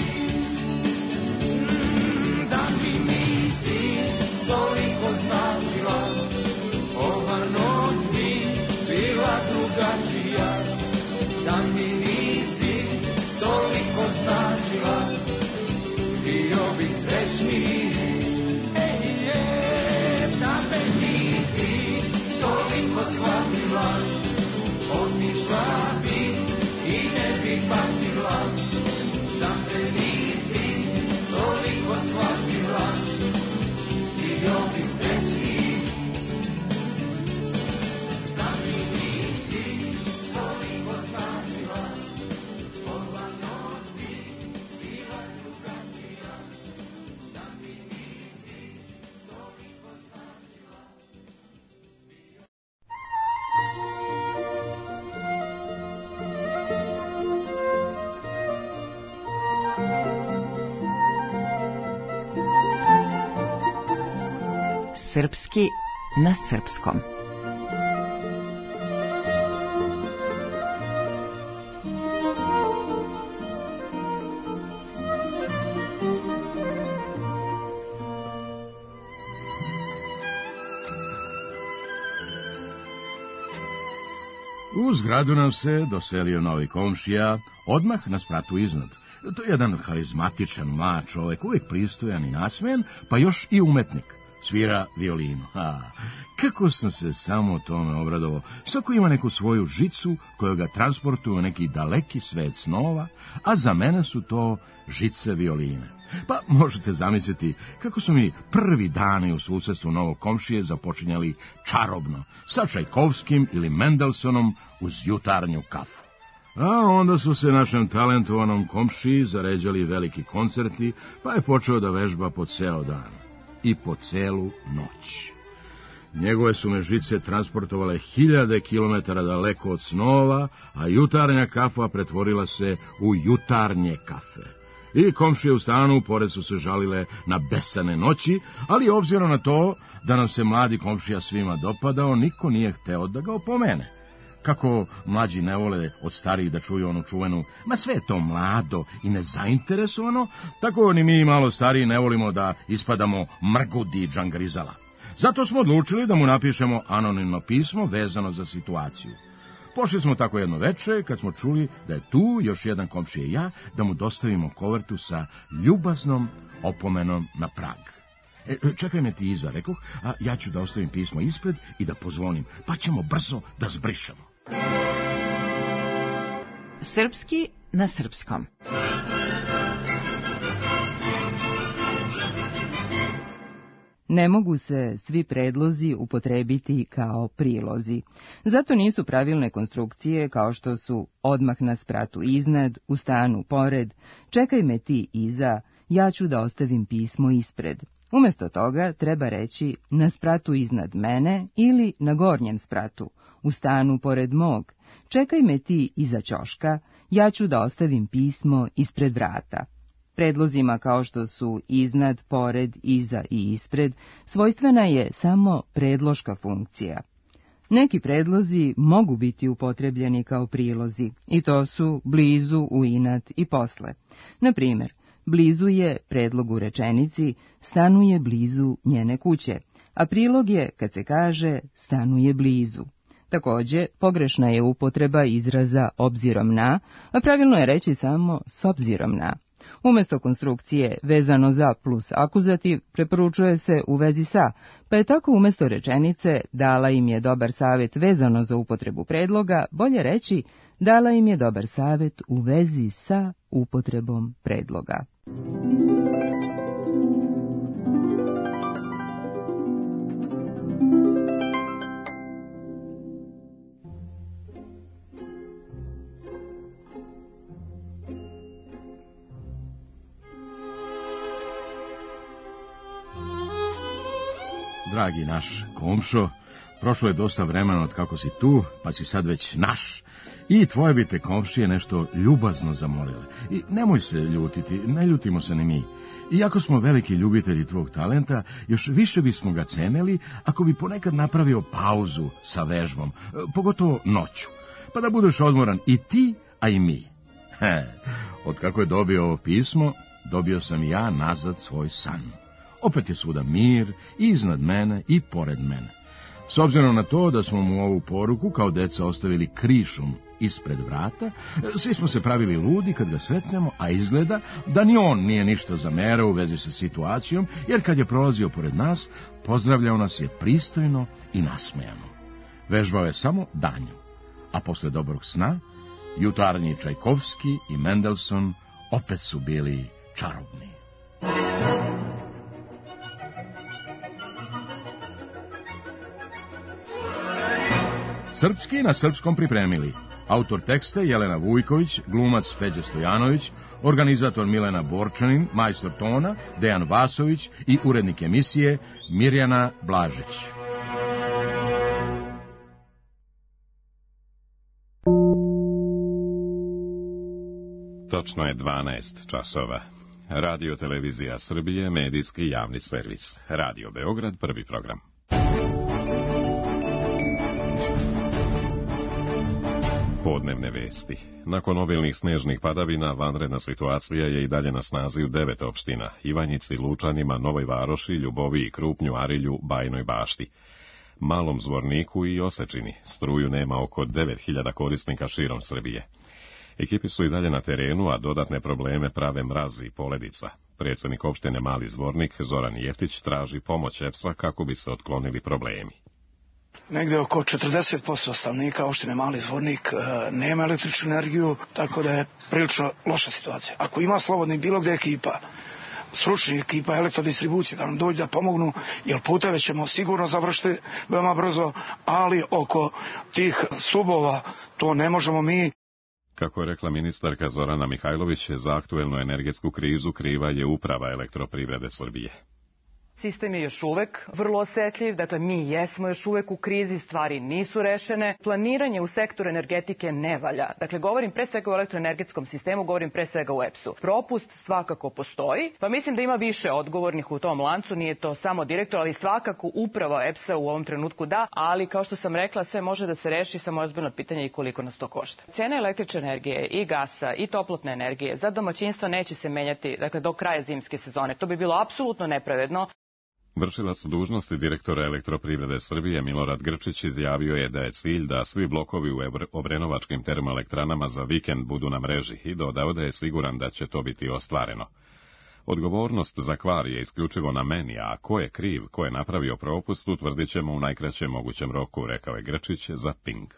Da mi nisi toliko značila, ova noć bi bila drugačija. Da mi nisi toliko značila, bio bih srećniji. Da me nisi toliko shvatila, otišla bi i ne bi patila. Da me nisi toliko shvatila, bio bih srećniji. Da mi nisi toliko značila, ova noć bi bila drugačija. Da mi nisi toliko značila.
Srpski na srpskom.
U zgradu nam se doselio novi komšija, odmah na spratu iznad. To je jedan harizmatičan mlad čovek, uvijek pristojan i nasmejan, pa još i umetnik. Svira violinu. Kako sam se samo tome obradovao. Svako ima neku svoju žicu koja ga transportuje u neki daleki svet snova, a za mene su to žice violine. Pa možete zamisliti kako su mi prvi dani u susjedstvu novog komšije započinjali čarobno, sa Čajkovskim ili Mendelsonom uz jutarnju kafu. A onda su se našem talentovanom komšiji zaređali veliki koncerti, pa je počeo da vežba po ceo dan i po celu noć. Njegove su me žice transportovale 1000 kilometara daleko od snova, a jutarnja kafa pretvorila se u jutarnje kafe. I komšije u stanu pored su se žalile na besane noći, ali obzirom na to da nam se mladi komšija svima dopadao, niko nije hteo da ga opomene. Kako mlađi ne vole od starijih da čuju onu čuvenu, ma sve je to mlado i nezainteresovano, tako ni mi malo stariji ne volimo da ispadamo mrgudi džangrizala. Zato smo odlučili da mu napišemo anonimno pismo vezano za situaciju. Pošli smo tako jedno veče, kad smo čuli da je tu još jedan komšija i ja, da mu dostavimo kovertu sa ljubaznom opomenom na prag. Čekaj me ti iza, rekoh, a ja ću da ostavim pismo ispred i da pozvonim, pa ćemo brzo da zbrišemo.
Srpski na srpskom.
Ne mogu se svi predlozi upotrebiti kao prilozi. Zato nisu pravilne konstrukcije kao što su odmah na spratu iznad, u stanu pored, čekaj me ti iza, ja ću da ostavim pismo ispred. Umjesto toga treba reći na spratu iznad mene ili na gornjem spratu, u stanu pored mog, čekaj me ti iza ćoška, ja ću da ostavim pismo ispred vrata. Predlozima kao što su iznad, pored, iza i ispred, svojstvena je samo predloška funkcija. Neki predlozi mogu biti upotrebljeni kao prilozi, i to su blizu, u inat i posle. Na primjer, blizu je predlog u rečenici, stanuje blizu njene kuće, a prilog je kad se kaže stanuje blizu. Također, pogrešna je upotreba izraza obzirom na, a pravilno je reći samo s obzirom na. Umjesto konstrukcije vezano za plus akuzativ preporučuje se u vezi sa, pa je tako umjesto rečenice dala im je dobar savjet vezano za upotrebu predloga, bolje reći dala im je dobar savjet u vezi sa upotrebom predloga.
Dragi naš komšo, prošlo je dosta vremena od kako si tu, pa si sad već naš. I tvoje bi te komšije nešto ljubazno zamolile. I nemoj se ljutiti, ne ljutimo se ni mi. Iako smo veliki ljubitelji tvog talenta, još više bismo ga cenili ako bi ponekad napravio pauzu sa vežbom, pogotovo noću, pa da budeš odmoran i ti, a i mi. Od kako je dobio ovo pismo, dobio sam ja nazad svoj san. Opet je svuda mir, i iznad mene i pored mene. S obzirom na to da smo mu ovu poruku kao deca ostavili krišom ispred vrata, svi smo se pravili ludi kad ga sretnemo, a izgleda da ni on nije ništa zamerao u vezi sa situacijom, jer kad je prolazio pored nas, pozdravljao nas je pristojno i nasmejano. Vežbao je samo danju, a posle dobrog sna, jutarnji Čajkovski i Mendelson opet su bili čarobni. Srpski na srpskom pripremili. Autor teksta Jelena Vujković, glumac Feđa Stojanović, organizator Milena Borčanin, majstor tona Dejan Vasović i urednik emisije Mirjana Blažić.
Točno je 12 časova. Radio Televizija Srbije, medijski javni servis. Radio Beograd, prvi program. Podnevne vesti. Nakon obilnih snežnih padavina, vanredna situacija je i dalje na snazi u 9 opština: Ivanjici, Lučanima, Novoj Varoši, Ljuboviji, Krupnju, Arilju, Bajnoj Bašti, Malom Zvorniku i Osečini. Struju nema oko 9000 korisnika širom Srbije. Ekipi su i dalje na terenu, a dodatne probleme prave mraz i poledica. Predsjednik opštine Mali Zvornik, Zoran Jeftić, traži pomoć EPS-a kako bi se otklonili problemi.
Negde oko 40% stanovnika opštine Mali Zvornik nema električnu energiju, tako da je prilično loša situacija. Ako ima slobodni bilo gde ekipa, stručnih ekipa elektrodistribucije da nam dođu da pomognu, jer puteve ćemo sigurno završiti veoma brzo, ali oko tih stubova to ne možemo mi.
Kako je rekla ministarka Zorana Mihajlović, za aktuelnu energetsku krizu kriva je uprava Elektroprivrede Srbije.
Sistem je još uvek vrlo osetljiv, dakle mi jesmo još uvek u krizi, stvari nisu rešene. Planiranje u sektoru energetike ne valja. Dakle, govorim pre svega o elektroenergetskom sistemu, govorim pre svega o EPS-u. Propust svakako postoji, pa mislim da ima više odgovornih u tom lancu, nije to samo direktor, ali svakako uprava EPS-a u ovom trenutku da, ali kao što sam rekla, sve može da se reši, samo ozbiljno pitanje i koliko nas to košta. Cena električne energije i gasa i toplotne energije za domaćinstva neće se menjati, dakle, do kraja zimske sezone. To bi bilo apsolutno nepravedno.
Vršilac dužnosti direktora Elektroprivrede Srbije Milorad Grčić izjavio je da je cilj da svi blokovi u obrenovačkim termoelektranama za vikend budu na mreži i dodao da je siguran da će to biti ostvareno. Odgovornost za kvar je isključivo na meni, a ko je kriv, ko je napravio propust, utvrdit ćemo u najkraćem mogućem roku, rekao je Grčić za Pink.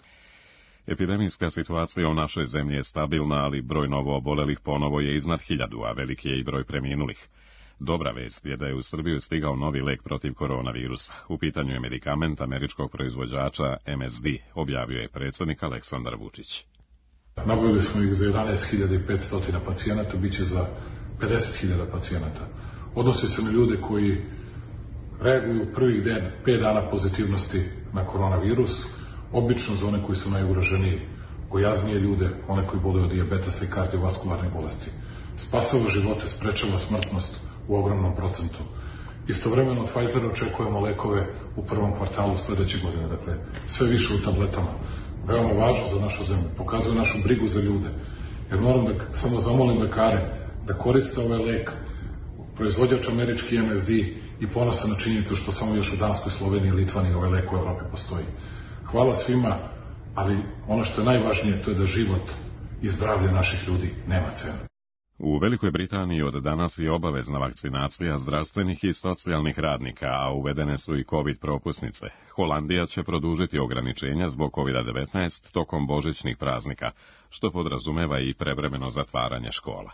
Epidemijska situacija u našoj zemlji je stabilna, ali broj novoobolelih ponovo je iznad 1000, a veliki je i broj preminulih. Dobra vest je da je u Srbiju stigao novi lek protiv koronavirusa. U pitanju je medikament američkog proizvođača MSD, objavio je predsjednik Aleksandar Vučić.
Nabavili smo ih za 11.500 pacijenata, bit će za 50.000 pacijenata. Odnosi se na ljude koji reaguju prvih 5 dana pozitivnosti na koronavirus, obično za one koji su najugroženiji, gojaznije ljude, one koji boluju od dijabetesa i kardiovaskularne bolesti. Spasava živote, sprečava smrtnost u ogromnom procentu. Istovremeno od Pfizera očekujemo lekove u prvom kvartalu sledeće godine, dakle sve više u tabletama. Veoma važno za našu zemlju, pokazuje našu brigu za ljude. Jer moram da samo zamolim lekare da koriste ovaj lek, proizvođač američki MSD, i ponosan na činjenicu što samo još u Danskoj, Sloveniji i Litvaniji ovaj lek u Evropi postoji. Hvala svima, ali ono što je najvažnije to je da život i zdravlje naših ljudi nema cenu.
U Velikoj Britaniji od danas je obavezna vakcinacija zdravstvenih i socijalnih radnika, a uvedene su i COVID propusnice. Holandija će produžiti ograničenja zbog COVID-19 tokom božićnih praznika, što podrazumeva i prevremeno zatvaranje škola.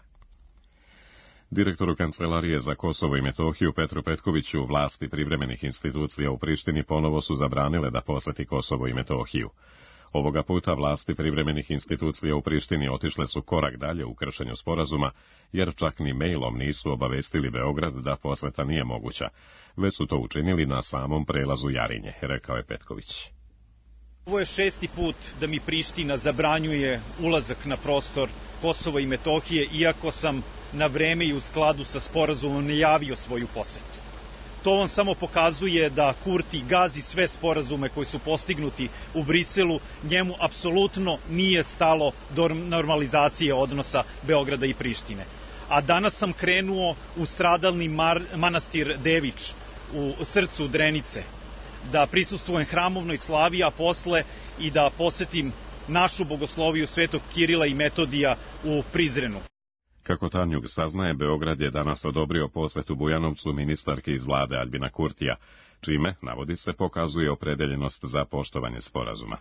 Direktoru Kancelarije za Kosovo i Metohiju Petru Petkoviću vlasti privremenih institucija u Prištini ponovo su zabranile da poseti Kosovo i Metohiju. Ovoga puta vlasti privremenih institucija u Prištini otišle su korak dalje u kršenju sporazuma, jer čak ni mailom nisu obavestili Beograd da poseta nije moguća, već su to učinili na samom prelazu Jarinje, rekao je Petković.
Ovo je 6. put da mi Priština zabranjuje ulazak na prostor Kosova i Metohije, iako sam na vreme i u skladu sa sporazumom najavio svoju posetu. To vam samo pokazuje da Kurti gazi sve sporazume koji su postignuti u Briselu, njemu apsolutno nije stalo do normalizacije odnosa Beograda i Prištine. A danas sam krenuo u stradalni manastir Devič u srcu Drenice, da prisustvujem hramovnoj slavi, a posle i da posetim našu bogosloviju Svetog Kirila i Metodija u Prizrenu.
Kako Tanjug saznaje, Beograd je danas odobrio posvetu Bujanovcu ministarke iz vlade Aljbina Kurtija, čime, navodi se, pokazuje opredeljenost za poštovanje sporazuma.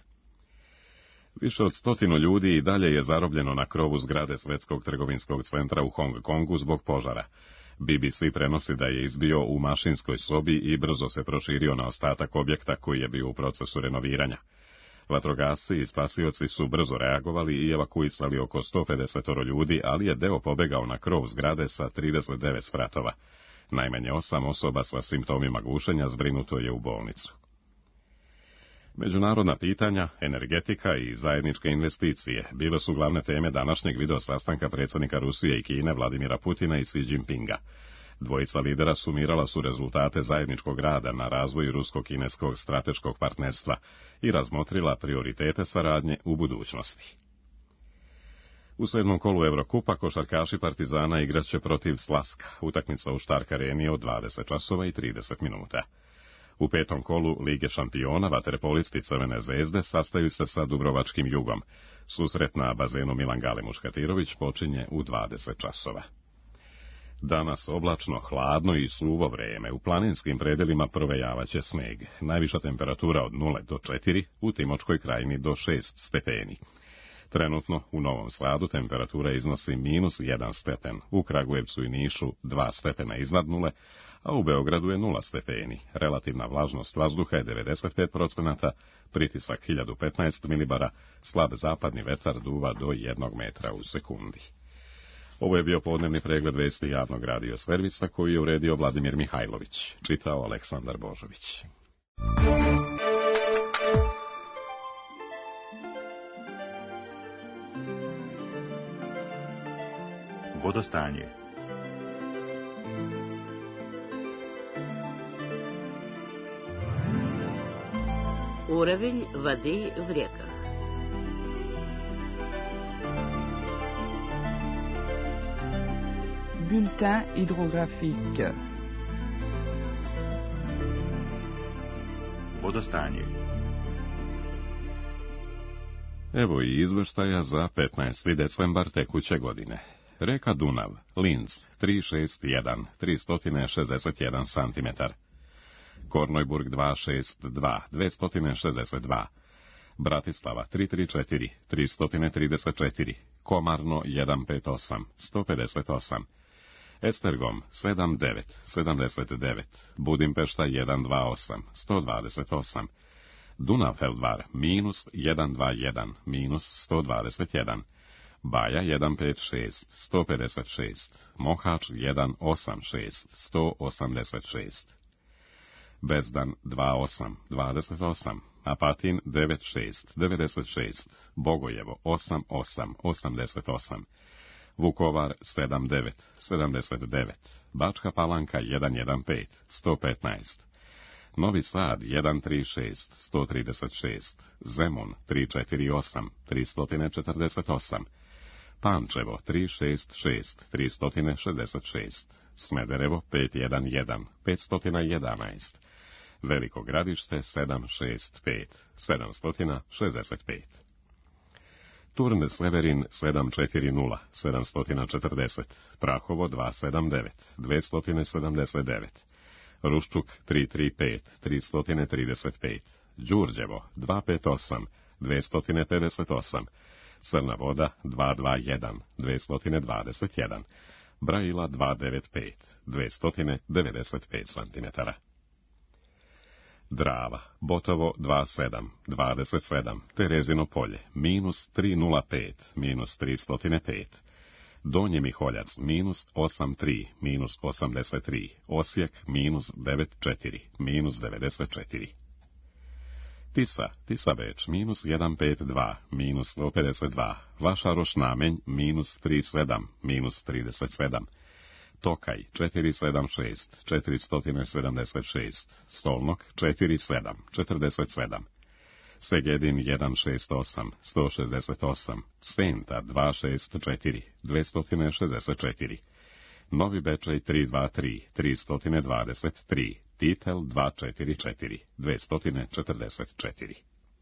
Više od 100 ljudi i dalje je zarobljeno na krovu zgrade Svetskog trgovinskog centra u Hong Kongu zbog požara. BBC prenosi da je izbio u mašinskoj sobi i brzo se proširio na ostatak objekta koji je bio u procesu renoviranja. Vatrogasci i spasioci su brzo reagovali i evakuisali oko 150 ljudi, ali je deo pobegao na krov zgrade sa 39 spratova. Najmanje 8 osoba sa simptomima gušenja zbrinuto je u bolnicu. Međunarodna pitanja, energetika i zajedničke investicije bile su glavne teme današnjeg video sastanka predsjednika Rusije i Kine Vladimira Putina i Xi Jinpinga. Dvojica lidera sumirala su rezultate zajedničkog rada na razvoju rusko-kineskog strateškog partnerstva i razmotrila prioritete saradnje u budućnosti. U 7. kolu Evrokupa košarkaši Partizana igraće protiv Slaska, utakmica u Štark Areni od 20 časova i 30 minuta. U 5. kolu Lige šampiona vaterpolisti Crvene zvezde sastaju se sa Dubrovačkim Jugom. Susret na bazenu Milan Gale Muškatirović počinje u 20 časova. Danas oblačno, hladno i suvo vreme, u planinskim predelima provejavaće sneg. Najviša temperatura od 0 do 4, u Timočkoj krajini do 6 stepeni. Trenutno u Novom Sadu temperatura iznosi -1 stepen, u Kragujevcu i Nišu 2 stepena iznad nule, a u Beogradu je 0 stepeni. Relativna vlažnost vazduha je 95%, pritisak 1015 milibara, slab zapadni vetar duva do 1 metra u sekundi. Ovo je bio podnevni pregled vesti javnog radio servisa koji je uredio Vladimir Mihajlović, čitao Aleksandar Božović.
Vodostanje.
Уровень воды в реках.
Bulletin hydrographique.
Vodostanje.
Evo i izveštaja za 15. decembar tekuće godine. Reka Dunav, Linz, 361, 361 cm. Kornojburg 262, 262. Bratislava 334, 334. Komarno 158, 158. Estergom 79, 79. Budimpešta 128, 128. Dunavfeldvar minus 121, minus 121. Baja 156, 156. Mohač 186, 186. Bezdan 28, 28. Apatin 96, 96. Bogojevo 88, 88. Vukovar 79, 79. Bačka Palanka 115, 115. Novi Sad 136, 136. Zemun 348, 348. Pančevo 366, 366. Smederevo 511, 511. Veliko Gradište 765, 765. Turn Severin 740, 740. Prahovo 279, 279. Ruščuk 335, 335. Đurđevo 258, 258. Crna Voda 221, 221. Brajila 295, 295 cm. Drava, Botovo 27, 27. Terezino polje, minus 305, minus 305. Donji Miholjac, minus 83, minus 83. Osijek, minus 94, minus 94. Tisa, Tisa Beč, minus 152, minus 152. Vašaroš Namenj, minus 37, minus 37. Tokaj, 476, 476. Solnok, 47, 47. Segedin, 168, 168. Senta, 264, 264. Novi Bečej, 323, 323. Titel 244, 244.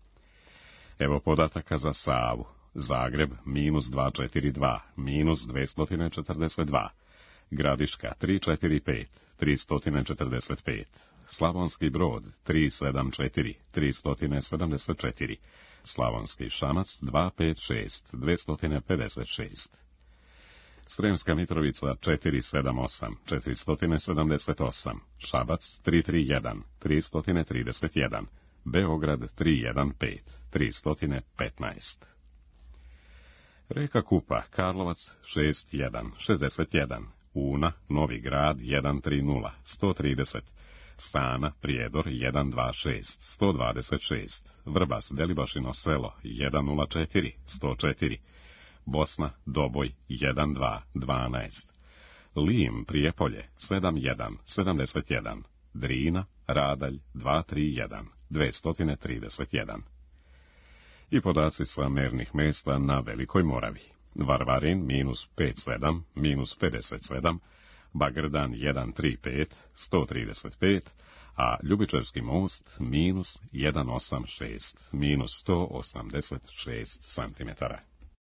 Evo podataka za Savu. Zagreb, minus 242, minus 242. Gradiška, 345, 345. Slavonski Brod, 374, 374. Slavonski Šamac, 256, 256. Sremska Mitrovica 478, 478, Šabac 331, 331, Beograd 315, 315. Reka Kupa, Karlovac 61, 61, Una, Novi Grad 130, 130, Stana, Prijedor 126, 126, Vrbas, Delibašino selo 104, 104, Bosna, Doboj, 1-2, 12. Lim, Prijepolje, 7-1, 71. Drina, Radalj, 231, 231. I podaci sa mernih mesta na Velikoj Moravi. Varvarin, minus 57, minus 57. Bagrdan, 135, 135. A Ljubičevski most, minus 186, minus 186 centimetara.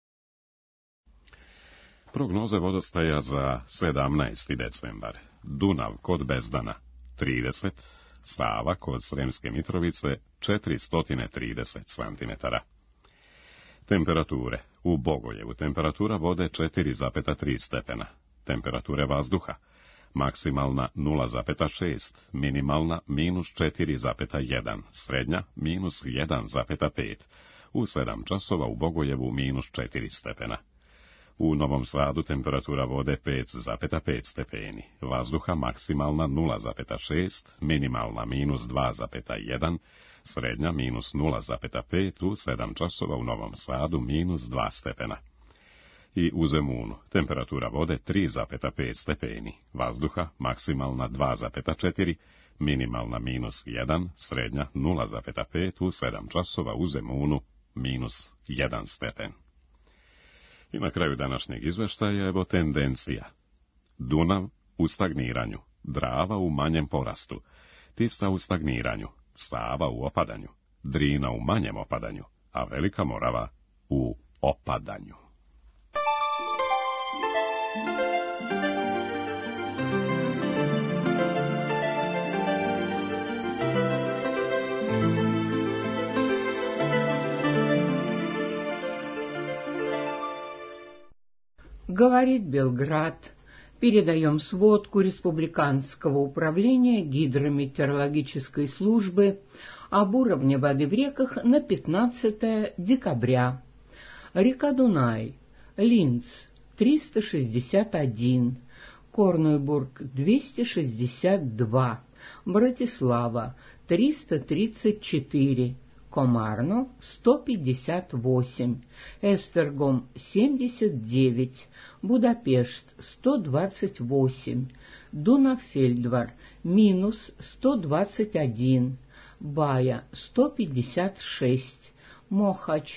Prognoze vodostaja za 17. decembar. Dunav kod Bezdana 30, Sava kod Sremske Mitrovice 430 cm. Temperature. U Bogojevu temperatura vode 4,3 stepena. Temperature vazduha. Maksimalna 0,6, minimalna minus 4,1, srednja minus 1,5. U 7 časova u Bogojevu minus 4 stepena. U Novom Sadu temperatura vode 5,5 stepeni, vazduha maksimalna 0,6, minimalna minus 2,1, srednja minus 0,5, u 7 časova u Novom Sadu minus 2 stepena. I u Zemunu temperatura vode 3,5 stepeni, vazduha maksimalna 2,4, minimalna minus 1, srednja 0,5, u 7 časova u Zemunu minus 1 stepen. I na kraju današnjeg izveštaja evo tendencija. Dunav u stagniranju, Drava u manjem porastu, Tisa u stagniranju, Sava u opadanju, Drina u manjem opadanju, a Velika Morava u opadanju.
Говорит Белград. Передаем сводку Республиканского управления гидрометеорологической службы об уровне воды в реках на 15 декабря. Река Дунай, Линц 361, Корнуйбург 262, Братислава 334, Комарно 158, Эстергом 79, Будапешт 128, Дунафельдвар минус 121, Бая 156, Мохач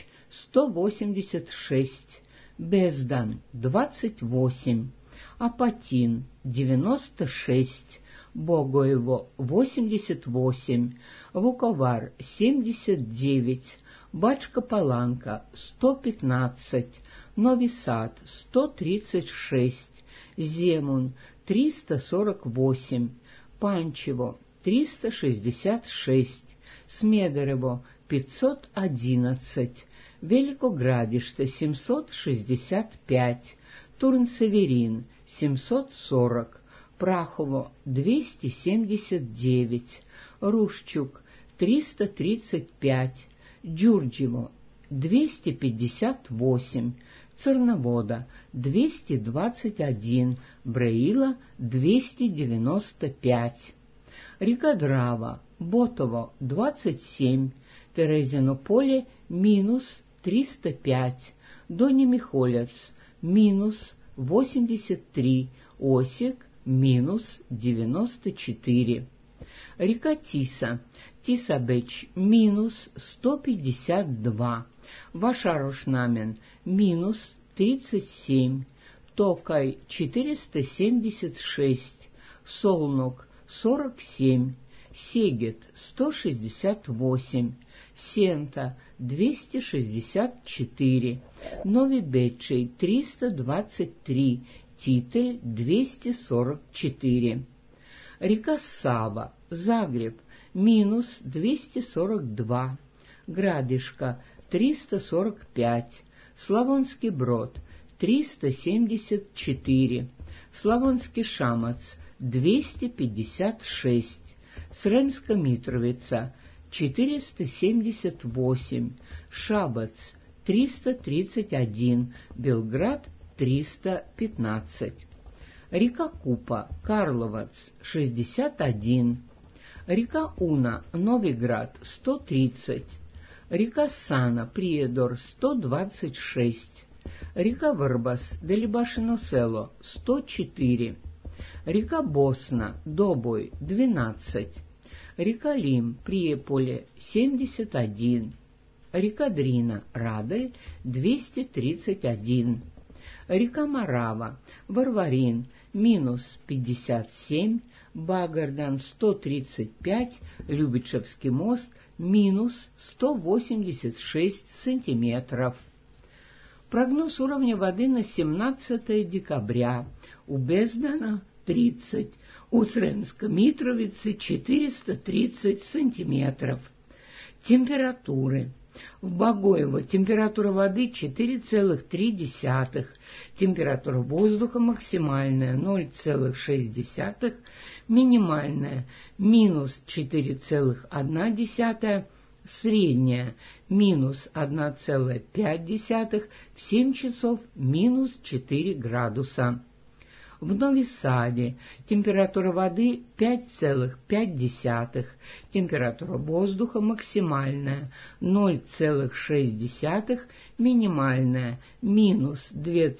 186, Бездан 28, Апатин 96, Богоево 88, Вуковар 79, Бачка-Паланка 115, Нови Сад 136, Земун 348, Панчево 366, Смедерево 511, Великоградиште 765, Турн-Северин 740, Прахово 279, Рушчук 335, Джурджево 258, Церновода 221, Бреила 295, река Драва, Ботово 27, Терезино поле минус 305, Донемихолец минус 83, Осик минус 94. Река Тиса, Тисабеч минус 152, Вашарошнамен минус 37, Токай 476, Солнук 47, Сегет 168, Сента 264, Новибечей 323, Титель 244. Река Сава, Загреб, минус 242, Градишка 345, Славонский Брод 374, Славонский Шамац 256, Сремска Митровица 478, Шабац 331, Белград 315. Река Купа, Карловац 61, река Уна, Новиград 130, река Сана, Приедор 126, река Варбас, Делибашино село 104, река Босна, Добой 12, река Лим, Приеполе 71, река Дрина, Радель 231, река Марава, Варварин, минус 57, Багардан 135, Любичевский мост, минус 186 сантиметров. Прогноз уровня воды на 17 декабря. У Бездана 30, у Сремска-Митровицы 430 сантиметров. Температуры. В Богоево температура воды 4,3, температура воздуха максимальная 0,6, минимальная минус 4,1, средняя минус 1,5, в 7 часов минус 4 градуса. В Нови Саде температура воды 5,5, температура воздуха максимальная 0,6, минимальная минус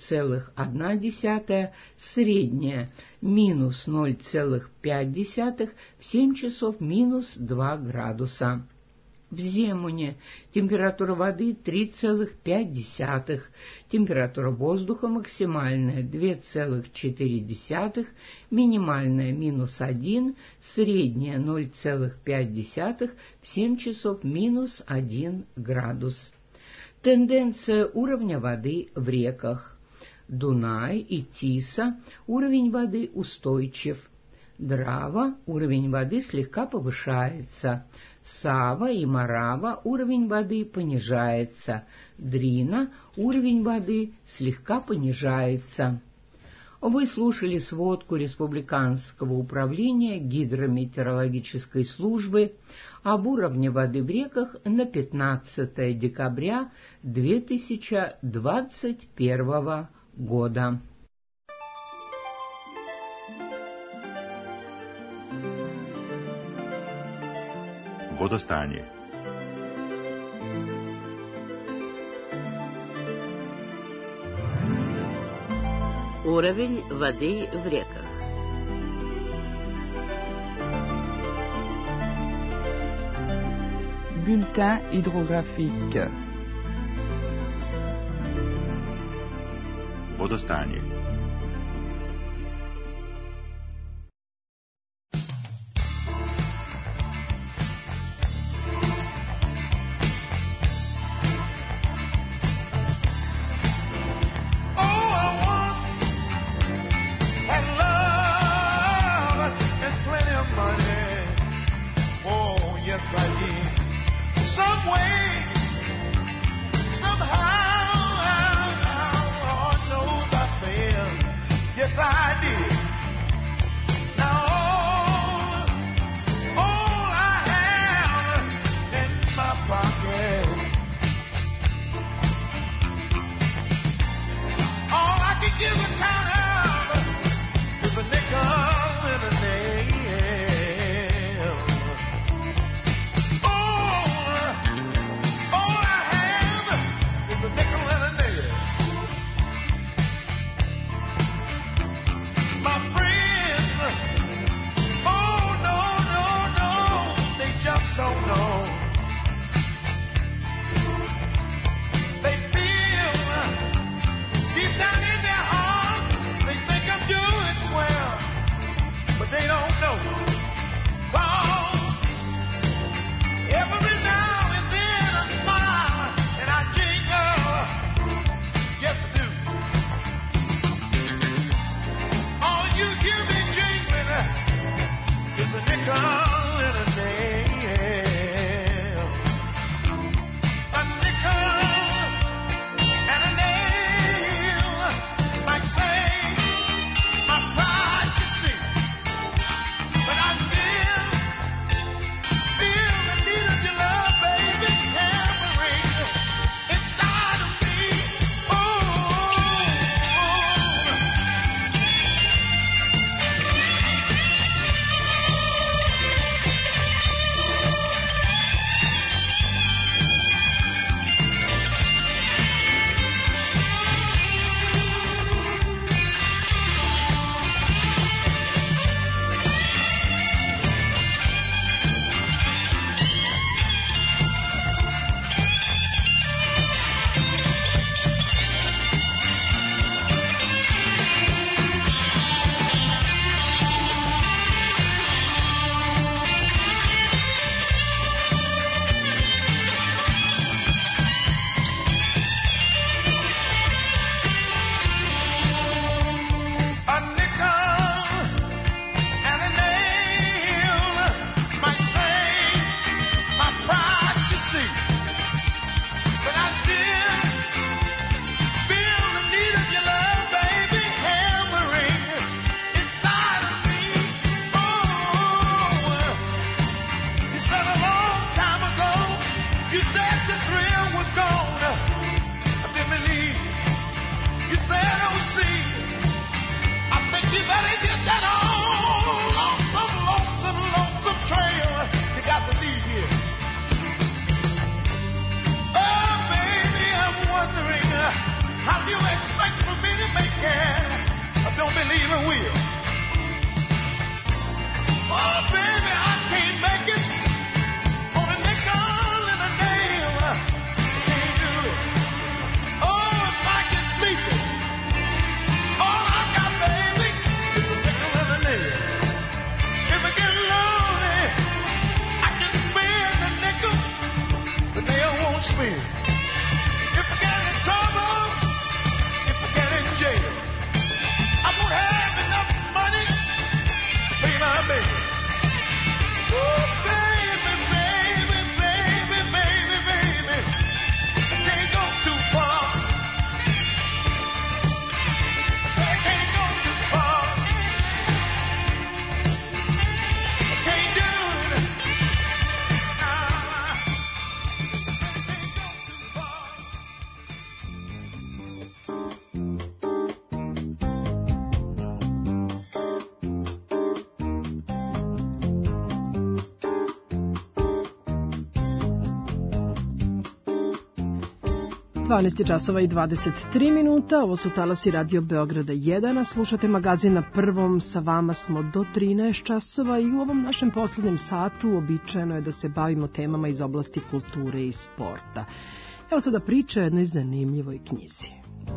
2,1, средняя минус 0,5, в 7 часов минус 2 градуса. В Земуне температура воды 3,5, температура воздуха максимальная 2,4, минимальная минус 1, средняя 0,5, в 7 часов минус 1 градус. Тенденция уровня воды в реках. Дунай и Тиса уровень воды устойчив. Драва уровень воды слегка повышается. Сава и Марава уровень воды понижается. Дрина уровень воды слегка понижается. Вы слушали сводку Республиканского управления гидрометеорологической службы об уровне воды в реках на 15 декабря 2021 года.
Vodostanje.
Уровень воды в реках.
Bulletin hydrographique.
Vodostanje.
Somehow, Lord knows I failed.
12 časova i 23 minuta, ovo su talasi Radio Beograda 1, a slušate magazin Na prvom, sa vama smo do 13 časova i u ovom našem poslednjem satu običajno je da se bavimo temama iz oblasti kulture i sporta. Evo sada priča o jednoj zanimljivoj knjizi.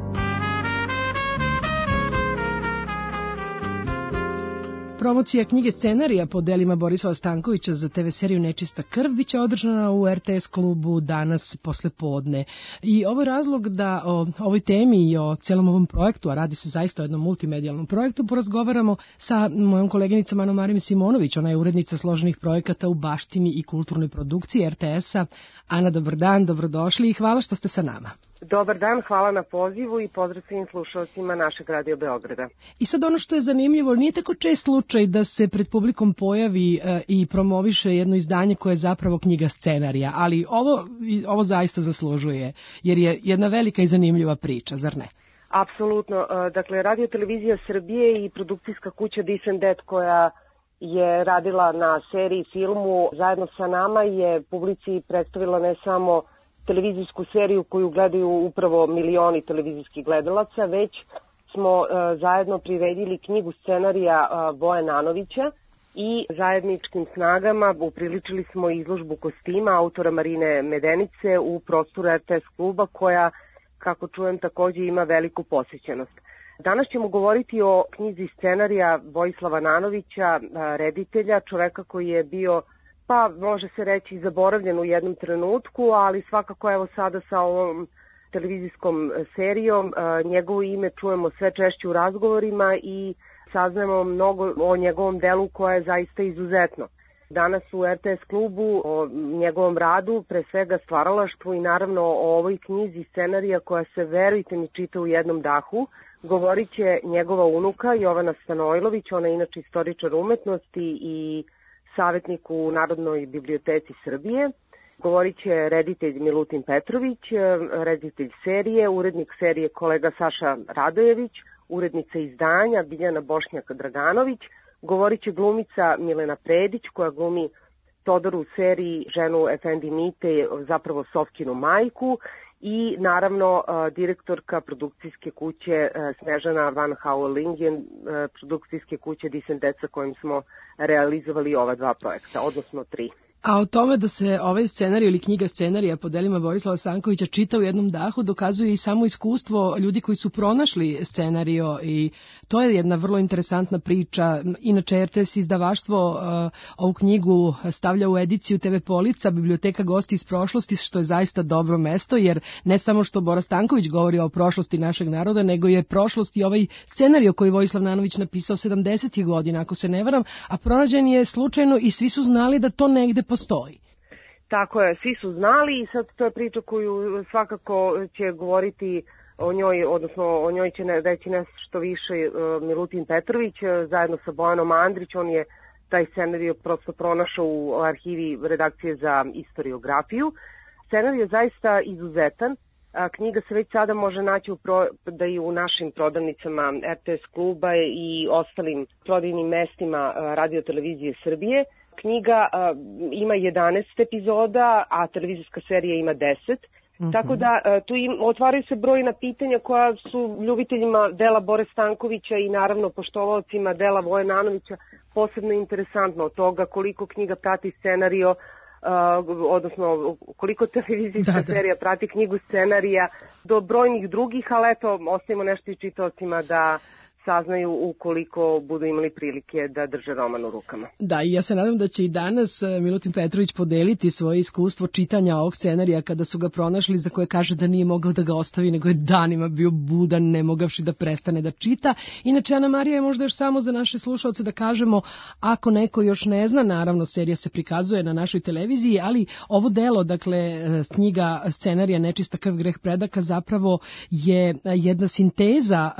Promocija knjige scenarija po delima Borislava Stankovića za TV seriju Nečista krv biće održana u RTS klubu danas posle podne. I ovo je razlog da o ovoj temi i o celom ovom projektu, a radi se zaista o jednom multimedijalnom projektu, porazgovaramo sa mojom koleginicom Anom Marijom Simonović. Ona je urednica složenih projekata u baštini i kulturnoj produkciji RTS-a. Ana, dobar dan, dobrodošli i hvala što ste sa nama.
Dobar dan, hvala na pozivu i pozdrav svim slušalcima našeg Radio Beograda.
I sad ono što je zanimljivo, nije tako čest slučaj da se pred publikom pojavi i promoviše jedno izdanje koje je zapravo knjiga scenarija, ali ovo zaista zaslužuje, jer je jedna velika i zanimljiva priča, zar ne?
Apsolutno. Dakle, Radio Televizija Srbije i produkcijska kuća This and That koja je radila na seriji filmu zajedno sa nama je publici predstavila ne samo televizijsku seriju koju gledaju upravo milioni televizijskih gledalaca, već smo zajedno priredili knjigu scenarija Boje Nanovića i zajedničkim snagama upriličili smo izložbu kostima autora Marine Medenice u prostoru RTS kluba koja, kako čujem, takođe ima veliku posjećenost. Danas ćemo govoriti o knjizi scenarija Vojislava Nanovića, reditelja, čoveka koji je bio, pa može se reći, zaboravljen u jednom trenutku, ali svakako evo sada sa ovom televizijskom serijom njegovo ime čujemo sve češće u razgovorima i saznajemo mnogo o njegovom delu koje je zaista izuzetno. Danas u RTS klubu o njegovom radu, pre svega stvaralaštvu i naravno o ovoj knjizi scenarija koja se, verujte mi, čita u jednom dahu, govorit će njegova unuka Jovana Stanojlović, ona je inače istoričar umetnosti i savjetnik u Narodnoj biblioteci Srbije. Govorit će reditelj Milutin Petrović, reditelj serije, urednik serije kolega Saša Radojević, urednica izdanja Biljana Bošnjak-Draganović, govorit će glumica Milena Predić koja glumi Todoru u seriji ženu Efendi Mite, zapravo Sofkinu majku, i naravno direktorka produkcijske kuće Snežana Van Houwelingen, produkcijske kuće This and That sa kojim smo realizovali ova dva projekta, odnosno 3.
A o tome da se ovaj scenarij ili knjiga scenarija po delima Borislava Stankovića čita u jednom dahu dokazuje i samo iskustvo ljudi koji su pronašli scenario i to je jedna vrlo interesantna priča. Inače, RTS izdavaštvo ovu knjigu stavlja u ediciju TV Polica, biblioteka gosti iz prošlosti, što je zaista dobro mesto, jer ne samo što Bora Stanković govori o prošlosti našeg naroda, nego je prošlost i ovaj scenario koji Vojislav Nanović napisao 70. godina, ako se ne varam, a pronađen je slučajno i svi su znali da to negde postoji.
Tako je, svi su znali i sad to je priča koju svakako će govoriti o njoj, odnosno o njoj će reći nešto više Milutin Petrović zajedno sa Bojanom Andrić. On je taj scenarij prosto pronašao u arhivi redakcije za istoriografiju. Scenarij je zaista izuzetan. Knjiga se već sada može naći da i u našim prodavnicama RTS kluba i ostalim prodajnim mestima Radio Televizije Srbije. Knjiga ima 11 epizoda, a televizijska serija ima 10. Tako da tu otvaraju se brojna pitanja koja su ljubiteljima dela Bore Stankovića i naravno poštovaocima dela Voje Nanovića posebno interesantno od toga koliko knjiga prati scenario, odnosno koliko televizijska serija prati knjigu scenarija do brojnih drugih, ali eto, ostavimo nešto i čitaocima da saznaju ukoliko budu imali prilike da drže roman u rukama.
Da, i ja se nadam da će i danas Milutin Petrović podeliti svoje iskustvo čitanja ovog scenarija kada su ga pronašli, za koje kaže da nije mogao da ga ostavi, nego je danima bio budan, ne mogavši da prestane da čita. Inače, Ana Marija, je možda još samo za naše slušalce da kažemo, ako neko još ne zna, naravno serija se prikazuje na našoj televiziji, ali ovo delo, dakle, knjiga scenarija Nečista krv, greh predaka, zapravo je jedna sinteza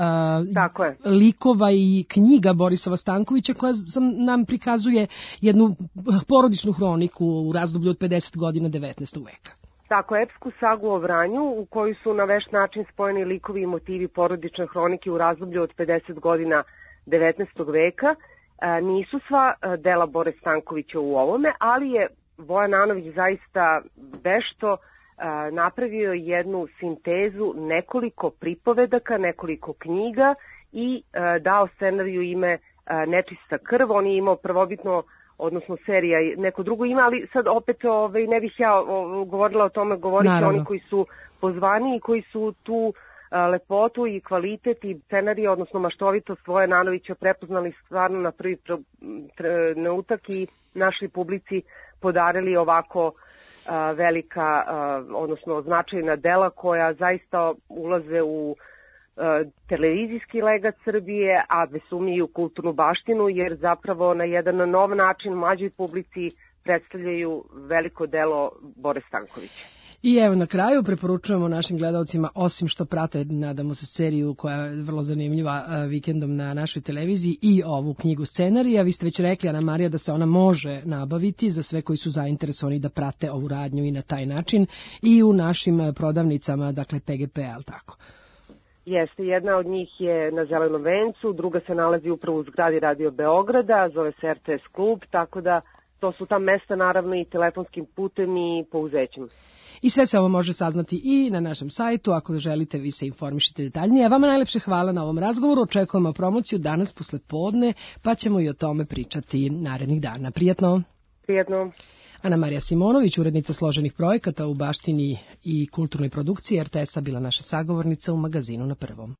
likova i knjiga Borislava Stankovića koja nam prikazuje jednu porodičnu hroniku u razdoblju od 50 godina 19. veka.
Tako, epsku sagu o Vranju u kojoj su na vešt način spojeni likovi i motivi porodične hronike u razdoblju od 50 godina 19. veka. Nisu sva dela Bore Stankovića u ovome, ali je Voja Nanović zaista vešto napravio jednu sintezu nekoliko pripovedaka, nekoliko knjiga i dao scenariju ime Nečista krv. On je imao prvobitno, odnosno serija neko drugo ime, ali sad opet ne bih ja govorila o tome, govorit će oni koji su pozvani i koji su tu lepotu i kvalitet i scenarije, odnosno maštovitost Voje Nanovića prepoznali stvarno na prvi trenutak i našoj publici podarili ovako velika, odnosno značajna dela koja zaista ulaze u televizijski legat Srbije, a bez sumnje i u kulturnu baštinu, jer zapravo na jedan nov način mlađoj publici predstavljaju veliko delo Bore Stankovića.
I evo na kraju preporučujemo našim gledalcima, osim što prate, nadamo se, seriju koja je vrlo zanimljiva vikendom na našoj televiziji i ovu knjigu scenarija. Vi ste već rekli, Ana Marija, da se ona može nabaviti za sve koji su zainteresovani da prate ovu radnju i na taj način i u našim prodavnicama, dakle PGP, ali tako?
Jeste, jedna od njih je na Zelenom vencu, druga se nalazi upravo u zgradi Radio Beograda, zove se RTS klub, tako da to su ta mesta naravno i telefonskim putem i pouzećem.
I sve se ovo može saznati i na našem sajtu, ako želite vi se informišite detaljnije. Vama najlepše hvala na ovom razgovoru, očekujemo promociju danas posle podne, pa ćemo i o tome pričati narednih dana. Prijatno!
Prijatno!
Ana Marija Simonović, urednica složenih projekata u baštini i kulturnoj produkciji RTS-a, bila naša sagovornica u magazinu Na prvom.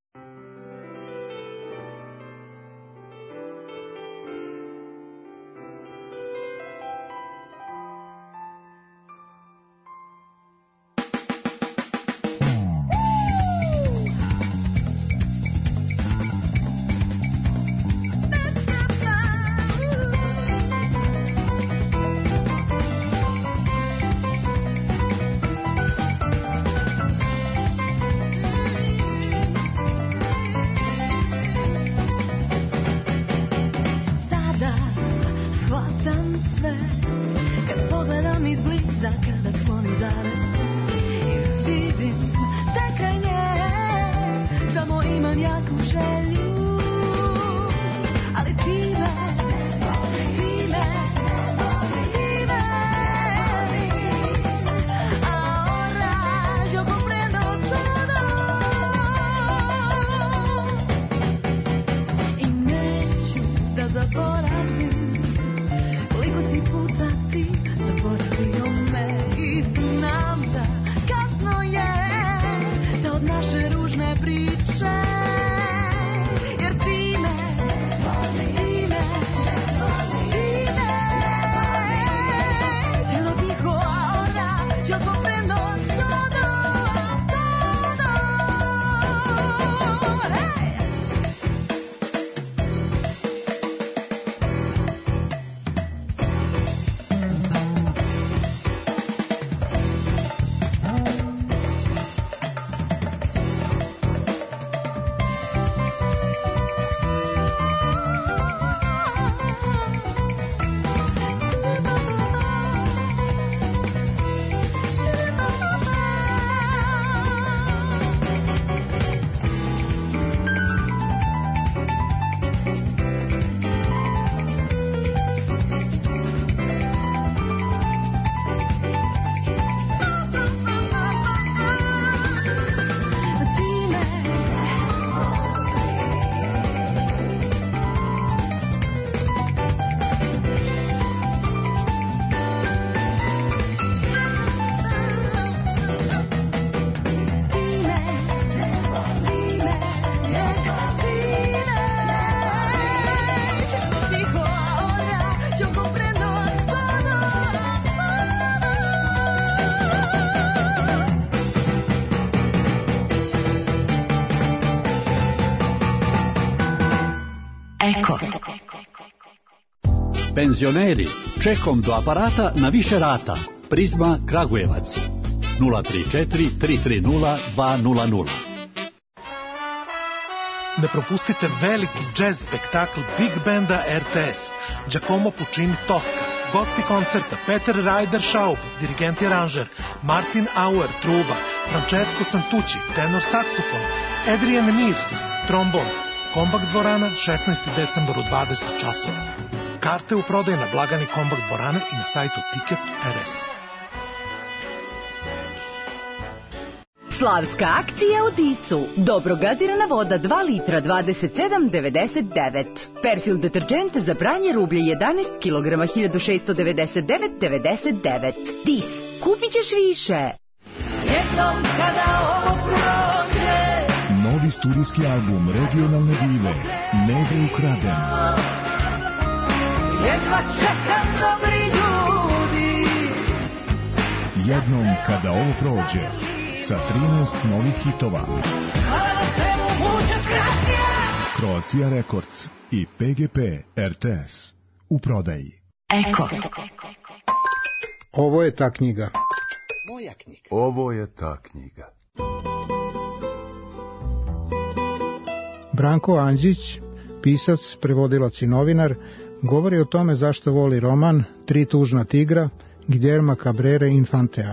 Eko. Penzioneri, čekom do aparata na više rata. Prizma Kragujevac. 034 330 200.
Ne propustite veliki džez spektakl Big Banda RTS. Giacomo Puccini Tosca. Gosti koncerta Peter Ryder Schaub, dirigent i aranžer, Martin Auer, truba, Francesco Santucci, tenor saksofon, Adrian Mears, trombon. Kombakt dvorana, 16. decembar u 20 časova. Karte u prodaju na blagani Kombakt dvorane i na sajtu Ticket.rs.
Slavska akcija u Tisu. Dobro gazirana voda 2 litra 27,99. Persil deterđent za pranje rublje 11 kg 1699,99. Tis. Kupit ćeš više.
Jednom kada ovo prođe.
Novi studijski album regionalne dive Negde ukraden.
Jedva čekam dobri ljudi.
Jednom kada ovo prođe. Sa 13 novih hitova. Croatia Records i PGP RTS u prodaji.
Eko.
Ovo je ta knjiga.
Moja knjiga.
Ovo je ta knjiga.
Branko Andžić, pisac, prevodilac i novinar, govori o tome zašto voli roman Tri tužna tigra Guillerma Cabrere Infantea.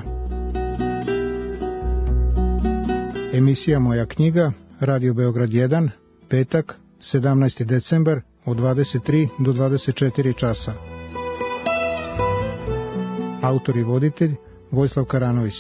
Emisija Moja knjiga, Radio Beograd 1, petak, 17. decembar, od 23 do 24 časa. Autor i voditelj Vojislav Karanović.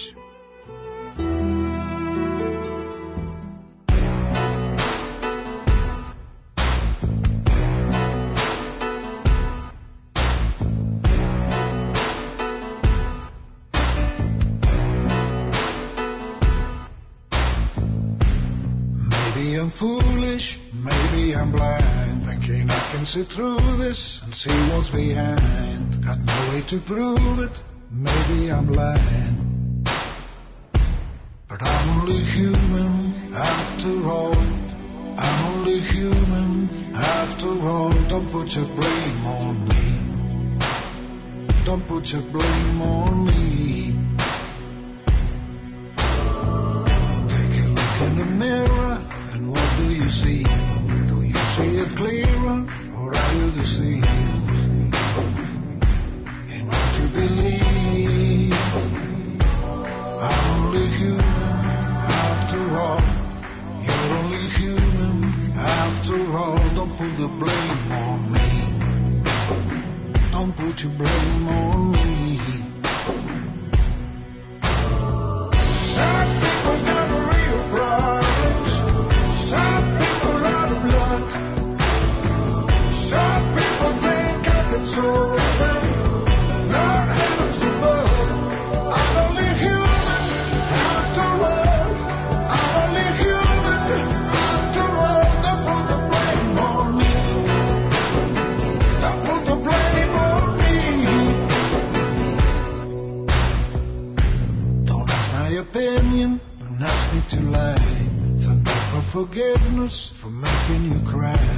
Foolish, maybe I'm blind, thinking I can see through this and see what's behind. Got no way to prove it, maybe I'm blind, but I'm only human after all. I'm only human after all. Don't put your blame on me. Don't put your blame on me. Take a look in the mirror. What do you see? Do you see it clearer, or are you deceived? And what you believe? I'm only human after all. You're only human after all. Don't put the blame on me. Don't put your blame on me. Some people got a real problem. Some people out of luck. Some people think I can solve them. Lord heavens above. I'm only human after all. I'm only human after all. Don't put the blame on me. Don't put the blame on me. Don't ask my opinion. Don't ask me to lie. For forgiveness for making you cry,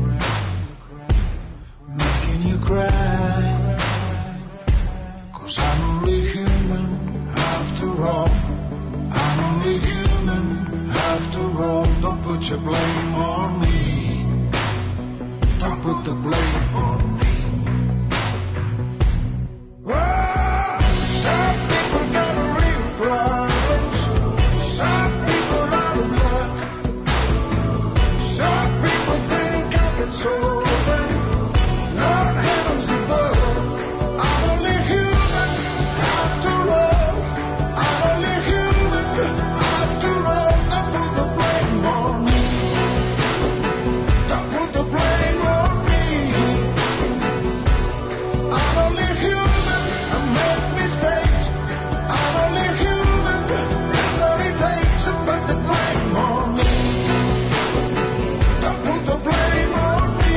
making you cry. 'Cause I'm only human after all. I'm only human after all. Don't put your blame on me. Don't put the blame on me. Oh, some people got a real problems. Some people out of luck. Some people think I can solve them. Lord heavens above. I'm only human after all. I'm only human after all. Don't put the blame on me. Don't put the blame on me. I'm only human. I make mistakes. I'm only human. That's all it takes to put the blame on me. Don't put the blame on me.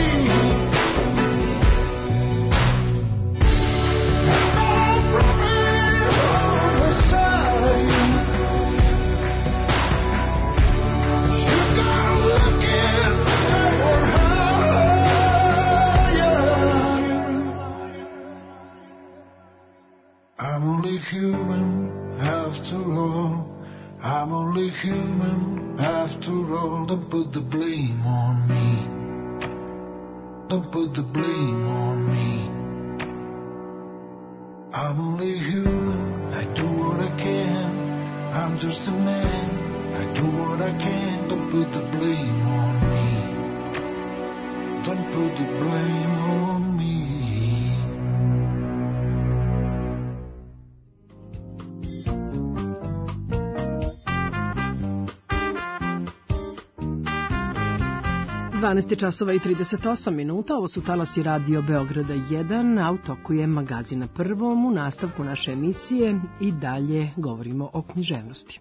I'm all from the side. You gotta look in somewhere higher. I'm only human after all. I'm only human after all. Don't put the blame on me. Don't put the blame on me. I'm only human. I do what I can. I'm just a man. I do what I can. Don't put the blame on me. Don't put the blame on me.
12 časova i 38 minuta, ovo su talasi Radio Beograda 1, a u toku je Magazin na prvom. U nastavku naše emisije i dalje govorimo o književnosti.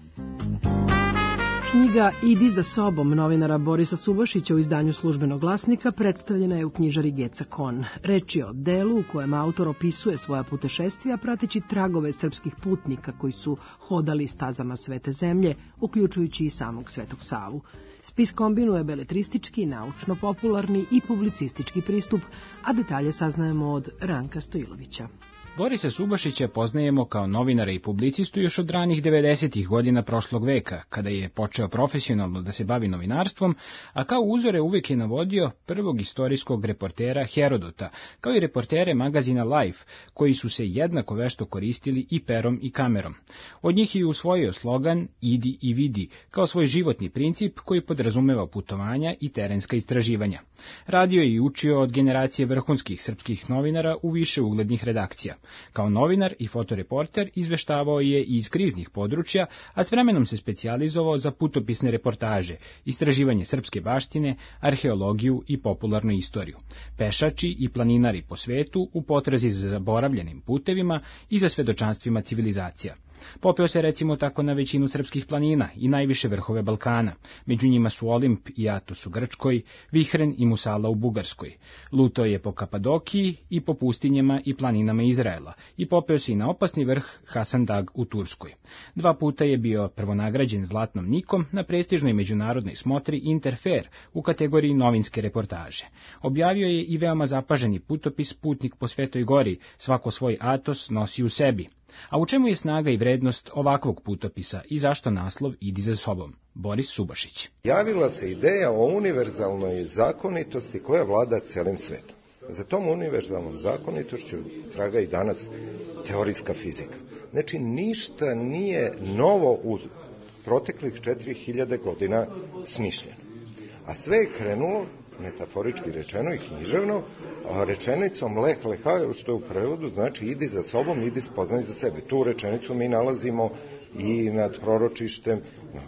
Knjiga Idi za sobom novinara Borisa Subašića u izdanju Službenog glasnika predstavljena je u knjižari Geca Kon. Reč je o delu u kojem autor opisuje svoja putešestvija prateći tragove srpskih putnika koji su hodali stazama svete zemlje, uključujući i samog Svetog Savu. Spis kombinuje beletristički, naučno-popularni i publicistički pristup, a detalje saznajemo od Ranka Stojilovića.
Borisa Subašića poznajemo kao novinara i publicistu još od ranih 90-ih godina prošlog veka, kada je počeo profesionalno da se bavi novinarstvom, a kao uzore uvijek je navodio prvog istorijskog reportera Herodota, kao i reportere magazina Life, koji su se jednako vešto koristili i perom i kamerom. Od njih je usvojio slogan Idi i vidi, kao svoj životni princip koji podrazumeva putovanja i terenska istraživanja. Radio je i učio od generacije vrhunskih srpskih novinara u više uglednih redakcija. Kao novinar i fotoreporter izveštavao je i iz kriznih područja, a s vremenom se specijalizovao za putopisne reportaže, istraživanje srpske baštine, arheologiju i popularnu istoriju. Pešači i planinari po svetu u potrazi za zaboravljenim putevima i za svedočanstvima civilizacija. Popeo se recimo tako na većinu srpskih planina i najviše vrhove Balkana. Među njima su Olimp i Atos u Grčkoj, Vihren i Musala u Bugarskoj. Lutao je po Kapadokiji i po pustinjama i planinama Izraela i popeo se i na opasni vrh Hasandag u Turskoj. 2 puta je bio prvonagrađen Zlatnom Nikom na prestižnoj međunarodnoj smotri Interfer u kategoriji novinske reportaže. Objavio je i veoma zapaženi putopis Putnik po Svetoj gori, svako svoj Atos nosi u sebi. A u čemu je snaga i vrednost ovakvog putopisa i zašto naslov Idi za sobom? Boris Subašić.
Javila se ideja o univerzalnoj zakonitosti koja vlada celim svetom. Za tom univerzalnom zakonitošću traga i danas teorijska fizika. Znači, ništa nije novo u proteklih 4000 godina smišljeno. A sve je krenulo, metaforički rečeno i književno, rečenicom leh leha, što je u prevodu znači idi za sobom, idi spoznaj za sebe. Tu rečenicu mi nalazimo i nad proročištem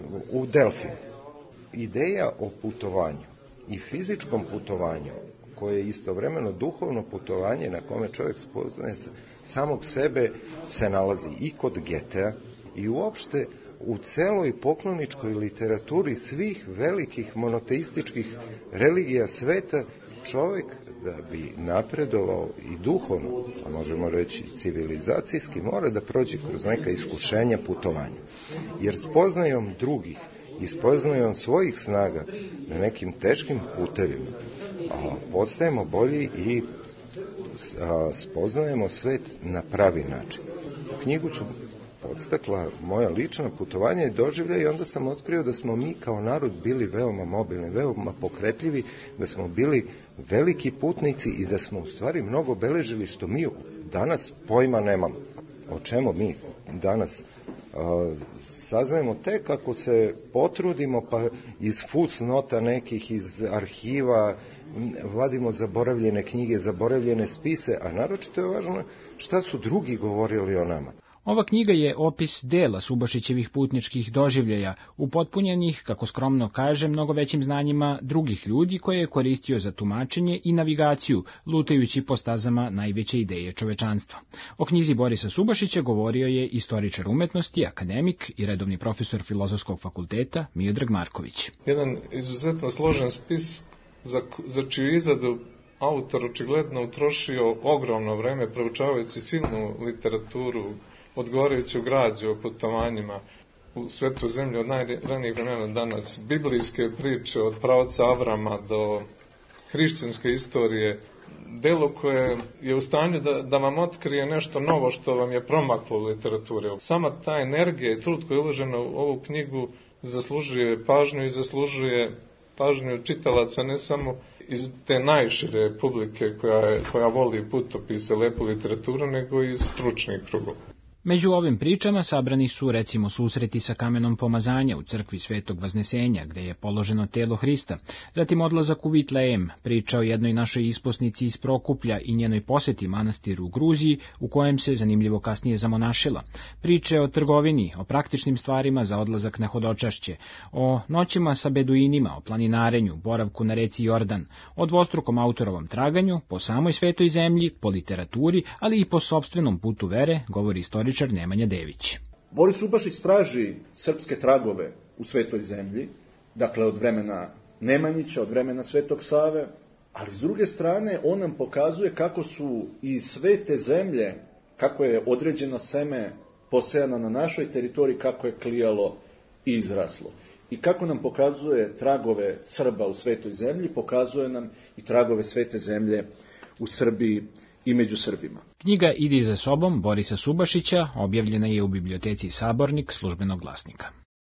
u Delfiju. Ideja o putovanju i fizičkom putovanju, koje je istovremeno duhovno putovanje na kome čovjek spoznaje samog sebe, se nalazi i kod Getea i uopšte u celoj pokloničkoj literaturi svih velikih monoteističkih religija sveta. Čovjek da bi napredovao i duhovno, a možemo reći civilizacijski, mora da prođe kroz neka iskušenja putovanja. Jer spoznajom drugih i spoznajom svojih snaga na nekim teškim putevima postajemo bolji i spoznajemo svet na pravi način. Knjigu su podstakla moja lična putovanja i doživlja i onda sam otkrio da smo mi kao narod bili veoma mobilni, veoma pokretljivi, da smo bili veliki putnici i da smo u stvari mnogo beležili što mi danas pojma nemamo. O čemu mi danas saznajemo tek kako se potrudimo, pa iz fusnota nekih, iz arhiva vadimo zaboravljene knjige, zaboravljene spise, a naročito je važno šta su drugi govorili o nama.
Ova knjiga je opis dela Subašićevih putničkih doživljaja, upotpunjenih, kako skromno kaže, mnogo većim znanjima drugih ljudi koje je koristio za tumačenje i navigaciju, lutajući po stazama najveće ideje čovečanstva. O knjizi Borisa Subašića govorio je istoričar umetnosti, akademik i redovni profesor Filozofskog fakulteta Miodrag Marković.
Jedan izuzetno složen spis za čiju izradu autor očigledno utrošio ogromno vreme proučavajući silnu literaturu, odgovarajuću građu o putovanjima u svetu zemlje od najranijih vremena danas, biblijske priče od pravca Avrama do hrišćanske istorije, delo koje je u stanju da vam otkrije nešto novo što vam je promaklo u literaturi. Sama ta energija i trud koji je uložena u ovu knjigu zaslužuje pažnju i zaslužuje pažnju čitalaca ne samo iz te najšire publike koja voli putopise, lepu literaturu, nego i iz stručnih krugova.
Među ovim pričama sabrani su recimo susreti sa kamenom pomazanja u crkvi Svetog Vaznesenja, gde je položeno telo Hrista, zatim odlazak u Vitlejem, priča o jednoj našoj isposnici iz Prokuplja i njenoj poseti manastiru u Gruziji, u kojem se zanimljivo kasnije zamonašila, priče o trgovini, o praktičnim stvarima za odlazak na hodočašće, o noćima sa beduinima, o planinarenju, boravku na reci Jordan, o dvostrukom autorovom traganju, po samoj svetoj zemlji, po literaturi, ali i po sopstvenom putu vere, govori istoričar Nemanja Dević.
Boris Ubašić traži srpske tragove u svetoj zemlji, dakle od vremena Nemanjića, od vremena Svetog Save, ali s druge strane on nam pokazuje kako su iz svete zemlje, kako je određeno seme posejano na našoj teritoriji, kako je klijalo i izraslo. I kako nam pokazuje tragove Srba u svetoj zemlji, pokazuje nam i tragove svete zemlje u Srbiji i među Srbima.
Knjiga Idi za sobom Borisa Subašića objavljena je u biblioteci Sabornik Službenog glasnika.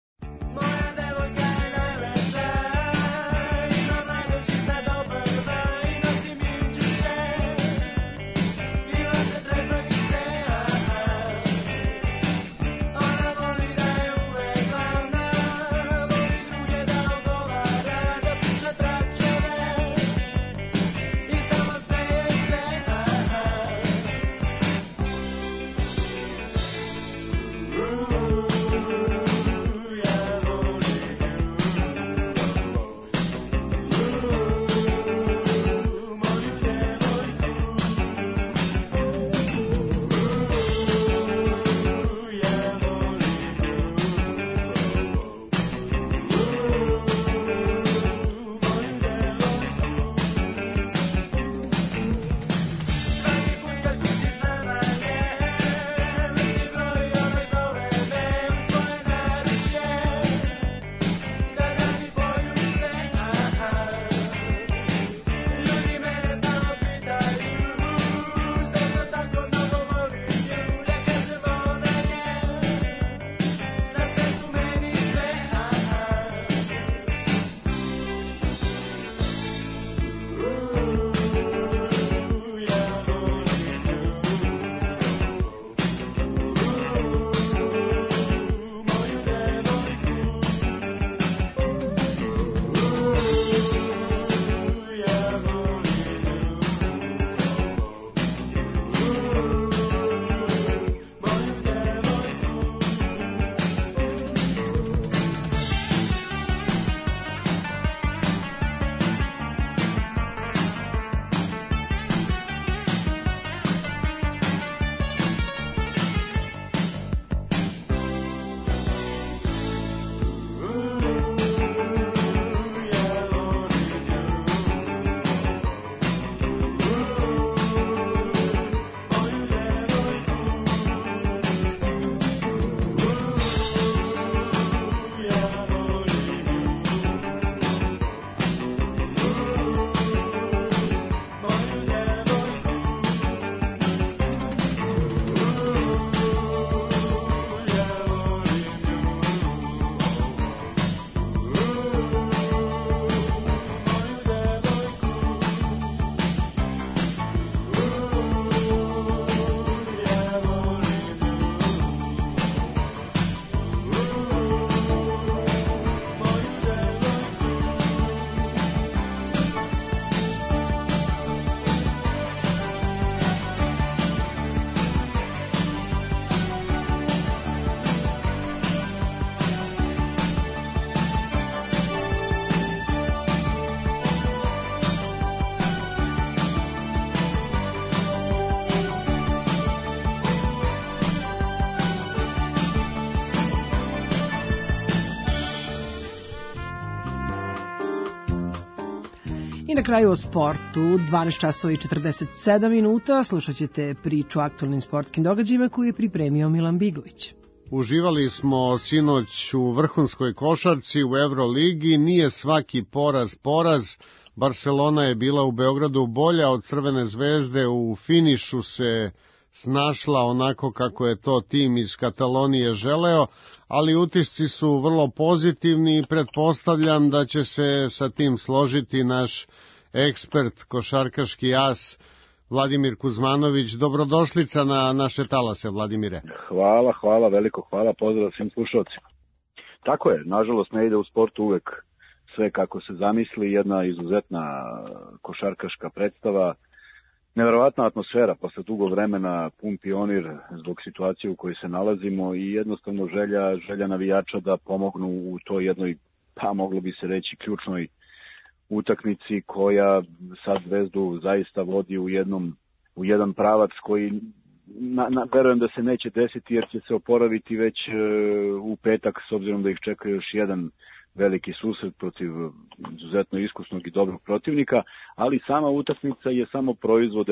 I na kraju o sportu, 12 časova i 47 minuta, slušat ćete priču o aktualnim sportskim događajima koju je pripremio Milan Bigović.
Uživali smo sinoć u vrhunskoj košarci u Euroligi, nije svaki poraz. Barcelona je bila u Beogradu bolja od Crvene zvezde, u finišu se snašla onako kako je to tim iz Katalonije želeo, ali utisci su vrlo pozitivni i pretpostavljam da će se sa tim složiti naš ekspert, košarkaški as Vladimir Kuzmanović. Dobrodošlica na naše talase, Vladimire.
Hvala, veliko hvala, pozdrav svim slušalcima. Tako je, nažalost ne ide u sportu uvek sve kako se zamisli, jedna izuzetna košarkaška predstava, neverovatna atmosfera posle dugo vremena, pun Pionir zbog situacije u kojoj se nalazimo i jednostavno želja navijača da pomognu u toj jednoj, pa moglo bi se reći, ključnoj utakmici koja sad Zvezdu zaista vodi u jedan pravac koji verujem da se neće desiti jer će se oporaviti već u petak s obzirom da ih čeka još jedan veliki susret protiv izuzetno iskusnog i dobrog protivnika, ali sama utakmica je samo proizvod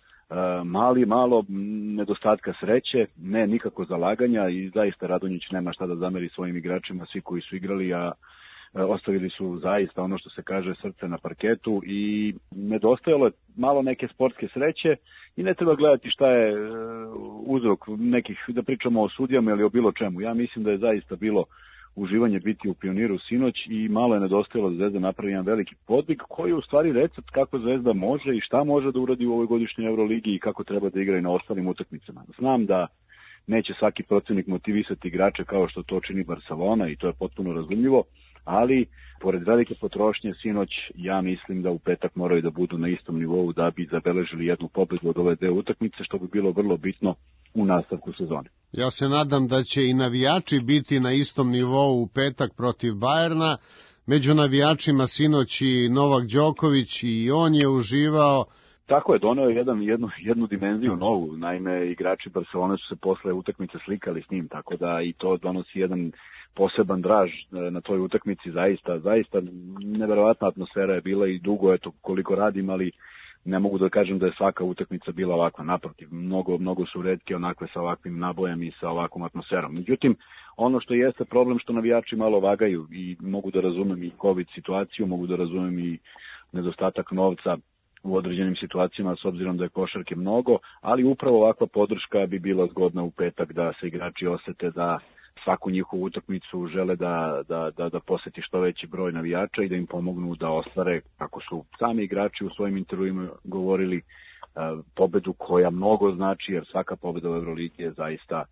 malo nedostatka sreće, ne nikako zalaganja i zaista Radonjić nema šta da zameri svojim igračima, svi koji su igrali, a ostavili su zaista ono što se kaže srce na parketu i nedostajalo je malo neke sportske sreće i ne treba gledati šta je uzrok nekih, da pričamo o sudijama ili o bilo čemu. Ja mislim da je zaista bilo uživanje biti u Pioniru sinoć i malo je nedostajalo da Zvezda napravi jedan veliki podvig koji je u stvari recept kako Zvezda može i šta može da uradi u ovoj godišnjoj Euroligi i kako treba da igra i na ostalim utakmicama. Znam da neće svaki protivnik motivisati igrače kao što to čini Barcelona i to je potpuno razumljivo, ali pored velike potrošnje sinoć ja mislim da u petak moraju da budu na istom nivou da bi zabeležili jednu pobedu od ove dve utakmice, što bi bilo vrlo bitno u nastavku sezone.
Ja se nadam da će i navijači biti na istom nivou u petak protiv Bajerna. Među navijačima sinoć i Novak Đoković i on je uživao.
Tako je, doneo jednu dimenziju novu, naime igrači Barcelone su se posle utakmice slikali s njim, tako da i to donosi jedan poseban draž na toj utakmici, zaista neverovatna atmosfera je bila i dugo, koliko radim, ali ne mogu da kažem da je svaka utakmica bila ovakva, naprotiv, mnogo su retke onakve sa ovakvim nabojem i sa ovakvom atmosferom. Međutim, ono što jeste problem što navijači malo vagaju i mogu da razumem i COVID situaciju, mogu da razumem i nedostatak novca u određenim situacijama s obzirom da je košarke mnogo, ali upravo ovakva podrška bi bila zgodna u petak da se igrači osete da svaku njihovu utakmicu žele da poseti što veći broj navijača i da im pomognu da ostvare, kako su sami igrači u svojim intervjuima govorili, pobedu koja mnogo znači, jer svaka pobeda u Euroligi je zaista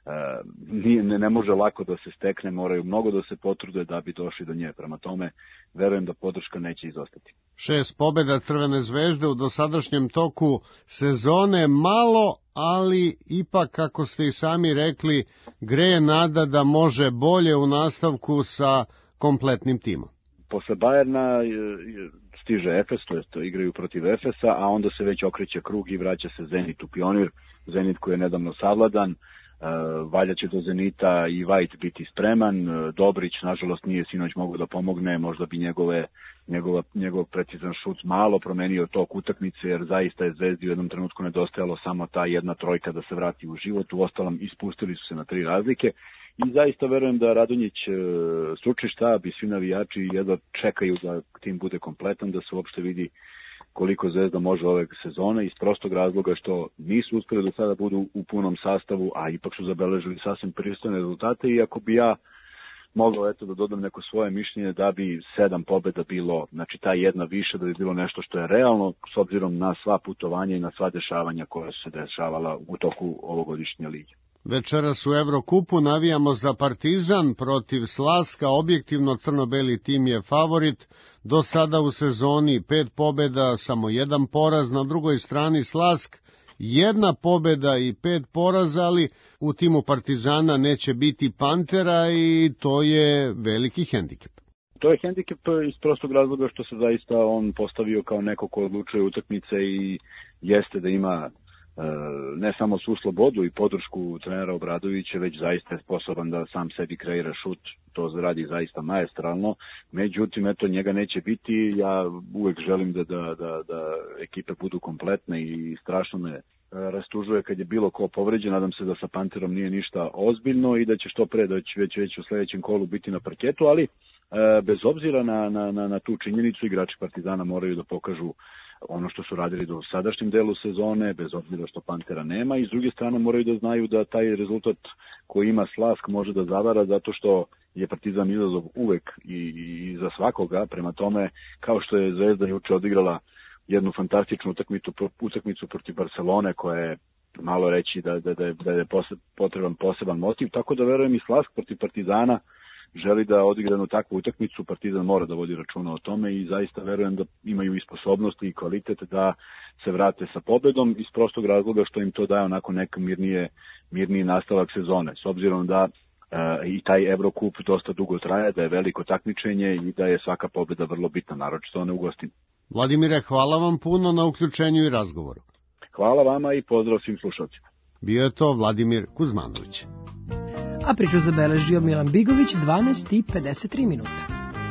ne može lako da se stekne, moraju mnogo da se potrude da bi došli do nje. Prema tome, verujem da podrška neće izostati.
6 pobeda Crvene zvezde u dosadašnjem toku sezone, malo, ali ipak, kako ste i sami rekli, greje nada da može bolje u nastavku sa kompletnim timom.
Posle Bajerna stiže Efes, to igraju protiv Efesa, a onda se već okreće krug i vraća se Zenit u Pionir. Zenit koji je nedavno savladan, valja će do Zenita i White biti spreman. Dobrić, nažalost, nije sinoć mogao da pomogne, možda bi njegov precizan šut malo promenio tok utakmice, jer zaista je Zvezdi u jednom trenutku nedostajalo samo ta jedna trojka da se vrati u život, uostalom ispustili su se na 3 razlike i zaista verujem da Radonjić, stručni štab i svi navijači jedva čekaju da tim bude kompletan, da se uopšte vidi koliko Zvezda može ove sezone, iz prostog razloga što nisu uspeli do sada budu u punom sastavu, a ipak su zabeležili sasvim pristojne rezultate i ako bi ja mogao da dodam neko svoje mišljenje da bi 7 pobeda bilo, znači ta jedna više, da bi bilo nešto što je realno s obzirom na sva putovanja i na sva dešavanja koja su se dešavala u toku ovogodišnje lige.
Večeras u Evrokupu navijamo za Partizan protiv Slaska, objektivno crno-beli tim je favorit, do sada u sezoni 5 pobeda, samo 1 poraz, na drugoj strani Slask 1 pobeda i 5 poraza, ali u timu Partizana neće biti Pantera i to je veliki hendikep.
To je hendikep iz prostog razloga što se zaista on postavio kao neko ko odlučuje utakmice i jeste da ima ne samo svu slobodu i podršku trenera Obradovića, već zaista je sposoban da sam sebi kreira šut, to radi zaista maestralno, međutim, njega neće biti, ja uvek želim da ekipe budu kompletne i strašno me rastužuje kad je bilo ko povređen, nadam se da sa Panterom nije ništa ozbiljno i da će što pre, da će već u sledećem kolu biti na parketu, ali bez obzira na tu činjenicu, igrači Partizana moraju da pokažu ono što su radili do sadašnjem delu sezone, bez obzira što Pantera nema, i s druge strane moraju da znaju da taj rezultat koji ima Slask može da zavara, zato što je Partizan izazov uvek i za svakoga, prema tome, kao što je Zvezda juče odigrala jednu fantastičnu utakmicu protiv Barcelone, koja je malo reći da je potreban poseban motiv, tako da verujem i Slask protiv Partizana želi da odigra jednu takvu utakmicu. Partizan mora da vodi računa o tome i zaista verujem da imaju i sposobnosti i kvalitet da se vrate sa pobedom iz prostog razloga što im to daje onako neka mirniji nastavak sezone. S obzirom da i taj Evrokup dosta dugo traje, da je veliko takmičenje i da je svaka pobeda vrlo bitna, naročito one u gostini.
Vladimire, hvala vam puno na uključenju i razgovoru.
Hvala vama i pozdrav svim slušalcima.
Bio je to Vladimir Kuzmanović.
A priču zabeležio Milan Bigović, 12:53 minuta.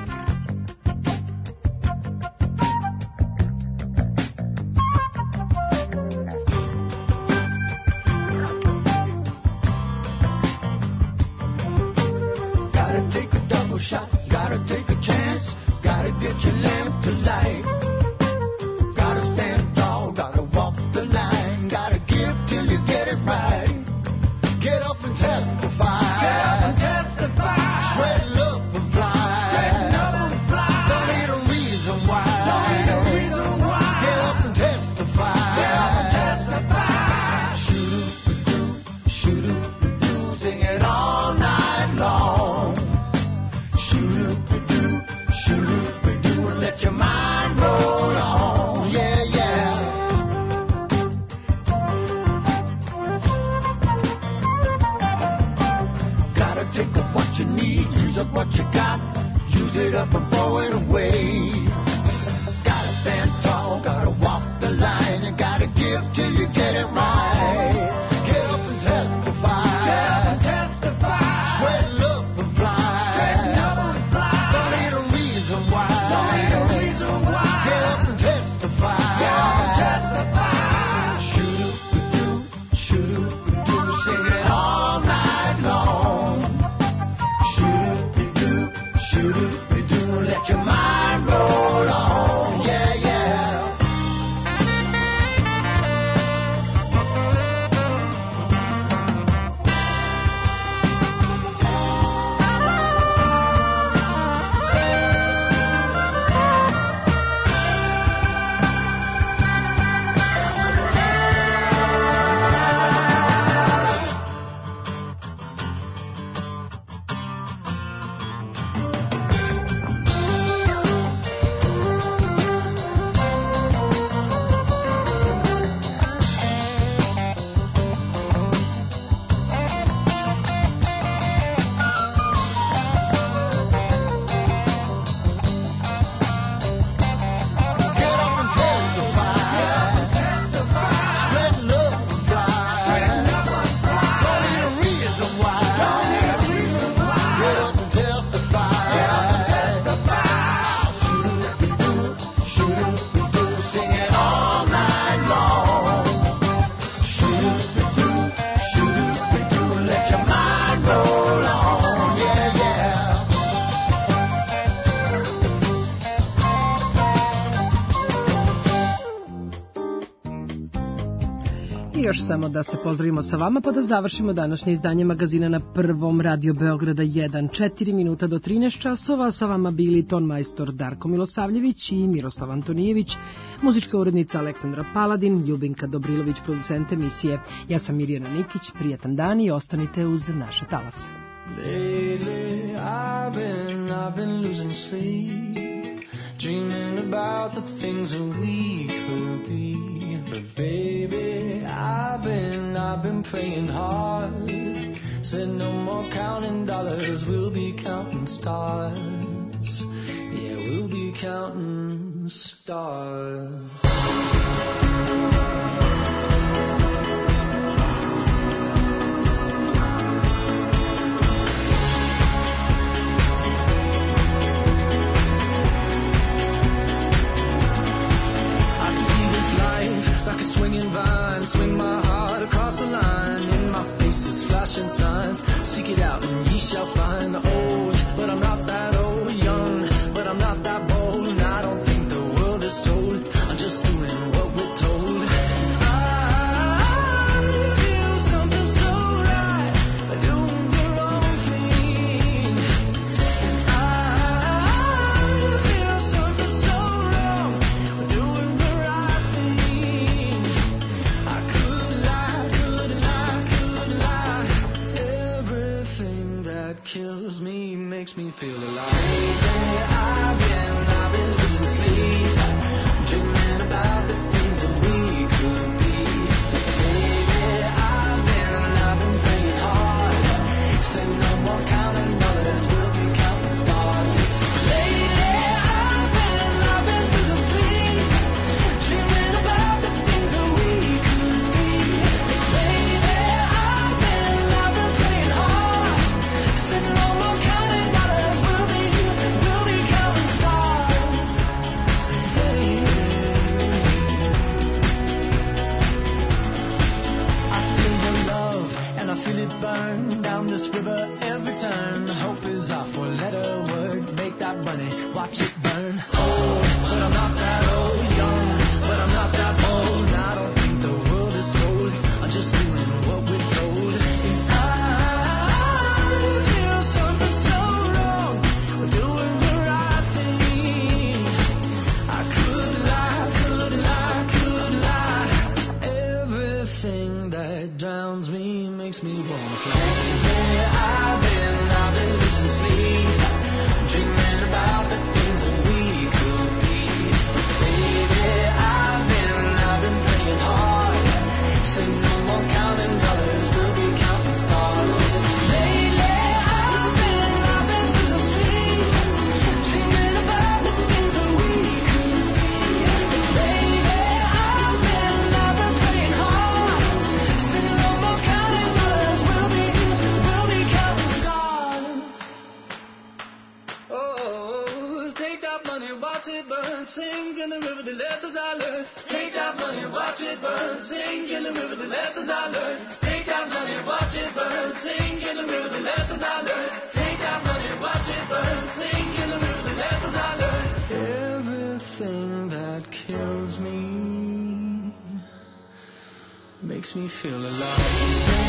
Još samo da se pozdravimo sa vama pa da završimo današnje izdanje magazina na Prvom Radio Beograda 1. 4 minuta do 13 časova. Sa vama bili tonmajstor Darko Milosavljević i Miroslav Antonijević, muzička urednica Aleksandra Paladin, Ljubinka Dobrilović, producent emisije. Ja sam Mirjana Nikić, prijatan dan i ostanite uz naše talase.
Lately I've been losing sleep, dreaming about the things that we could be. But baby, I've been praying hard. Said no more counting dollars, we'll be counting stars. Yeah, we'll be counting stars. Like a swinging vine, swing my heart across the line. In my face is flashing signs. Seek it out and ye shall find. Old, but I'm not that old. Young, but I'm not that bold. And I don't think the world is sold. I'm just me feel alive. I've been losing sleep, dreaming about the things that we could be. Baby, I've been praying hard, say no more counting dollars, we'll be counting stars. Lately, I've been losing sleep, dreaming about the things that we could be. Baby, I've been praying hard, say no more counting dollars, we'll be counting stars. I feel your love and I feel it burn down this river every turn. Hope is our four-letter word. Make that money, watch it burn. Old, but I'm not that old. Young, but I'm not that bold. I don't think the world is sold. I'm just doing what we're told. And I feel something so wrong. We're doing the right thing. I could lie. Everything that drowns me makes me wanna fly. I've been losing sleep, dreaming about the things that we could be. Baby, I've been praying hard, say no more counting dollars, we'll be counting stars. Lately, I've been losing sleep, dreaming about the things that we could be. Baby, I've been praying hard, say no more counting dollars, we'll be counting stars. Oh, take that money, watch it burn, sink in the river, the lessons I learned. Take that money, watch it burn, sink in the river, the lessons I learned. Take that money, watch it burn, sink in the river, the lessons I learned. Take that money, watch it burn, sink in the river, the lessons I learned. Everything that kills me makes me feel alive.